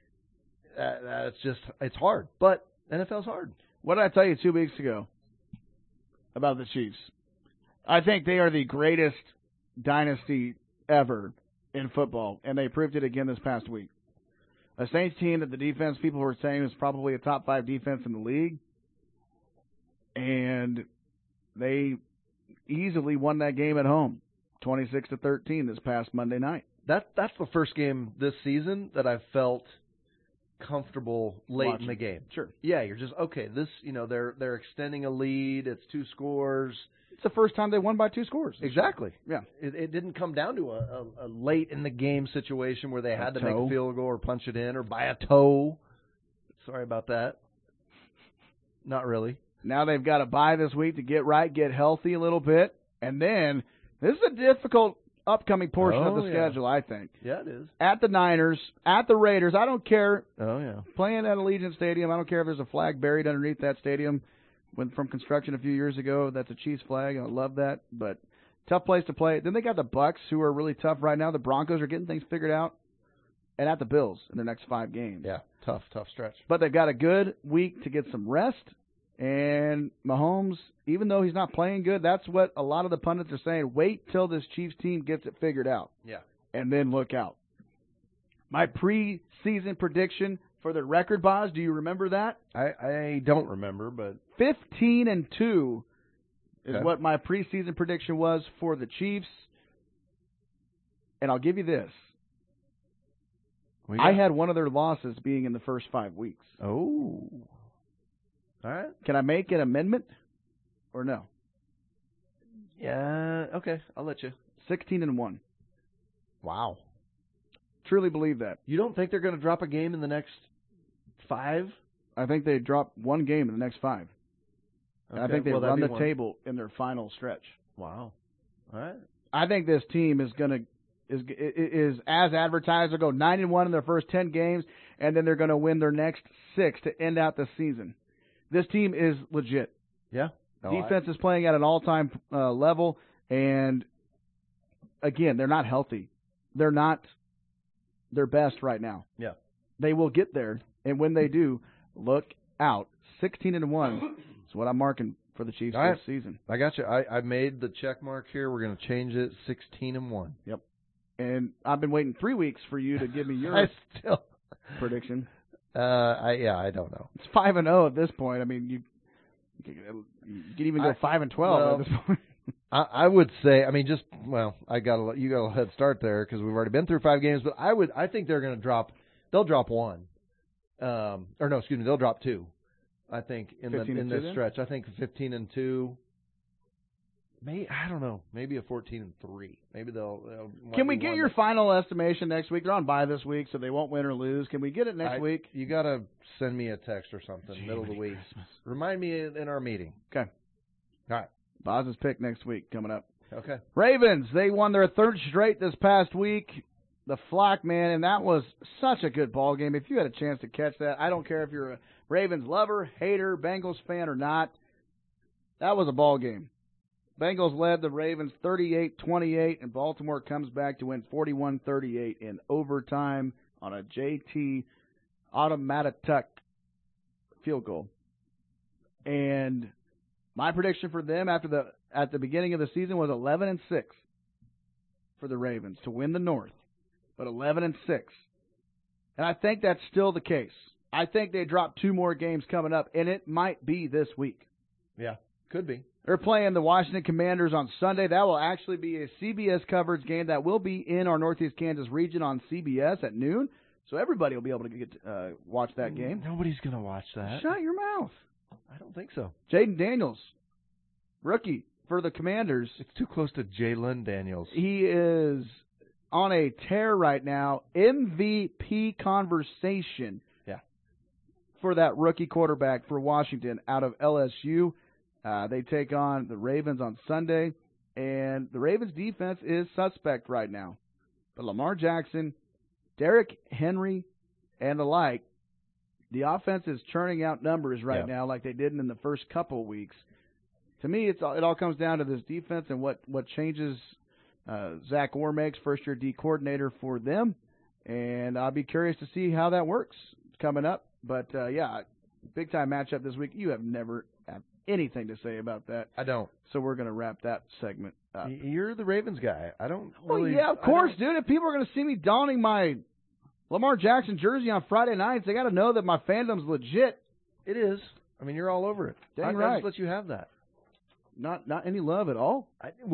It's hard. But NFL's hard.
What did I tell you 2 weeks ago about the Chiefs? I think they are the greatest dynasty ever in football, and they proved it again this past week. A Saints team that the defense people were saying is probably a top 5 defense in the league, and they easily won that game at home, 26-13 this past Monday night.
That's the first game this season that I've felt comfortable late in the game.
Sure.
Yeah, you're just okay. This, they're extending a lead. It's 2 scores.
It's the first time they won by 2 scores.
Exactly.
Yeah.
It didn't come down to a late in the game situation where they had to make a field goal or punch it in or buy a toe. Sorry about that. Not really.
Now they've got to bye this week to get right, get healthy a little bit, and then this is a difficult upcoming portion of the schedule, I think.
Yeah, it is.
At the Niners, at the Raiders. I don't care.
Oh, yeah.
Playing at Allegiant Stadium. I don't care if there's a flag buried underneath that stadium from construction a few years ago. That's a Chiefs flag, and I love that. But tough place to play. Then they got the Bucs, who are really tough right now. The Broncos are getting things figured out. And at the Bills in their next 5 games.
Yeah, tough stretch.
But they've got a good week to get some rest. And Mahomes, even though he's not playing good, that's what a lot of the pundits are saying. Wait till this Chiefs team gets it figured out.
Yeah.
And then look out. My preseason prediction, For the record, Boz, do you remember that?
I don't remember, but
15-2 is
Okay.
what my preseason prediction was for the Chiefs. And I'll give you this. I had one of their losses being in the first 5 weeks.
Oh. All right.
Can I make an amendment or no?
Yeah, okay. I'll let you.
16-1.
Wow.
Truly believe that.
You don't think they're going to drop a game in the next 5?
I think they drop one game in the next 5. And I
Okay,
think they
well, that'd
run
be
the
one.
table in their final stretch.
Wow. All right.
I think this team is going to is as advertised. They'll go 9-1 in their first 10 games, and then they're going to win their next 6 to end out the season. This team is legit.
Yeah.
Defense is playing at an all-time level, and again, they're not healthy. They're not their best right now.
Yeah.
They will get there, and when they do, look out. 16-1 is what I'm marking for the Chiefs
All right.
this season.
I got you. I made the check mark here. We're going to change it 16-1.
Yep. And I've been waiting 3 weeks for you to give me your
I still
prediction.
I don't know.
It's 5-0 at this point. I mean, you could even go 5-12 at this point.
I would say, I mean, you got a head start there because we've already been through 5 games. But I think they're going to drop. They'll drop 1. They'll drop 2. I think in this stretch. I think 15-2. I don't know. Maybe a 14-3. Maybe they'll
Can we get your final estimation next week? They're on bye this week, so they won't win or lose. Can we get it next week?
You got to send me a text or something, middle of the week. Remind me in our meeting.
Okay.
All right.
Boz's pick next week coming up.
Okay.
Ravens, they won their 3rd straight this past week. The Flock, man, and that was such a good ball game. If you had a chance to catch that, I don't care if you're a Ravens lover, hater, Bengals fan or not, that was a ball game. Bengals led the Ravens 38-28, and Baltimore comes back to win 41-38 in overtime on a JT Automatic field goal. And my prediction for them at the beginning of the season was 11-6 for the Ravens to win the North, but 11-6. And I think that's still the case. I think they drop 2 more games coming up, and it might be this week.
Yeah, could be.
They're playing the Washington Commanders on Sunday. That will actually be a CBS coverage game that will be in our Northeast Kansas region on CBS at noon. So everybody will be able to get watch that game.
Nobody's going to watch that.
Shut your mouth.
I don't think so.
Jaden Daniels, rookie for the Commanders.
It's too close to Jalen Daniels.
He is on a tear right now. MVP conversation.
Yeah.
For that rookie quarterback for Washington out of LSU. They take on the Ravens on Sunday, and the Ravens' defense is suspect right now. But Lamar Jackson, Derrick Henry, and the like, the offense is churning out numbers right now like they didn't in the first couple of weeks. To me, it all comes down to this defense and what changes Zach Orr makes, first-year D coordinator for them. And I'll be curious to see how that works coming up. But, big-time matchup this week. You have never had anything to say about that.
I don't.
So we're going to wrap that segment up.
You're the Ravens guy. I don't really.
Well, yeah, of course, dude. If people are going to see me donning my Lamar Jackson jersey on Friday nights, they got to know that my fandom's legit.
It is. I mean, you're all over it.
Dang
I
right.
just let you have that.
Not any love at all.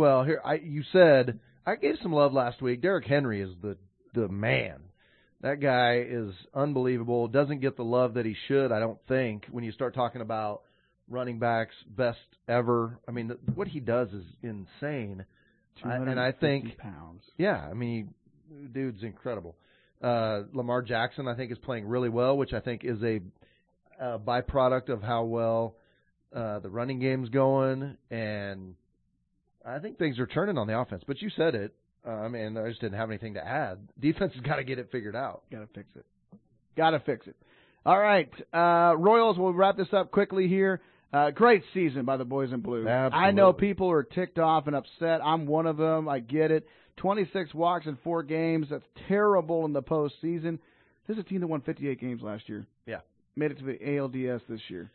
You said I gave some love last week. Derrick Henry is the man. That guy is unbelievable. Doesn't get the love that he should, I don't think, when you start talking about running backs best ever. I mean, what he does is insane. And I think
pounds.
Yeah, I mean, dude's incredible. Lamar Jackson, I think, is playing really well, which I think is a byproduct of how well the running game's going, and I think things are turning on the offense. But you said it. I just didn't have anything to add. Defense has got to get it figured out.
Got to fix it. All right, Royals, we'll wrap this up quickly here. Great season by the Boys in Blue.
Absolutely.
I know people are ticked off and upset. I'm one of them. I get it. 26 walks in 4 games. That's terrible in the postseason. This is a team that won 58 games last year.
Yeah.
Made it to the ALDS this year.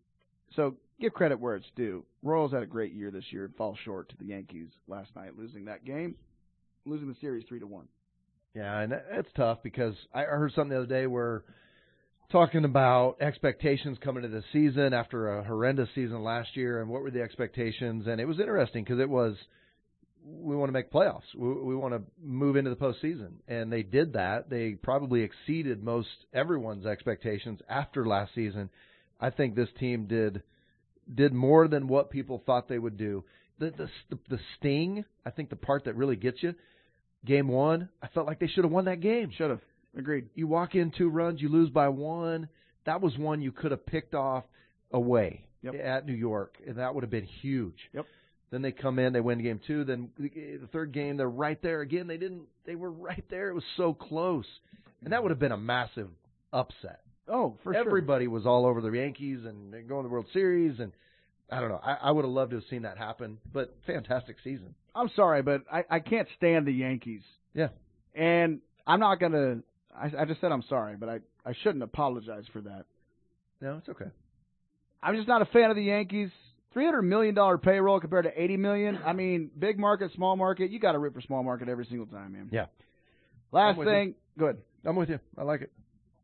So give credit where it's due. Royals had a great year this year. Fall short to the Yankees last night, losing that game, losing the series 3-1.
Yeah, and it's tough because I heard something the other day where talking about expectations coming into the season after a horrendous season last year, and what were the expectations. And it was interesting because it was, we want to make playoffs. We want to move into the postseason. And they did that. They probably exceeded most everyone's expectations after last season. I think this team did more than what people thought they would do. The sting, I think the part that really gets you, game one, I felt like they should have won that game.
Should have. Agreed.
You walk in 2 runs, you lose by 1. That was one you could have picked off away at New York, and that would have been huge.
Yep.
Then they come in, they win game 2. Then the third game, they're right there again. They were right there. It was so close, and that would have been a massive upset.
Oh, for sure.
Everybody was all over the Yankees and going to the World Series, and I don't know. I would have loved to have seen that happen, but fantastic season.
I'm sorry, but I can't stand the Yankees.
Yeah.
And I'm not going to – I just said I'm sorry, but I shouldn't apologize for that.
No, it's okay.
I'm just not a fan of the Yankees. $300 million payroll compared to $80 million. I mean, big market, small market, you got to rip for small market every single time, man.
Yeah.
Last thing. Good.
I'm with you. I like it.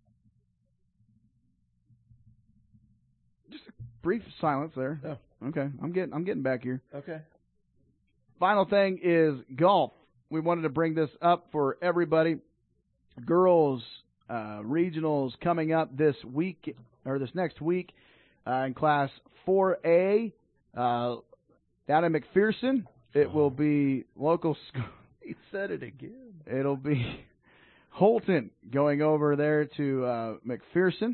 Just a brief silence there.
Oh.
Okay. I'm getting back here.
Okay.
Final thing is golf. We wanted to bring this up for everybody. Girls regionals coming up this week or this next week in Class 4A down in McPherson. It will be local school.
He said it again.
It'll be Holton going over there to McPherson,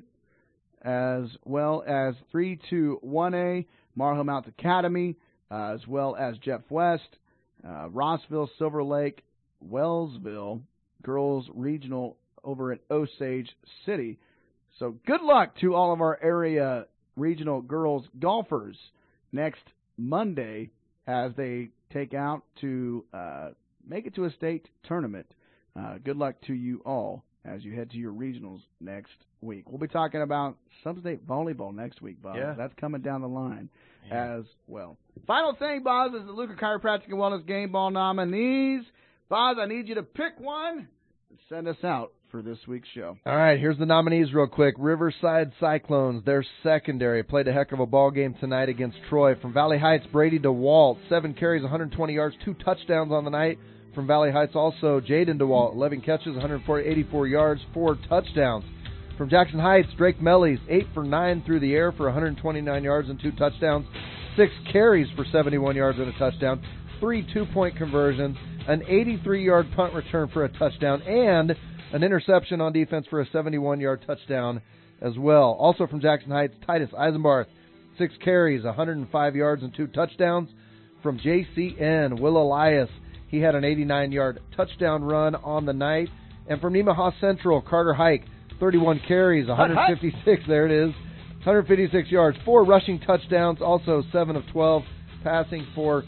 as well as 3-1A Mar Hill Mountain Academy, as well as Jeff West, Rossville, Silver Lake, Wellsville. Girls Regional over at Osage City. So good luck to all of our area regional girls golfers next Monday as they take out to make it to a state tournament. Good luck to you all as you head to your regionals next week. We'll be talking about some state volleyball next week, Bob.
Yeah.
That's coming down the line as well. Final thing, Bob, is the Luca Chiropractic and Wellness Game Ball nominees. Boz, I need you to pick one and send us out for this week's show.
All right, here's the nominees real quick. Riverside Cyclones, their secondary, played a heck of a ball game tonight against Troy. From Valley Heights, Brady DeWalt, 7 carries, 120 yards, 2 touchdowns on the night. From Valley Heights also, Jaden DeWalt, 11 catches, 84 yards, 4 touchdowns. From Jackson Heights, Drake Mellies, 8 for 9 through the air for 129 yards and 2 touchdowns. 6 carries for 71 yards and a touchdown. 3 two-point conversions. An 83-yard punt return for a touchdown, and an interception on defense for a 71-yard touchdown as well. Also from Jackson Heights, Titus Eisenbarth, 6 carries, 105 yards, and 2 touchdowns. From JCN, Will Elias, he had an 89-yard touchdown run on the night. And from Nemaha Central, Carter Hike, 31 carries, 156, there it is, 156 yards, 4 rushing touchdowns, also 7 of 12 passing for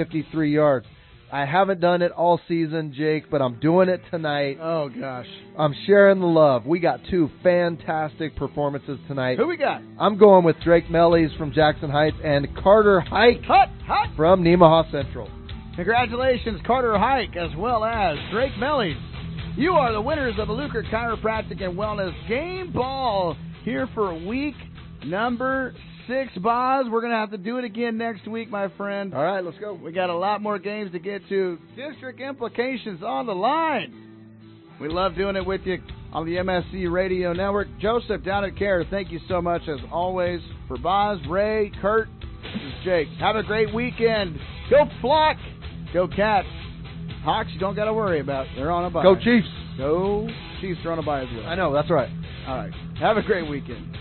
53 yards. I haven't done it all season, Jake, but I'm doing it tonight.
Oh, gosh.
I'm sharing the love. We got 2 fantastic performances tonight.
Who we got?
I'm going with Drake Mellies from Jackson Heights and Carter Hike from Nemaha Central.
Congratulations, Carter Hike, as well as Drake Mellies. You are the winners of the Luker Chiropractic and Wellness Game Ball here for week number 6, Boz. We're going to have to do it again next week, my friend.
All right, let's go.
We got a lot more games to get to. District implications on the line. We love doing it with you on the MSC Radio Network. Joseph down at Care, thank you so much, as always. For Boz, Ray, Kurt, this is Jake. Have a great weekend. Go Flock. Go Cats. Hawks, you don't got to worry about. They're on a bye.
Go Chiefs.
Go Chiefs are on a bye as well.
I know, that's right.
All right. Have a great weekend.